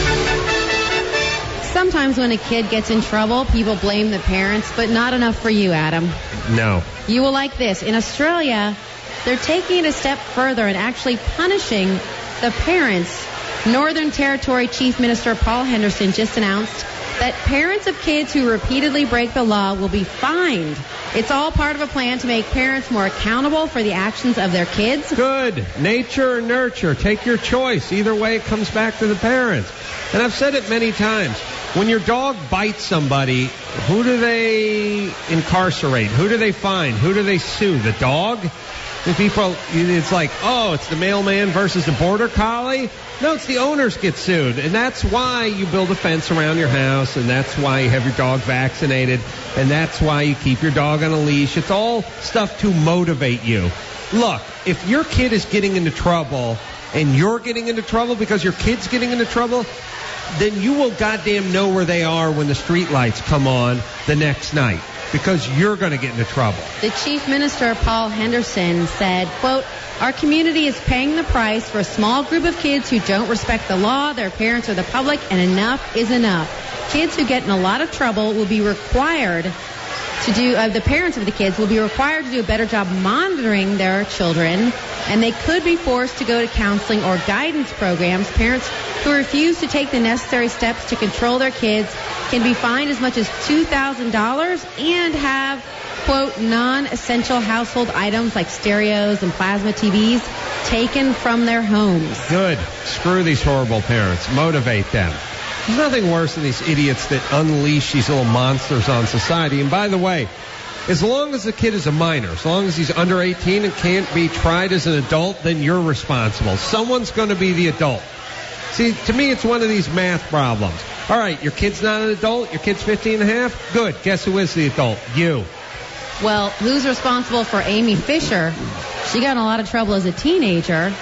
sometimes when a kid gets in trouble, people blame the parents, but not enough for you, Adam. No. You will like this. In Australia, they're taking it a step further and actually punishing the parents. Northern Territory Chief Minister Paul Henderson just announced that parents of kids who repeatedly break the law will be fined. It's all part of a plan to make parents more accountable for the actions of their kids. Good. Nature or nurture. Take your choice. Either way, it comes back to the parents. And I've said it many times. When your dog bites somebody, who do they incarcerate? Who do they fine? Who do they sue? The dog? And people, it's like, oh, it's the mailman versus the border collie. No, it's the owners get sued. And that's why you build a fence around your house, and that's why you have your dog vaccinated, and that's why you keep your dog on a leash. It's all stuff to motivate you. Look, if your kid is getting into trouble, and you're getting into trouble because your kid's getting into trouble, then you will goddamn know where they are when the street lights come on the next night, because you're going to get into trouble. The Chief Minister, Paul Henderson, said, quote, our community is paying the price for a small group of kids who don't respect the law, their parents, or the public, and enough is enough. Kids who get in a lot of trouble will be required to do, uh, the parents of the kids will be required to do a better job monitoring their children, and they could be forced to go to counseling or guidance programs. Parents who refuse to take the necessary steps to control their kids can be fined as much as two thousand dollars and have, quote, non-essential household items like stereos and plasma T Vs taken from their homes. Good. Screw these horrible parents. Motivate them. There's nothing worse than these idiots that unleash these little monsters on society. And by the way, as long as the kid is a minor, as long as he's under eighteen and can't be tried as an adult, then you're responsible. Someone's going to be the adult. See, to me, it's one of these math problems. All right, your kid's not an adult, your kid's fifteen and a half? Good. Guess who is the adult? You. Well, who's responsible for Amy Fisher? She got in a lot of trouble as a teenager.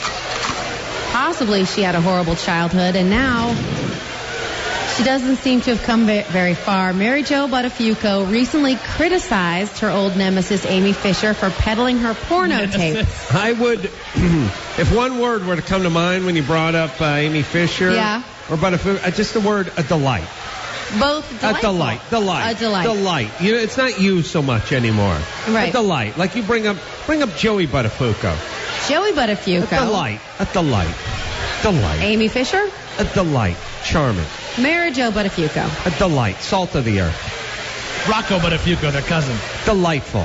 Possibly she had a horrible childhood, and now she doesn't seem to have come very far. Mary Jo Buttafuoco recently criticized her old nemesis, Amy Fisher, for peddling her porno tapes. I would, if one word were to come to mind when you brought up uh, Amy Fisher, Yeah. or Buttafuoco, uh, just the word a delight. Both A delightful. delight. Delight. A delight. Delight. You know, it's not used so much anymore. Right. A delight. Like you bring up, bring up Joey Buttafuoco. Joey Buttafuoco. A delight. A delight. Delight. Amy Fisher. A delight. Charming. Mary Jo Buttafuoco. A delight. Salt of the earth. Rocco Buttafuoco, their cousin. Delightful.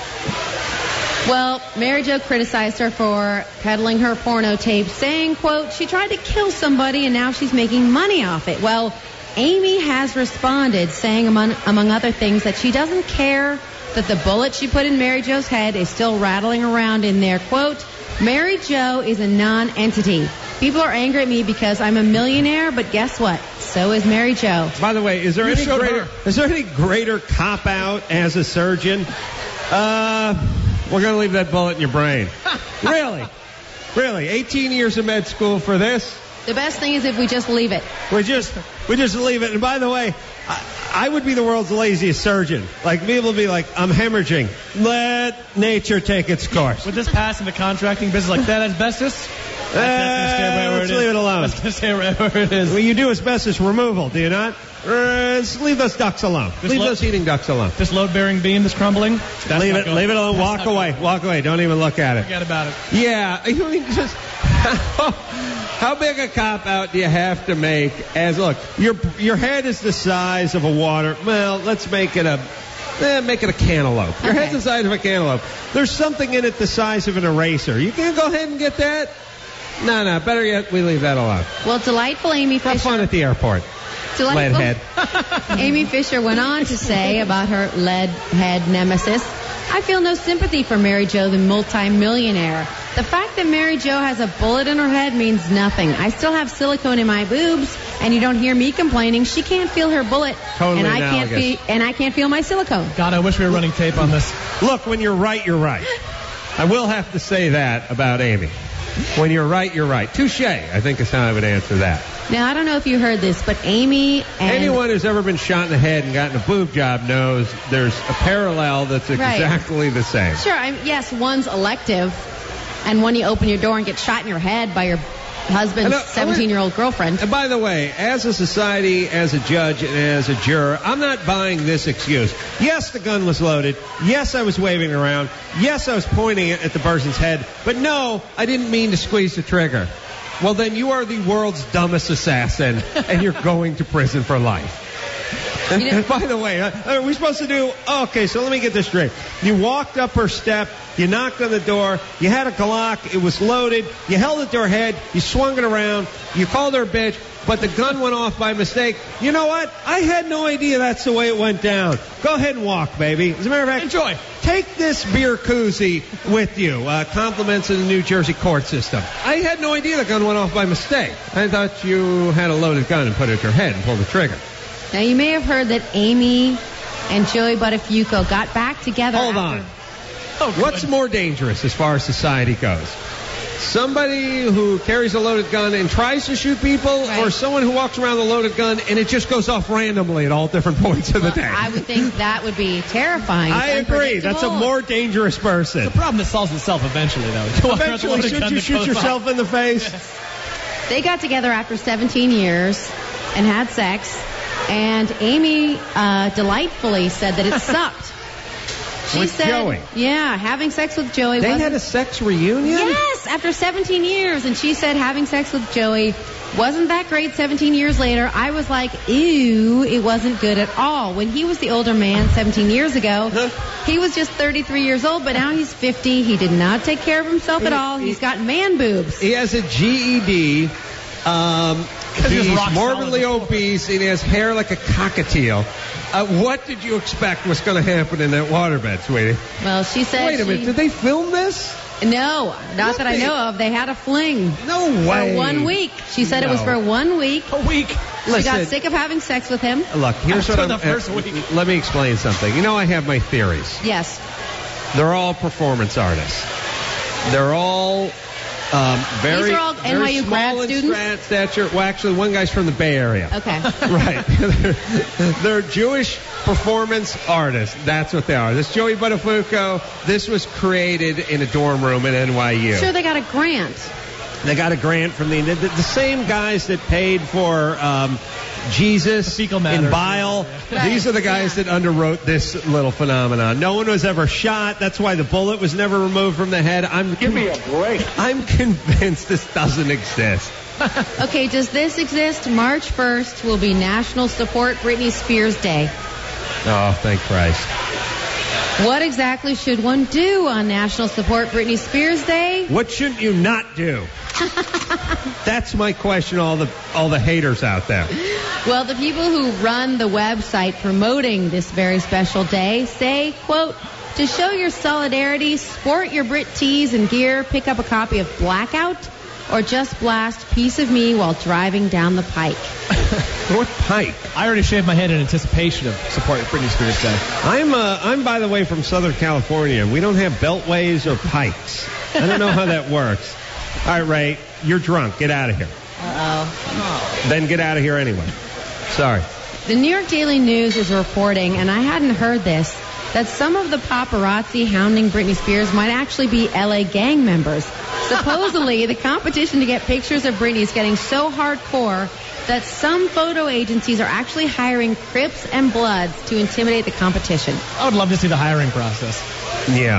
Well, Mary Jo criticized her for peddling her porno tapes, saying, quote, she tried to kill somebody and now she's making money off it. Well, Amy has responded, saying, among, among other things, that she doesn't care that the bullet she put in Mary Jo's head is still rattling around in there. Quote, Mary Jo is a non-entity. People are angry at me because I'm a millionaire, but guess what? So is Mary Jo. By the way, is there You any showed greater, her. is there any greater cop out as a surgeon? Uh, we're going to leave that bullet in your brain. Really? Really? eighteen years of med school for this? The best thing is if we just leave it. We just we just leave it. And by the way, I, I would be the world's laziest surgeon. Like people would be like, I'm hemorrhaging. Let nature take its course. Would this pass in the contracting business like that asbestos? Uh, let's leave it alone. That's going to stay right where it is. Well, you do asbestos removal, do you not? Uh, just leave those ducks alone. This leave lo- those heating ducts alone. This load-bearing beam that's crumbling? That's leave not it. going- Leave it alone. that's Walk not away. going- Walk away. Don't even look at it. Forget about it. Yeah. I mean, just how big a cop out do you have to make? As look, your your head is the size of a water. Well, let's make it a. Eh, make it a cantaloupe. Your Okay. head's the size of a cantaloupe. There's something in it the size of an eraser. You can't go ahead and get that? No, no. Better yet, we leave that alone. Well, delightful Amy Have Fisher. fun at the airport. Delightful. Leadhead. Amy Fisher went on to say about her lead head nemesis, I feel no sympathy for Mary Jo, the multi-millionaire. The fact that Mary Jo has a bullet in her head means nothing. I still have silicone in my boobs, and you don't hear me complaining. She can't feel her bullet, Totally and I can't analogous. fe- and I can't feel my silicone. God, I wish we were running tape on this. Look, when you're right, you're right. I will have to say that about Amy. When you're right, you're right. Touche, I think is how I would answer that. Now, I don't know if you heard this, but Amy and... Anyone who's ever been shot in the head and gotten a boob job knows there's a parallel that's Right. exactly the same. Sure, I'm, yes, one's elective, and when you open your door and get shot in your head by your husband's And, uh, seventeen-year-old girlfriend. And by the way, as a society, as a judge, and as a juror, I'm not buying this excuse. Yes, the gun was loaded. Yes, I was waving around. Yes, I was pointing it at the person's head. But no, I didn't mean to squeeze the trigger. Well, then you are the world's dumbest assassin, and you're going to prison for life. And, You know- and by the way, uh, are we supposed to do... Oh, okay, so let me get this straight. You walked up her step, you knocked on the door, you had a Glock, it was loaded, you held it to her head, you swung it around, you called her a bitch, but the gun went off by mistake. You know what? I had no idea that's the way it went down. Go ahead and walk, baby. As a matter of fact, Enjoy. take this beer koozie with you. Uh, compliments of the New Jersey court system. I had no idea the gun went off by mistake. I thought you had a loaded gun and put it at your head and pulled the trigger. Now, you may have heard that Amy and Joey Buttafuoco got back together. Hold after- on. What's more dangerous as far as society goes? Somebody who carries a loaded gun and tries to shoot people, Right. or someone who walks around with a loaded gun and it just goes off randomly at all different points of the day? I would think that would be terrifying. I agree. That's a Unpredictable. more dangerous person. The problem that solves itself eventually, though. You walk around with a Eventually, loaded should gun you that shoot goes yourself off. in the face? They got together after seventeen years and had sex, and Amy uh, delightfully said that it sucked. She With said, Joey? Yeah, having sex with Joey They wasn't... had a sex reunion? Yes, after seventeen years. And she said having sex with Joey wasn't that great seventeen years later. I was like, ew, it wasn't good at all. When he was the older man seventeen years ago, he was just thirty-three years old, but now he's fifty. He did not take care of himself at all. He's got man boobs. He has a G E D. Um, he was he's rock morbidly solid. obese, and he has hair like a cockatiel. Uh, what did you expect was going to happen in that waterbed, sweetie? Well, she said Wait a she- minute, did they film this? No, not that I know of. They had a fling. No way. For one week. She said it was No. for one week. A week. She Listen. got sick of having sex with him. Look, here's After what I'm... the first uh, week. Let me explain something. You know, I have my theories. Yes. They're all performance artists. They're all um, very, These are all very N Y U small grad in students? stat- stature. Well, actually, one guy's from the Bay Area. Okay. Right. they're, they're Jewish performance artists. That's what they are. This Joey Buttafuoco, this was created in a dorm room at N Y U. Sure, they got a grant. They got a grant from the the, the same guys that paid for um, Jesus fecal matter. in bile. Right, These are the guys yeah. that underwrote this little phenomenon. No one was ever shot. That's why the bullet was never removed from the head. I'm Give me a break. I'm convinced this doesn't exist. Okay, does this exist? March first will be National Support Britney Spears Day. Oh, thank Christ. What exactly should one do on National Support Britney Spears Day? What shouldn't you not do? That's my question. All the all the haters out there. Well, the people who run the website promoting this very special day say, quote, to show your solidarity, sport your Brit tees and gear, pick up a copy of Blackout, or just blast Piece of Me while driving down the pike. What pike? I already shaved my head in anticipation of support Britney Spears Day. I'm uh, I'm by the way from Southern California. We don't have beltways or pikes. I don't know how that works. All right, Ray, you're drunk. Get out of here. Uh-oh. Then get out of here anyway. Sorry. The New York Daily News is reporting, and I hadn't heard this, that some of the paparazzi hounding Britney Spears might actually be L A gang members. Supposedly, the competition to get pictures of Britney is getting so hardcore that some photo agencies are actually hiring Crips and Bloods to intimidate the competition. I would love to see the hiring process. Yeah.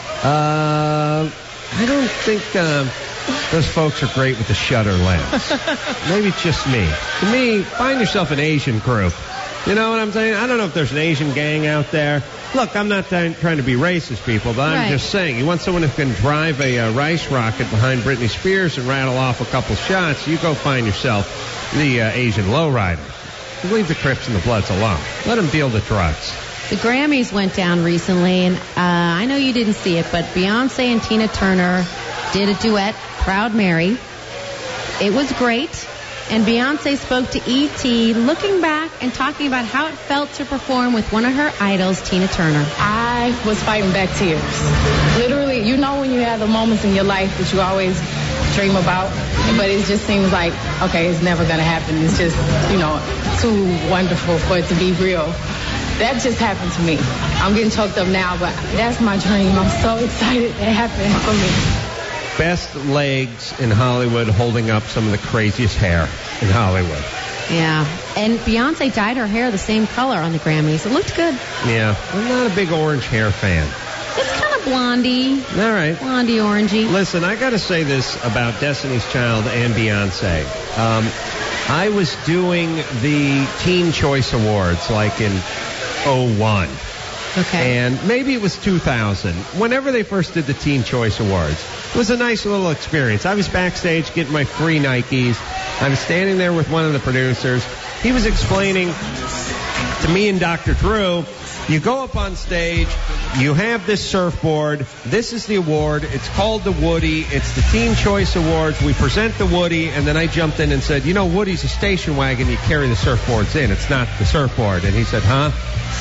Uh, I don't think uh, those folks are great with the shutter lens. Maybe it's just me. To me, find yourself an Asian group. You know what I'm saying? I don't know if there's an Asian gang out there. Look, I'm not t- trying to be racist, people, but I'm Right. just saying, you want someone who can drive a uh, rice rocket behind Britney Spears and rattle off a couple shots, you go find yourself the uh, Asian lowrider. Leave the Crips and the Bloods alone. Let them deal the drugs. The Grammys went down recently, and uh, I know you didn't see it, but Beyonce and Tina Turner did a duet, Proud Mary. It was great, and Beyonce spoke to E T, looking back and talking about how it felt to perform with one of her idols, Tina Turner. I was fighting back tears. Literally, you know when you have the moments in your life that you always dream about, but it just seems like, okay, it's never going to happen. It's just, you know, too wonderful for it to be real. That just happened to me. I'm getting choked up now, but that's my dream. I'm so excited it happened for me. Best legs in Hollywood, holding up some of the craziest hair in Hollywood. Yeah, and Beyonce dyed her hair the same color on the Grammys. It looked good. Yeah, I'm not a big orange hair fan. It's kind of blondie. All right. Blondie, orangey. Listen, I got to say this about Destiny's Child and Beyonce. Um, I was doing the Teen Choice Awards like in oh one. Okay. And maybe it was two thousand. Whenever they first did the Teen Choice Awards, it was a nice little experience. I was backstage getting my free Nikes. I was standing there with one of the producers. He was explaining to me and Doctor Drew, you go up on stage, you have this surfboard, this is the award, it's called the Woody, it's the Teen Choice Awards, we present the Woody, and then I jumped in and said, you know, Woody's a station wagon, you carry the surfboards in, it's not the surfboard. And he said, huh?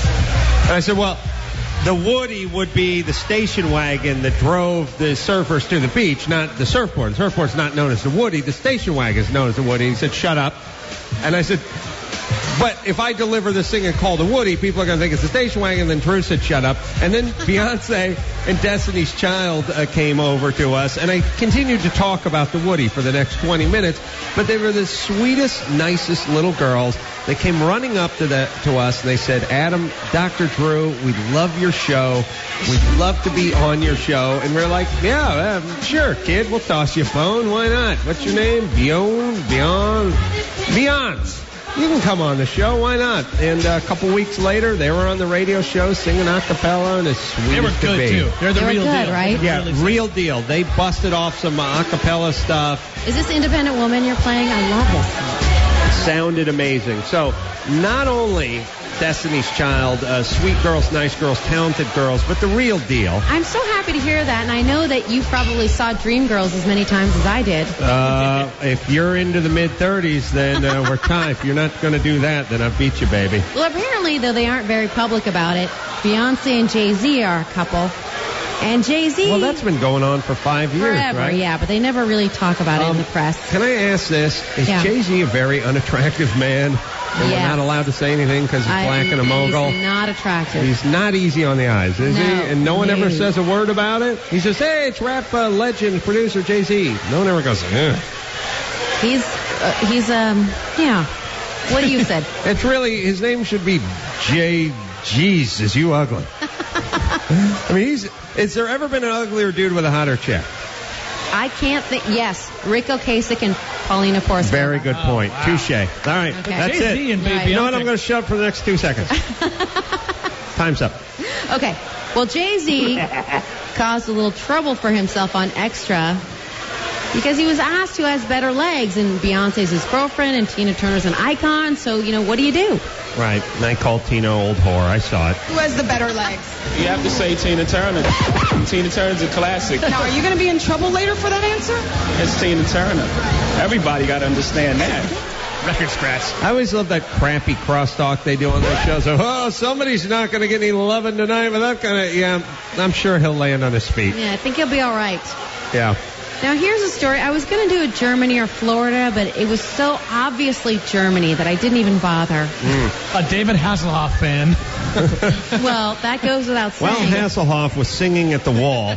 And I said, well, the Woody would be the station wagon that drove the surfers to the beach, not the surfboard. The surfboard's not known as the Woody. The station wagon is known as the Woody. He said, shut up. And I said, but if I deliver this thing and call the Woody, people are going to think it's the station wagon. Then Drew said, shut up. And then Beyonce and Destiny's Child uh, came over to us, and I continued to talk about the Woody for the next twenty minutes. But they were the sweetest, nicest little girls. They came running up to the to us, and they said, Adam, Doctor Drew, we love your show. We'd love to be on your show. And we're like, yeah, uh, sure, kid. We'll toss you a phone. Why not? What's your name? Beyond? Beyond? Beyonce. You can come on the show. Why not? And uh, a couple weeks later, they were on the radio show singing a cappella, and as sweet They were as could good, be. too. They're the They were real good, deal. right? Yeah, Really real deal. They busted off some uh, a cappella stuff. Is this Independent Woman you're playing? I love this. It sounded amazing. So not only Destiny's Child, uh, sweet girls, nice girls, talented girls, but the real deal. I'm so happy to hear that, and I know that you probably saw Dreamgirls as many times as I did. Uh, if you're into the mid-thirties, then uh, we're tied. If you're not going to do that, then I beat you, baby. Well, apparently, though they aren't very public about it, Beyonce and Jay-Z are a couple. And Jay-Z... Well, that's been going on for five years, forever, right? yeah, but they never really talk about it in Um, the press. Can I ask this? Is Yeah. Jay-Z a very unattractive man? And Yes. we're not allowed to say anything because he's I- black and a mogul? He's not attractive. He's not easy on the eyes, is he? No, And no one no. ever says a word about it? He says, hey, it's rap uh, legend, producer Jay-Z. No one ever goes, eh. He's, uh, he's, um, yeah. What do you said? It's really, his name should be J. Jeez, is you ugly? I mean, he's, has there ever been an uglier dude with a hotter chick? I can't think. Yes, Rick Ocasek and Paulina Porcelana. Very good point. Touche. All right, Okay. that's Jay-Z it. and Baby You know what? Beyonce. I'm going to shut up for the next two seconds. Time's up. Okay. Well, Jay-Z caused a little trouble for himself on Extra because he was asked who has better legs, and Beyonce's his girlfriend, and Tina Turner's an icon. So, you know, what do you do? Right. And I called Tina old whore. I saw it. Who has the better legs? You have to say Tina Turner. Tina Turner's a classic. Now, are you going to be in trouble later for that answer? It's Tina Turner. Everybody got to understand that. Record scratch. I always love that crappy crosstalk they do on their shows. So, oh, somebody's not going to get any loving tonight with that kind of. Yeah, I'm sure he'll land on his feet. Yeah, I think he'll be all right. Yeah. Now, here's a story. I was going to do a Germany or Florida, but it was so obviously Germany that I didn't even bother. Mm. A David Hasselhoff fan. Well, that goes without saying. Well, Hasselhoff was singing at the wall.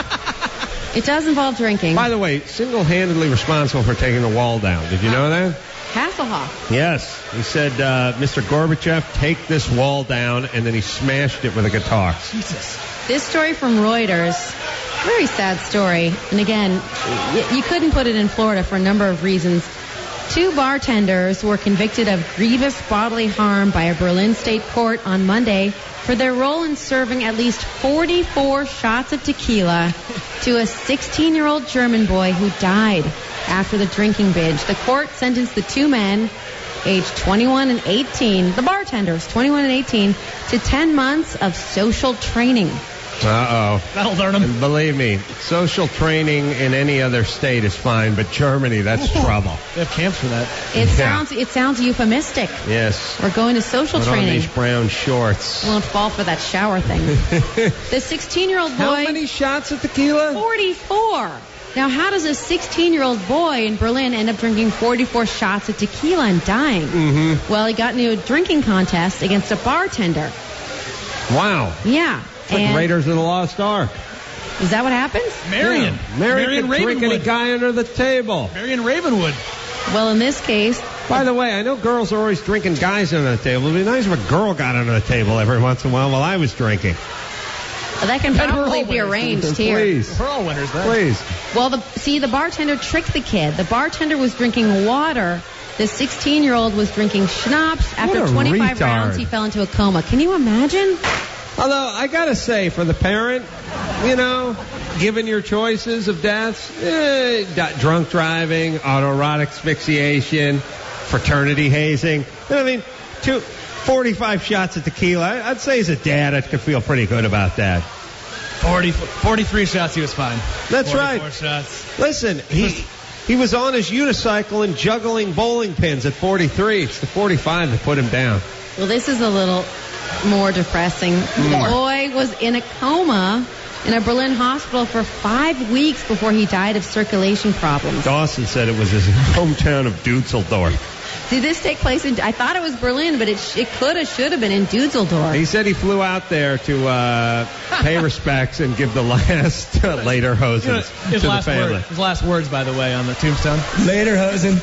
It does involve drinking. By the way, single-handedly responsible for taking the wall down. Did you know that? Hasselhoff. Yes. He said, uh, Mister Gorbachev, take this wall down, and then he smashed it with a guitar. Jesus. This story from Reuters, very sad story. And again, y- you couldn't put it in Florida for a number of reasons. Two bartenders were convicted of grievous bodily harm by a Berlin state court on Monday for their role in serving at least forty-four shots of tequila to a sixteen-year-old German boy who died after the drinking binge. The court sentenced the two men, aged twenty-one and eighteen, the bartenders, twenty-one and eighteen, to ten months of social training. Uh-oh. That'll learn them. And believe me, social training in any other state is fine, but Germany, that's trouble. They have camps for that. It Yeah. sounds it sounds euphemistic. Yes. We're going to social Put on training. these brown shorts. Won't fall for that shower thing. The sixteen-year-old boy... How many shots of tequila? forty-four. Now, how does a sixteen-year-old boy in Berlin end up drinking forty-four shots of tequila and dying? Mm-hmm. Well, he got into a drinking contest against a bartender. Wow. Yeah. It's like and Raiders of the Lost Ark. is that what happens? Marion. Yeah. Marion, Marion could drink any Ravenwood. guy under the table. Marion Ravenwood. Well, in this case... By the way, I know girls are always drinking guys under the table. It would be nice if a girl got under the table every once in a while while I was drinking. That can And we're probably all be winners. arranged here. Please. We're all winners then. Please. Well, the, see, the bartender tricked the kid. The bartender was drinking water. The sixteen-year-old was drinking schnapps. After What a twenty-five retard. rounds, he fell into a coma. Can you imagine? Although, I gotta say, for the parent, you know, given your choices of deaths, eh, d- drunk driving, autoerotic asphyxiation, fraternity hazing, I mean, two, forty-five shots of tequila, I- I'd say as a dad, I could feel pretty good about that. forty, forty-three shots, he was fine. That's forty-four right. shots. Listen, he he was on his unicycle and juggling bowling pins at forty-three. It's the forty-five that put him down. Well, this is a little more depressing. The boy was in a coma in a Berlin hospital for five weeks before he died of circulation problems. Dawson said it was his hometown of Dusseldorf. Did this take place in... I thought it was Berlin, but it, sh- it could have, should have been in Dusseldorf. He said he flew out there to uh, pay respects and give the last uh, later hoses You know, his to last the family. word, his last words, by the way, on the tombstone. Later, Hosen.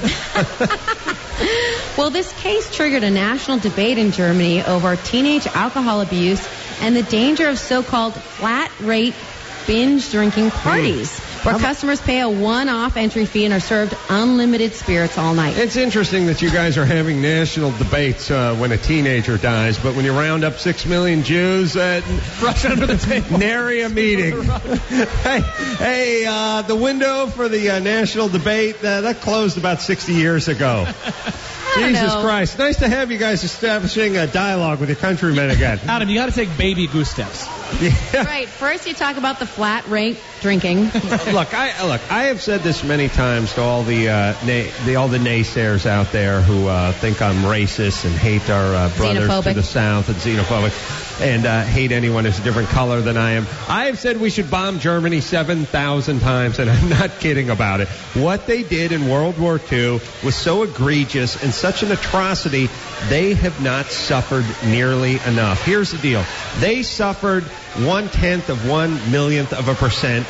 Well, this case triggered a national debate in Germany over teenage alcohol abuse and the danger of so-called flat-rate binge drinking parties, where customers pay a one-off entry fee and are served unlimited spirits all night. It's interesting that you guys are having national debates uh, when a teenager dies, but when you round up six million Jews, uh, rush under the table, nary a meeting. hey, hey, uh, the window for the uh, national debate uh, that closed about sixty years ago. don't Jesus know. Christ! Nice to have you guys establishing a dialogue with your countrymen again. Adam, you got to take baby goose steps. Right. First, you talk about the flat rate drinking. Look, I look. I have said this many times to all the, uh, na- the all the naysayers out there who uh, think I'm racist and hate our uh, brothers Xenophobic. to the south and xenophobic and uh, hate anyone who's a different color than I am. I have said we should bomb Germany seven thousand times, and I'm not kidding about it. What they did in World War Two was so egregious and such an atrocity. They have not suffered nearly enough. Here's the deal: they suffered one tenth of one millionth of a percent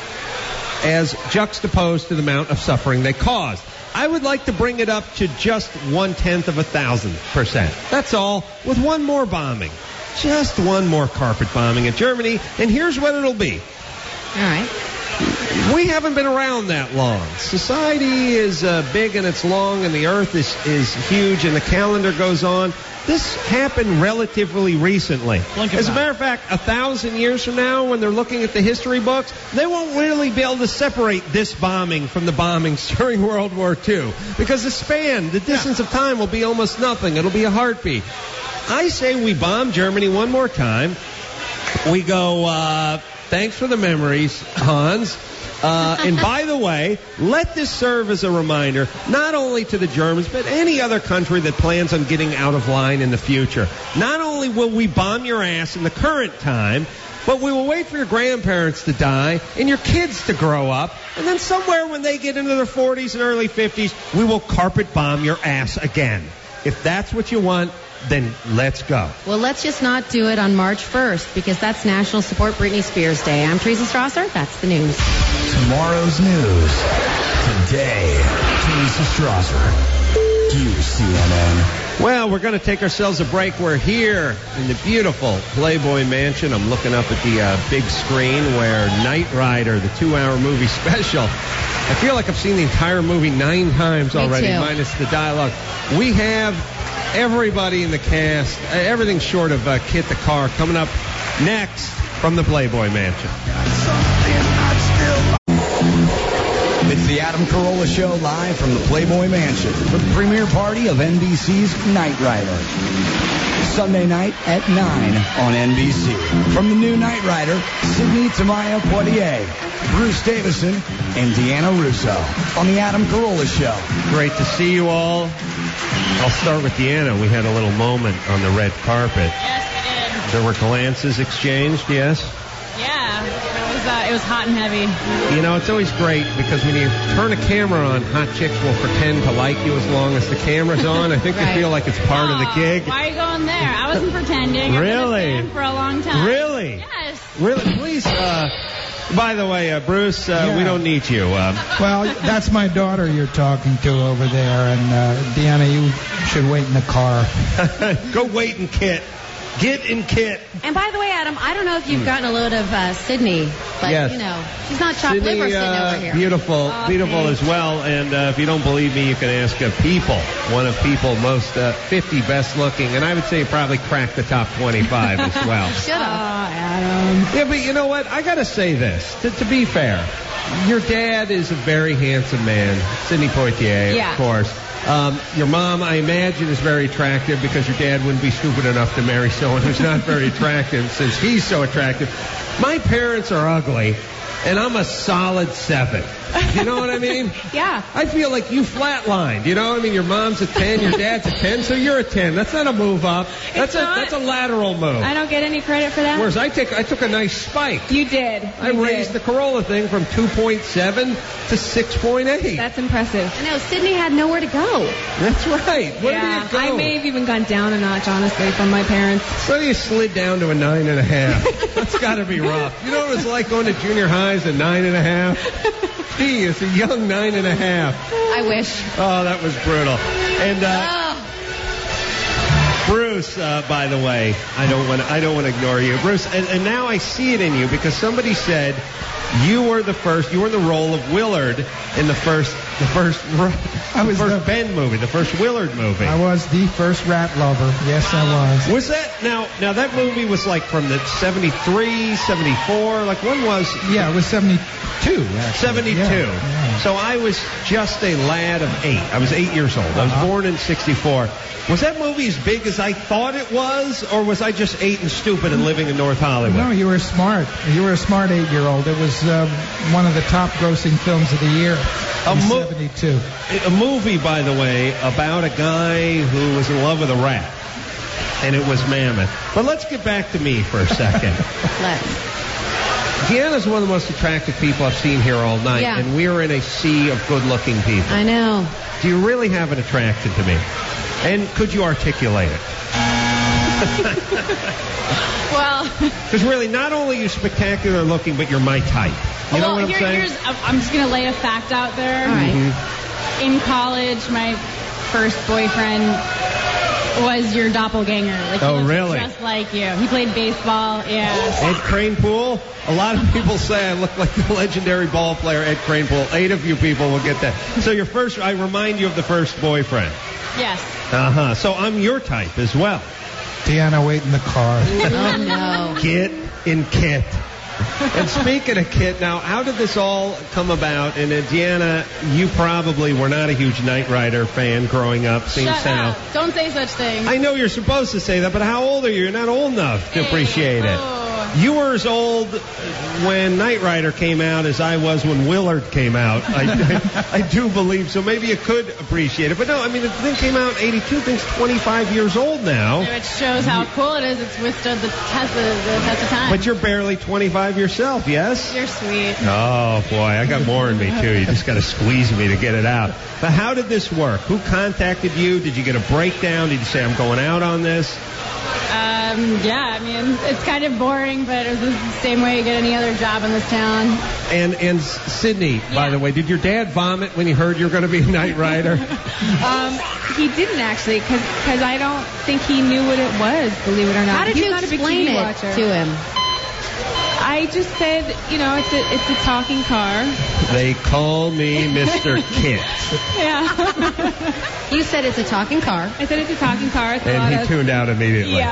as juxtaposed to the amount of suffering they caused. I would like to bring it up to just one tenth of a thousand percent. That's all, with one more bombing. Just one more carpet bombing in Germany, and here's what it'll be. All right. We haven't been around that long. Society is uh, big and it's long, and the earth is, is huge, and the calendar goes on. This happened relatively recently. Blink of As a an matter of fact, a thousand years from now, when they're looking at the history books, they won't really be able to separate this bombing from the bombings during World War Two. Because the span, the distance of time will be almost nothing. It'll be a heartbeat. I say we bomb Germany one more time. We go, uh, thanks for the memories, Hans. Uh, and by the way, let this serve as a reminder, not only to the Germans, but any other country that plans on getting out of line in the future. Not only will we bomb your ass in the current time, But we will wait for your grandparents to die and your kids to grow up. And then somewhere when they get into their forties and early fifties, we will carpet bomb your ass again. If that's what you want, then let's go. Well, let's just not do it on March first, because that's National Support Britney Spears Day. I'm Teresa Strasser. That's the news. Tomorrow's news. Today, Teresa Strasser. Q C N N. Well, we're going to take ourselves a break. We're here in the beautiful Playboy Mansion. I'm looking up at the uh, big screen where Knight Rider, the two-hour movie special, I feel like I've seen the entire movie nine times Me already, too. minus the dialogue. We have everybody in the cast, uh, everything short of uh, Kit the Car, coming up next from the Playboy Mansion. It's the Adam Carolla Show live from the Playboy Mansion for the premiere party of N B C's Knight Rider. Sunday night at nine on N B C. From the new Knight Rider, Sydney Tamaya Poitier, Bruce Davison, and Deanna Russo on the Adam Carolla Show. Great to see you all. I'll start with Deanna. We had a little moment on the red carpet. Yes, we did. There were glances exchanged, yes? Yeah, it was uh, it was hot and heavy. You know, it's always great because when you turn a camera on, hot chicks will pretend to like you as long as the camera's on. I think Right. they feel like it's part of the gig. Why are you going there? I wasn't pretending. I've Really? been a fan for a long time. Really? Yes. Really? Please, uh, by the way, uh, Bruce, uh, we don't need you. Uh, Well, that's my daughter you're talking to over there, and uh, Deanna, you should wait in the car. Go wait in Kit. Get in Kit. And by the way, Adam, I don't know if you've gotten a load of uh, Sydney, but, Yes. you know, she's not chopped Sydney, liver sitting uh, over here. beautiful, Oh, beautiful thanks. as well. And uh, if you don't believe me, you can ask uh, People, one of People most uh, fifty best looking, and I would say probably cracked the top twenty-five as well. Should have. Adam. Yeah, but you know what? I got to say this. To, to be fair, your dad is a very handsome man, Sidney Poitier, Yeah. of course. Um, your mom, I imagine, is very attractive because your dad wouldn't be stupid enough to marry someone who's not very attractive since he's so attractive. My parents are ugly, and I'm a solid seven. You know what I mean? Yeah. I feel like you flatlined. You know what I mean? Your mom's a ten, your dad's a ten, so you're a ten. That's not a move up. That's a not. that's a lateral move. I don't get any credit for that. Whereas I take I took a nice spike. You did. I You raised did. the Corolla thing from two point seven to six point eight. That's impressive. I know, Sydney had nowhere to go. That's right. Where yeah, do you go? I may have even gone down a notch, honestly, from my parents. So you slid down to a nine and a half. That's got to be rough. You know what it's like going to junior high as a nine and a half? Gee, it's a young nine and a half. I wish. Oh, that was brutal. And uh, Bruce, uh, by the way, I don't want I don't want to ignore you, Bruce. And, and now I see it in you because somebody said you were the first. You were in the role of Willard in the first the first I was the first the- Ben movie, the first Willard movie. I was the first rat lover. Yes, I was. Was that now? Now that movie was like from the seventy-three, seventy-four. Like when was? Yeah, it was seventy-two. Actually. seventy-two. Yeah, yeah. So I was just a lad of eight. I was eight years old. I was Uh-huh. born in sixty-four. Was that movie as big as I thought it was, or was I just eight and stupid and living in North Hollywood? No, you were smart. You were a smart eight-year-old. It was um, one of the top-grossing films of the year. A in mo- seventy-two. A movie, by the way, about a guy who was in love with a rat. And it was Mammoth. But let's get back to me for a second. Let's. Deanna's one of the most attractive people I've seen here all night, Yeah. and we're in a sea of good-looking people. I know. Do you really have an attraction to me? And could you articulate it? Well, Because really, not only are you spectacular looking, but you're my type. You know well, what I'm here- saying? here's I'm just gonna lay a fact out there. All right. Mhm. In college, my first boyfriend was your doppelganger. Like, he Oh, looks really? Just like you. He played baseball. Yeah. Ed Kranepool. A lot of people say I look like the legendary ball player Ed Kranepool. Eight of you people will get that. So your first, I remind you of the first boyfriend. Yes. Uh huh. So I'm your type as well. Deanna, wait in the car. Oh, no. Get in Kit. And speaking of Kit, now, how did this all come about? And uh, Deanna, you probably were not a huge Knight Rider fan growing up, seems Shut now. up. Don't say such things. I know you're supposed to say that, but how old are you? You're not old enough to appreciate it. Oh, You were as old when Knight Rider came out as I was when Willard came out. I, I do believe so. Maybe you could appreciate it. But no, I mean, the thing came out in eighty-two. Thing's twenty-five years old now. Which shows how cool it is. It's withstood the test of, the test of time. But you're barely twenty-five yourself, yes? You're sweet. Oh, boy. I got more in me, too. You just got to squeeze me to get it out. But how did this work? Who contacted you? Did you get a breakdown? Did you say, I'm going out on this? Um, yeah, I mean, it's kind of boring, but it was the same way you get any other job in this town. And and Sydney, by the way, did your dad vomit when he heard you were going to be a Knight Rider? Um, he didn't actually, because I don't think he knew what it was, believe it or not. How did He's you not a big explain T V it watcher. to him? I just said, you know, it's a it's a talking car. They call me Mister Kit. Yeah. You said it's a talking car. I said it's a talking car. It's a And lot he of, tuned out immediately. Yeah.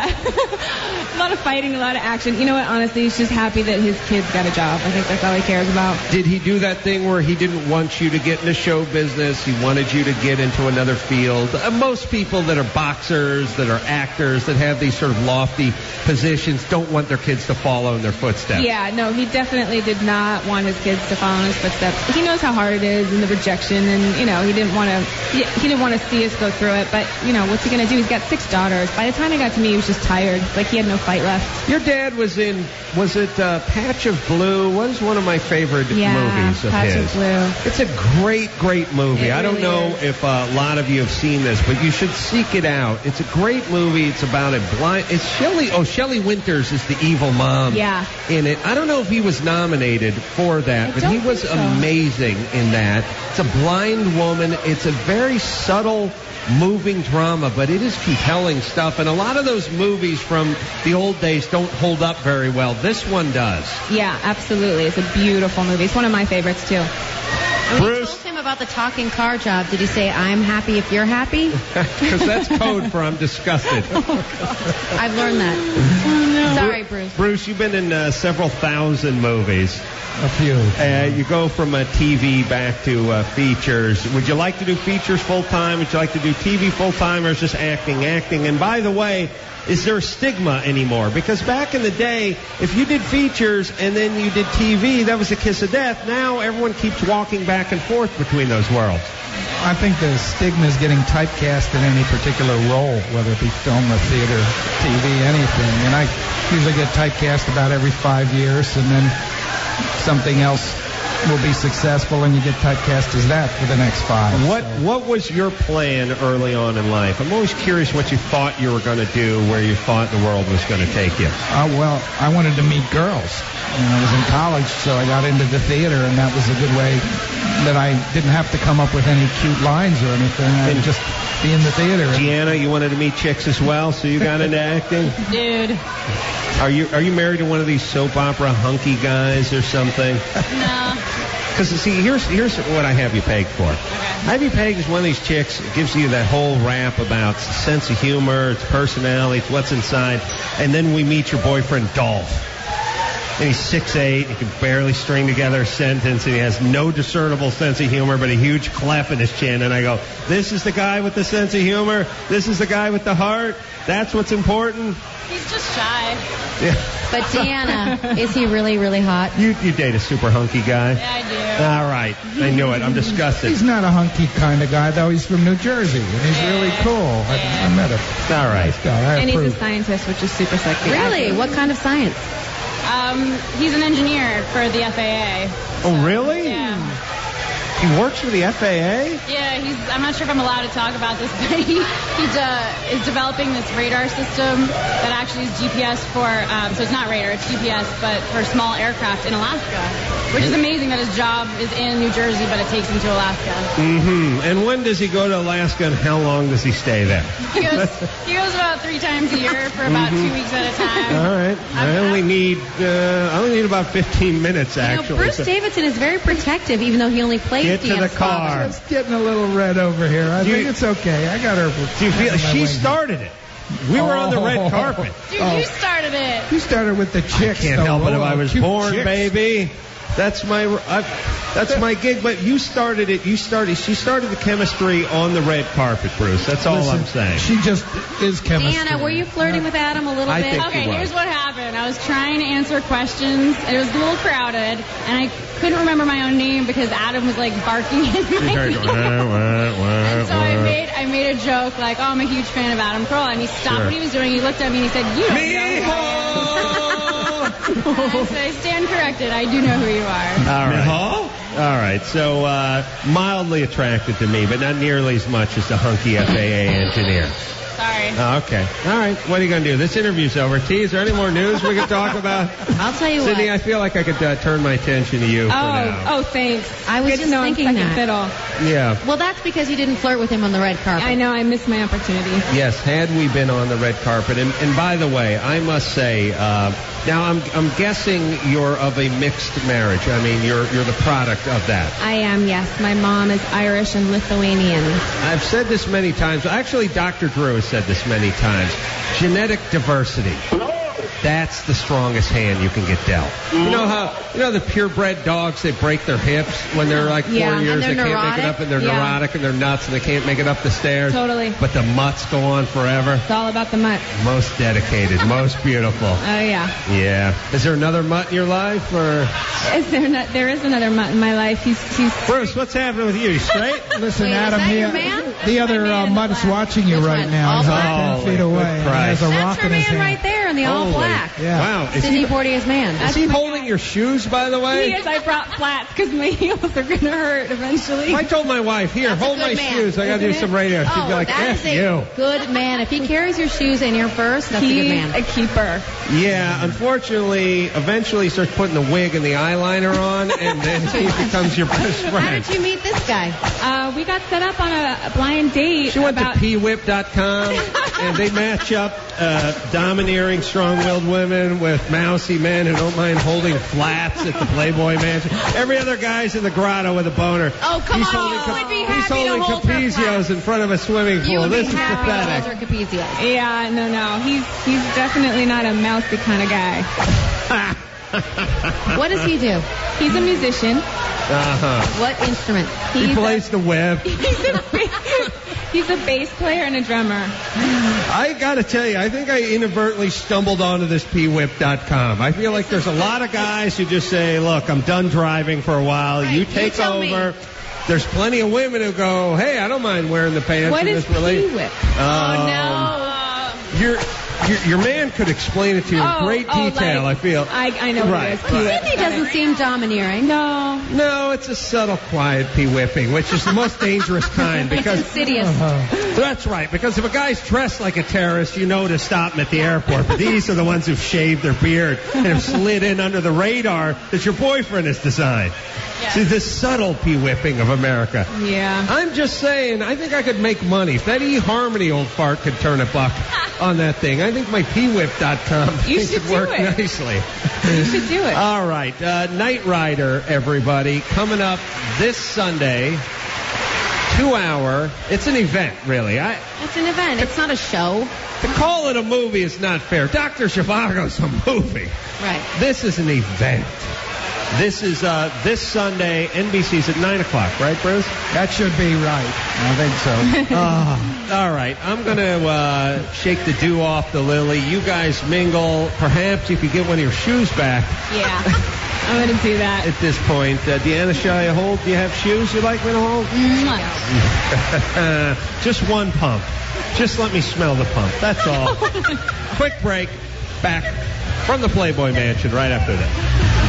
A lot of fighting, a lot of action. You know what? Honestly, he's just happy that his kid's got a job. I think that's all he cares about. Did he do that thing where he didn't want you to get into show business? He wanted you to get into another field. Uh, most people that are boxers, that are actors, that have these sort of lofty positions don't want their kids to follow in their footsteps. Yeah, no, he definitely did not want his kids to follow in his footsteps. He knows how hard it is and the rejection, and you know he didn't want to. He, he didn't want to see us go through it. But you know what's he going to do? He's got six daughters. By the time he got to me, he was just tired. Like he had no fight left. Your dad was in. Was it uh, Patch of Blue? What is one of my favorite Yeah, movies of Patch his? of Blue. It's a great, great movie. It I don't really know is. if uh, a lot of you have seen this, but you should seek it out. It's a great movie. It's about a blind. It's Shelley. Oh, Shelley Winters is the evil mom. Yeah. In it, I don't know if he was nominated for that, I but he don't was think so. amazing in that. It's a blind woman. It's a very subtle, moving drama, but it is compelling stuff. And a lot of those movies from the old days don't hold up very well. This one does. Yeah, absolutely. It's a beautiful movie. It's one of my favorites too. And when you told him about the talking car job, did he say, I'm happy if you're happy? Because that's code for I'm disgusted. I've learned that. Sorry, Bruce. Bruce, you've been in uh, several thousand movies. A few. Uh, you go from uh, T V back to uh, features. Would you like to do features full time? Would you like to do T V full time, or is just acting, acting? And by the way, is there a stigma anymore? Because back in the day, if you did features and then you did T V, that was a kiss of death. Now everyone keeps walking back and forth between those worlds. I think the stigma is getting typecast in any particular role, whether it be film or theater, T V, anything. And I usually get typecast about every five years, and then something else will be successful, and you get typecast as that for the next five. What What was your plan early on in life? I'm always curious what you thought you were going to do, where you thought the world was going to take you. Uh, well, I wanted to meet girls. And I was in college, so I got into the theater, and that was a good way that I didn't have to come up with any cute lines or anything. I would just be in the theater. Gianna, you wanted to meet chicks as well, so you got into acting? Dude. Are you Are you married to one of these soap opera hunky guys or something? No. Because, see, here's here's what I have you pegged for. I have you pegged as one of these chicks that gives you that whole rap about sense of humor, its personality, it's what's inside, and then we meet your boyfriend, Dolph. And he's six foot eight, he can barely string together a sentence, and he has no discernible sense of humor, but a huge clef in his chin. And I go, this is the guy with the sense of humor? This is the guy with the heart? That's what's important? He's just shy. Yeah. But Deanna, is he really, really hot? You you date a super hunky guy? Yeah, I do. All right. I knew it. I'm disgusted. He's not a hunky kind of guy, though. He's from New Jersey, and he's really cool. I, I met him. All right. Nice guy. I And he's a approve. scientist, which is super sexy. Really? What kind of science? Um, he's an engineer for the F A A. Oh, really? Yeah. He works for the F A A? Yeah, he's. I'm not sure if I'm allowed to talk about this, but he, he uh, is developing this radar system that actually is G P S for. Um, so it's not radar, it's G P S, but for small aircraft in Alaska, which is amazing that his job is in New Jersey, but it takes him to Alaska. Mm-hmm. And when does he go to Alaska, and how long does he stay there? He goes. He goes about three times a year for about Mhm. two weeks at a time. All right. I only need uh, I only need about fifteen minutes, You know, actually. Bruce So- Davidson is very protective, even though he only played Get to the Deanna's car. father. It's getting a little red over here. I Do think you- it's okay. I got her. Do you feel on my she wing. started it? We were on the red Oh. carpet. Dude, Oh. you started it. You started with the chicks. Can't though. help it if Oh, I was cute born, chicks. baby. That's my uh, that's my gig. But you started it. You started. She started the chemistry on the red carpet, Bruce. That's all Listen, I'm saying. She just is chemistry. Deanna, were you flirting with Adam a little I bit? think Okay, she was. here's what happened. I was trying to answer questions. It was a little crowded, and I couldn't remember my own name because Adam was like barking in my You heard, ear. wah, wah, wah, And so I wah. made I made a joke like, oh, I'm a huge fan of Adam Carolla, and he stopped Sure. what he was doing. He looked at me and he said, you don't know who I am. And so I stand corrected. I do know who you are. All right. All right. So uh, mildly attracted to me, but not nearly as much as the hunky F A A engineer. Sorry. Oh, okay. All right. What are you going to do? This interview's over. T, is there any more news we can talk about? I'll tell you Sydney, what. I feel like I could uh, turn my attention to you Oh, for now. oh, thanks. I was Good just to know I'm thinking second that. fiddle. Yeah. Well, that's because you didn't flirt with him on the red carpet. I know I missed my opportunity. Yes, had we been on the red carpet. And, and by the way, I must say, uh, now I'm I'm guessing you're of a mixed marriage. I mean, you're you're the product of that. I am, yes. My mom is Irish and Lithuanian. I've said this many times. Actually, Doctor Drew has said this many times. Genetic diversity. That's the strongest hand you can get dealt. You know how, you know the purebred dogs, they break their hips when they're like four Yeah, and years, they're they can't make neurotic. it up, and they're Yeah. neurotic, and they're nuts, and they can't make it up the stairs. Totally. But the mutts go on forever. It's all about the mutt. Most dedicated, most beautiful. Oh, yeah. Yeah. Is there another mutt in your life, or? Is there not, there is another mutt in my life. He's, he's Bruce, what's happening with you? You straight? Listen, Wait, is Adam, that the, your man? the other uh, mutt's watching you Which right one? now. All He's black? about ten feet Holy away. good and he Christ. has a That's rock her in his man hand. right there in the all Holy- black. Yeah. Wow. Is Sidney he, Poitier's man. is he holding your shoes, by the way? He is. I brought flats because my heels are going to hurt eventually. If I told my wife, here, That's a hold good my man, shoes, I got to do isn't some it? radio, she'd Oh, be like, that F is a you. good man. If he carries your shoes in your purse, that's He's a good man. a keeper. Yeah, unfortunately, eventually he starts putting the wig and the eyeliner on, and then he becomes your best How friend. did you meet this guy? Uh, we got set up on a, a blind date. She went about, to p whip dot com, and they match up uh, domineering, strong-willed women with mousy men who don't mind holding flats at the Playboy Mansion. Every other guy's in the grotto with a boner. Oh, come he's on, holding you cap- would be He's happy to holding hold her Capizios flats. in front of a swimming You pool. would This be is happy to pathetic. hold her Capizios. Yeah, no, no. He's he's definitely not a mousy kind of guy. What does he do? He's a musician. Uh-huh. What instrument? He plays the web. He's a he's a bass player and a drummer. I got to tell you, I think I inadvertently stumbled onto this p whip dot com. I feel like there's a lot of guys who just say, look, I'm done driving for a while. Right, You you take tell me. over. There's plenty of women who go, hey, I don't mind wearing the pants What in is this relationship. P-whip? Um, no. Your, your your man could explain it to you in Oh, great oh, detail, like- I feel. I, I know Right, what it is. right. P-whip. Sidney doesn't seem domineering. No. No, it's a subtle, quiet p-whipping, which is the most dangerous kind It's because insidious. that's right. Because if a guy's dressed like a terrorist, you know to stop him at the airport. But these are the ones who've shaved their beard and have slid in under the radar that your boyfriend has designed. See, this subtle p-whipping of America. Yeah. I'm just saying, I think I could make money. If that eHarmony old fart could turn a buck on that thing, I think my p whip dot com You thing should could do work it. nicely. You should do it. All right, uh, Knight Rider, everybody, coming up this Sunday, two hour. It's an event, really. I, It's an event. It's not a show. to call it a movie is not fair. Doctor Zhivago's a movie. Right. This is an event. This is uh, this Sunday. N B C's at nine o'clock, right, Bruce? That should be right. I think so. Ah, all right, I'm going to uh, shake the dew off the lily. You guys mingle. Perhaps you could get one of your shoes back Yeah. I'm going to do that. at this point. Uh, Deanna, shall I hold? Do you have shoes you'd like me to hold? Mwah. Just one pump. Just let me smell the pump. That's all. Quick break. Back from the Playboy Mansion right after that.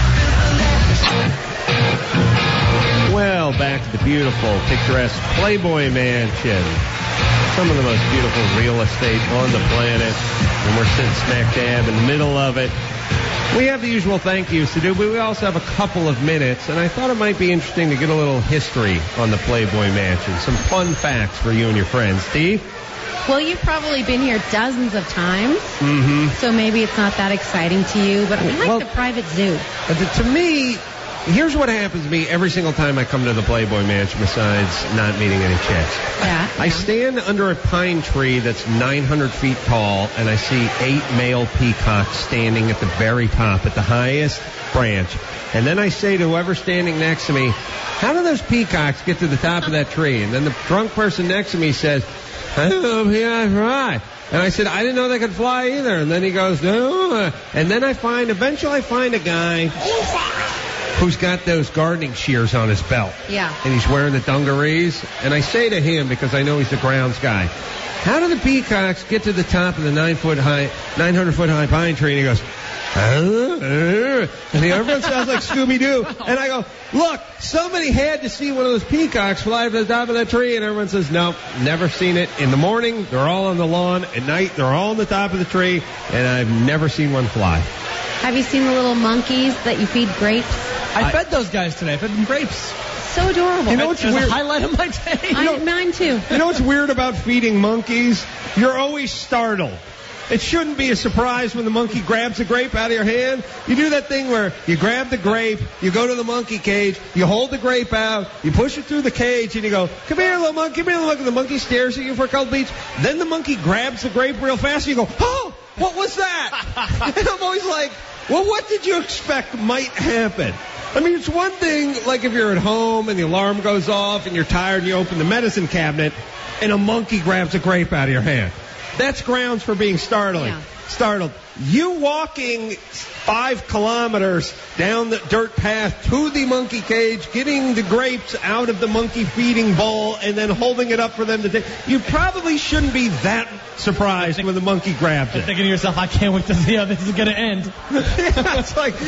Well, back to the beautiful, picturesque Playboy Mansion. Some of the most beautiful real estate on the planet. And we're sitting smack dab in the middle of it. We have the usual thank yous to do, but we also have a couple of minutes, and I thought it might be interesting to get a little history on the Playboy Mansion. Some fun facts for you and your friends. Steve? Well, you've probably been here dozens of times, Mm-hmm. so maybe it's not that exciting to you, but I like Well- the private zoo. Uh, To me, here's what happens to me every single time I come to the Playboy Mansion besides not meeting any chicks. Yeah. I stand under a pine tree that's nine hundred feet tall, and I see eight male peacocks standing at the very top, at the highest branch. And then I say to whoever's standing next to me, how do those peacocks get to the top of that tree? And then the drunk person next to me says, I don't know, peacocks fly. And I said, I didn't know they could fly either. And then he goes, no. And then I find, eventually I find a guy who's got those gardening shears on his belt. Yeah. And he's wearing the dungarees. And I say to him, because I know he's the grounds guy, how do the peacocks get to the top of the nine foot high, nine hundred foot high pine tree? And he goes, and he, everyone sounds like Scooby-Doo. And I go, look, somebody had to see one of those peacocks fly to the top of that tree. And everyone says, no, never seen it. In the morning, they're all on the lawn. At night, they're all on the top of the tree. And I've never seen one fly. Have you seen the little monkeys that you feed grapes? I, I fed those guys today. I fed them grapes. So adorable. You know what's It was weird? a highlight of my day. I, know- mine too. You know what's weird about feeding monkeys? You're always startled. It shouldn't be a surprise when the monkey grabs a grape out of your hand. You do that thing where you grab the grape, you go to the monkey cage, you hold the grape out, you push it through the cage, and you go, come here, little monkey, come here, little monkey. The monkey stares at you for a couple beats. Then the monkey grabs the grape real fast, and you go, oh, what was that? And I'm always like, well, what did you expect might happen? I mean, it's one thing, like if you're at home and the alarm goes off and you're tired and you open the medicine cabinet and a monkey grabs a grape out of your hand. That's grounds for being startling. Yeah. Startled. You walking five kilometers down the dirt path to the monkey cage, getting the grapes out of the monkey feeding bowl, and then holding it up for them to take. You probably shouldn't be that surprised when the monkey grabs it. Thinking to yourself, I can't wait to see how this is going to end. Yeah, it's like,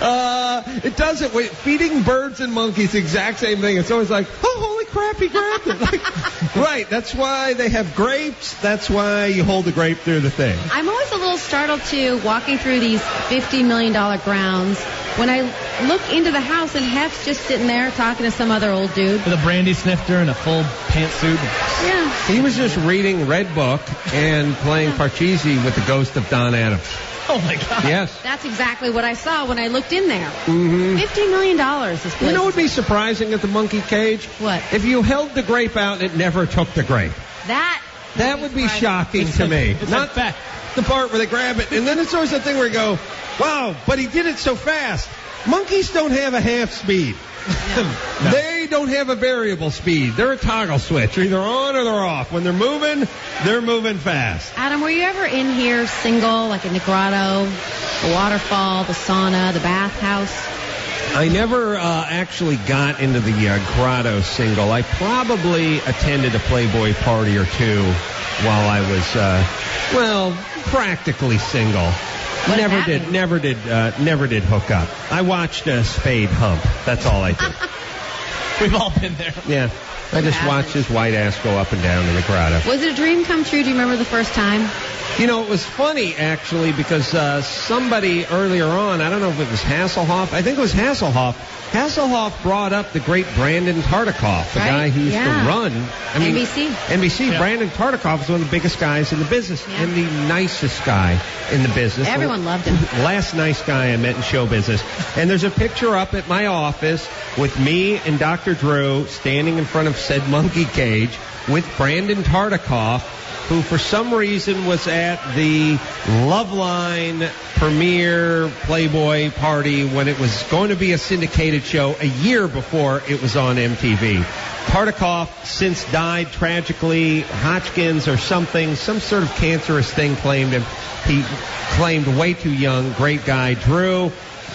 uh, it doesn't. Wait, feeding birds and monkeys, the exact same thing. It's always like, oh, holy crap, he grabbed it. Like, right, that's why they have grapes. That's why you hold the grape through the thing. I'm always a little startled, too, walking through these fifty million dollars grounds when I look into the house and Hef's just sitting there talking to some other old dude. With a brandy snifter and a full pantsuit. Yeah. He was just reading Red Book and playing Parcheesi with the ghost of Don Adams. Oh, my God. Yes. That's exactly what I saw when I looked in there. Mm-hmm. fifty million dollars this place. You know what would be surprising at the monkey cage? What? If you held the grape out and it never took the grape. That That would be shocking to me. Not that the part where they grab it. And then it's always that thing where you go, wow, but he did it so fast. Monkeys don't have a half speed. No. They don't have a variable speed. They're a toggle switch. They're either on or they're off. When they're moving, they're moving fast. Adam, were you ever in here single, like in the grotto, the waterfall, the sauna, the bathhouse? I never uh, actually got into the uh, grotto single. I probably attended a Playboy party or two while I was, uh, well, practically single. What never does that did, mean? never did, uh, never did hook up. I watched a spade hump. That's all I did. We've all been there. Yeah, I just watched his white ass go up and down in the grotto. Was it a dream come true? Do you remember the first time? You know, it was funny, actually, because uh, somebody earlier on, I don't know if it was Hasselhoff, I think it was Hasselhoff, Hasselhoff brought up the great Brandon Tartikoff, the Right, guy who used yeah. to run. I mean, N B C. N B C. Yeah. Brandon Tartikoff was one of the biggest guys in the business Yeah. and the nicest guy in the business. Everyone loved him. Last nice guy I met in show business. And there's a picture up at my office with me and Doctor Drew standing in front of said monkey cage with Brandon Tartikoff, who for some reason was at the Loveline premiere Playboy party when it was going to be a syndicated show a year before it was on M T V. Tartikoff since died tragically, Hodgkin's or something, some sort of cancerous thing claimed him. He claimed way too young, great guy. Drew,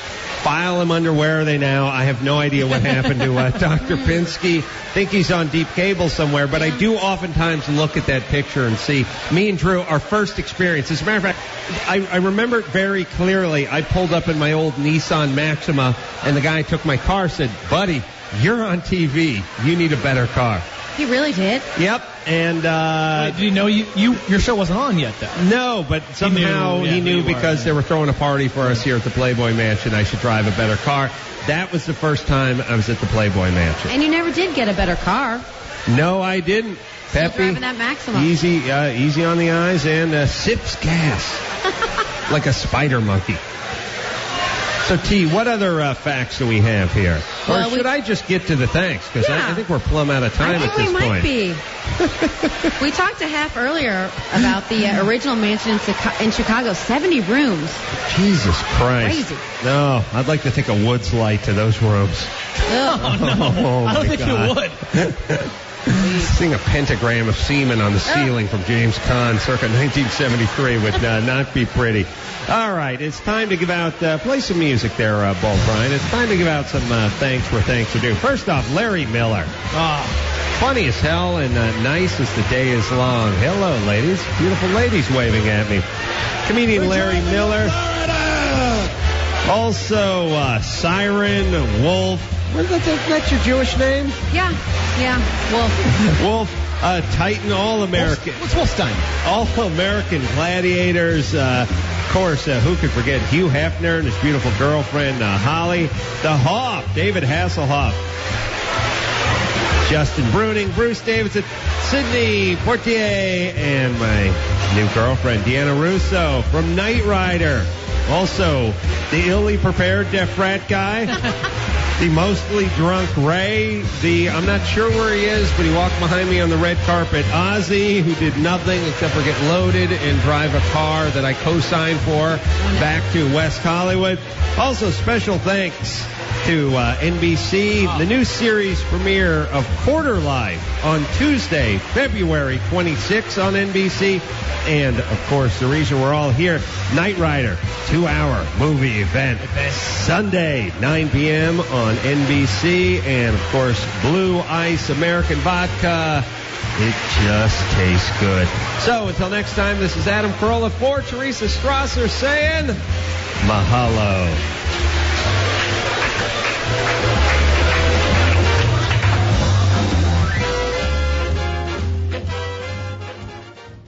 file him under where are they now? I have no idea what happened to uh, Doctor Pinsky. Think he's on deep cable somewhere, but I do oftentimes look at that picture and see me and Drew, our first experience. As a matter of fact, I, I remember it very clearly. I pulled up in my old Nissan Maxima, and the guy who took my car said, buddy, you're on T V. You need a better car. He really did. Yep, and uh, Wait, did you know you, you your show wasn't on yet, though? no, but somehow knew, yeah, he who knew you were, because yeah. they were throwing a party for us here at the Playboy Mansion. I should drive a better car. That was the first time I was at the Playboy Mansion. And you never did get a better car. No, I didn't. Still Peppy, driving that Maxima. easy, uh, easy on the eyes, and uh, sips gas like a spider monkey. So, T, what other uh, facts do we have here? Well, or should we- I just get to the thanks? Because I, Yeah. I think we're plumb out of time I think at this we might point. be. We talked to Half earlier about the uh, original mansion in, Chica- in Chicago, seventy rooms. Jesus Christ. Crazy. No, I'd like to take a woods light to those rooms. Oh, Oh, I don't my think God. you would. Seeing a pentagram of semen on the ceiling from James Caan circa nineteen seventy-three would uh, not be pretty. All right, it's time to give out, uh, play some music there, uh, Bolt Bryan. It's time to give out some uh, thanks where thanks are due. First off, Larry Miller. Ah, funny as hell and uh, nice as the day is long. Hello, ladies. Beautiful ladies waving at me. Comedian Larry Miller. Also, uh, Siren, Wolf. What is that, that, that's your Jewish name? Yeah, yeah. Wolf. Wolf, uh, Titan, All-American. What's Wolfstein? All-American Gladiators. Uh, of course, uh, who could forget Hugh Hefner and his beautiful girlfriend, uh, Holly. The Hoff, David Hasselhoff. Justin Bruning, Bruce Davidson, Sidney Portier, and my new girlfriend, Deanna Russo from Knight Rider. Also, the illy prepared deaf rat guy. The mostly drunk Ray, the, I'm not sure where he is, but he walked behind me on the red carpet, Ozzy, who did nothing except for get loaded and drive a car that I co-signed for back to West Hollywood. Also, special thanks to uh, N B C, the new series premiere of Quarter Life on Tuesday, February twenty-sixth on N B C. And, of course, the reason we're all here, Knight Rider, two-hour movie event. Sunday, nine p.m. on N B C. And, of course, Blue Ice American Vodka. It just tastes good. So, until next time, this is Adam Carolla for Teresa Strasser saying, mahalo.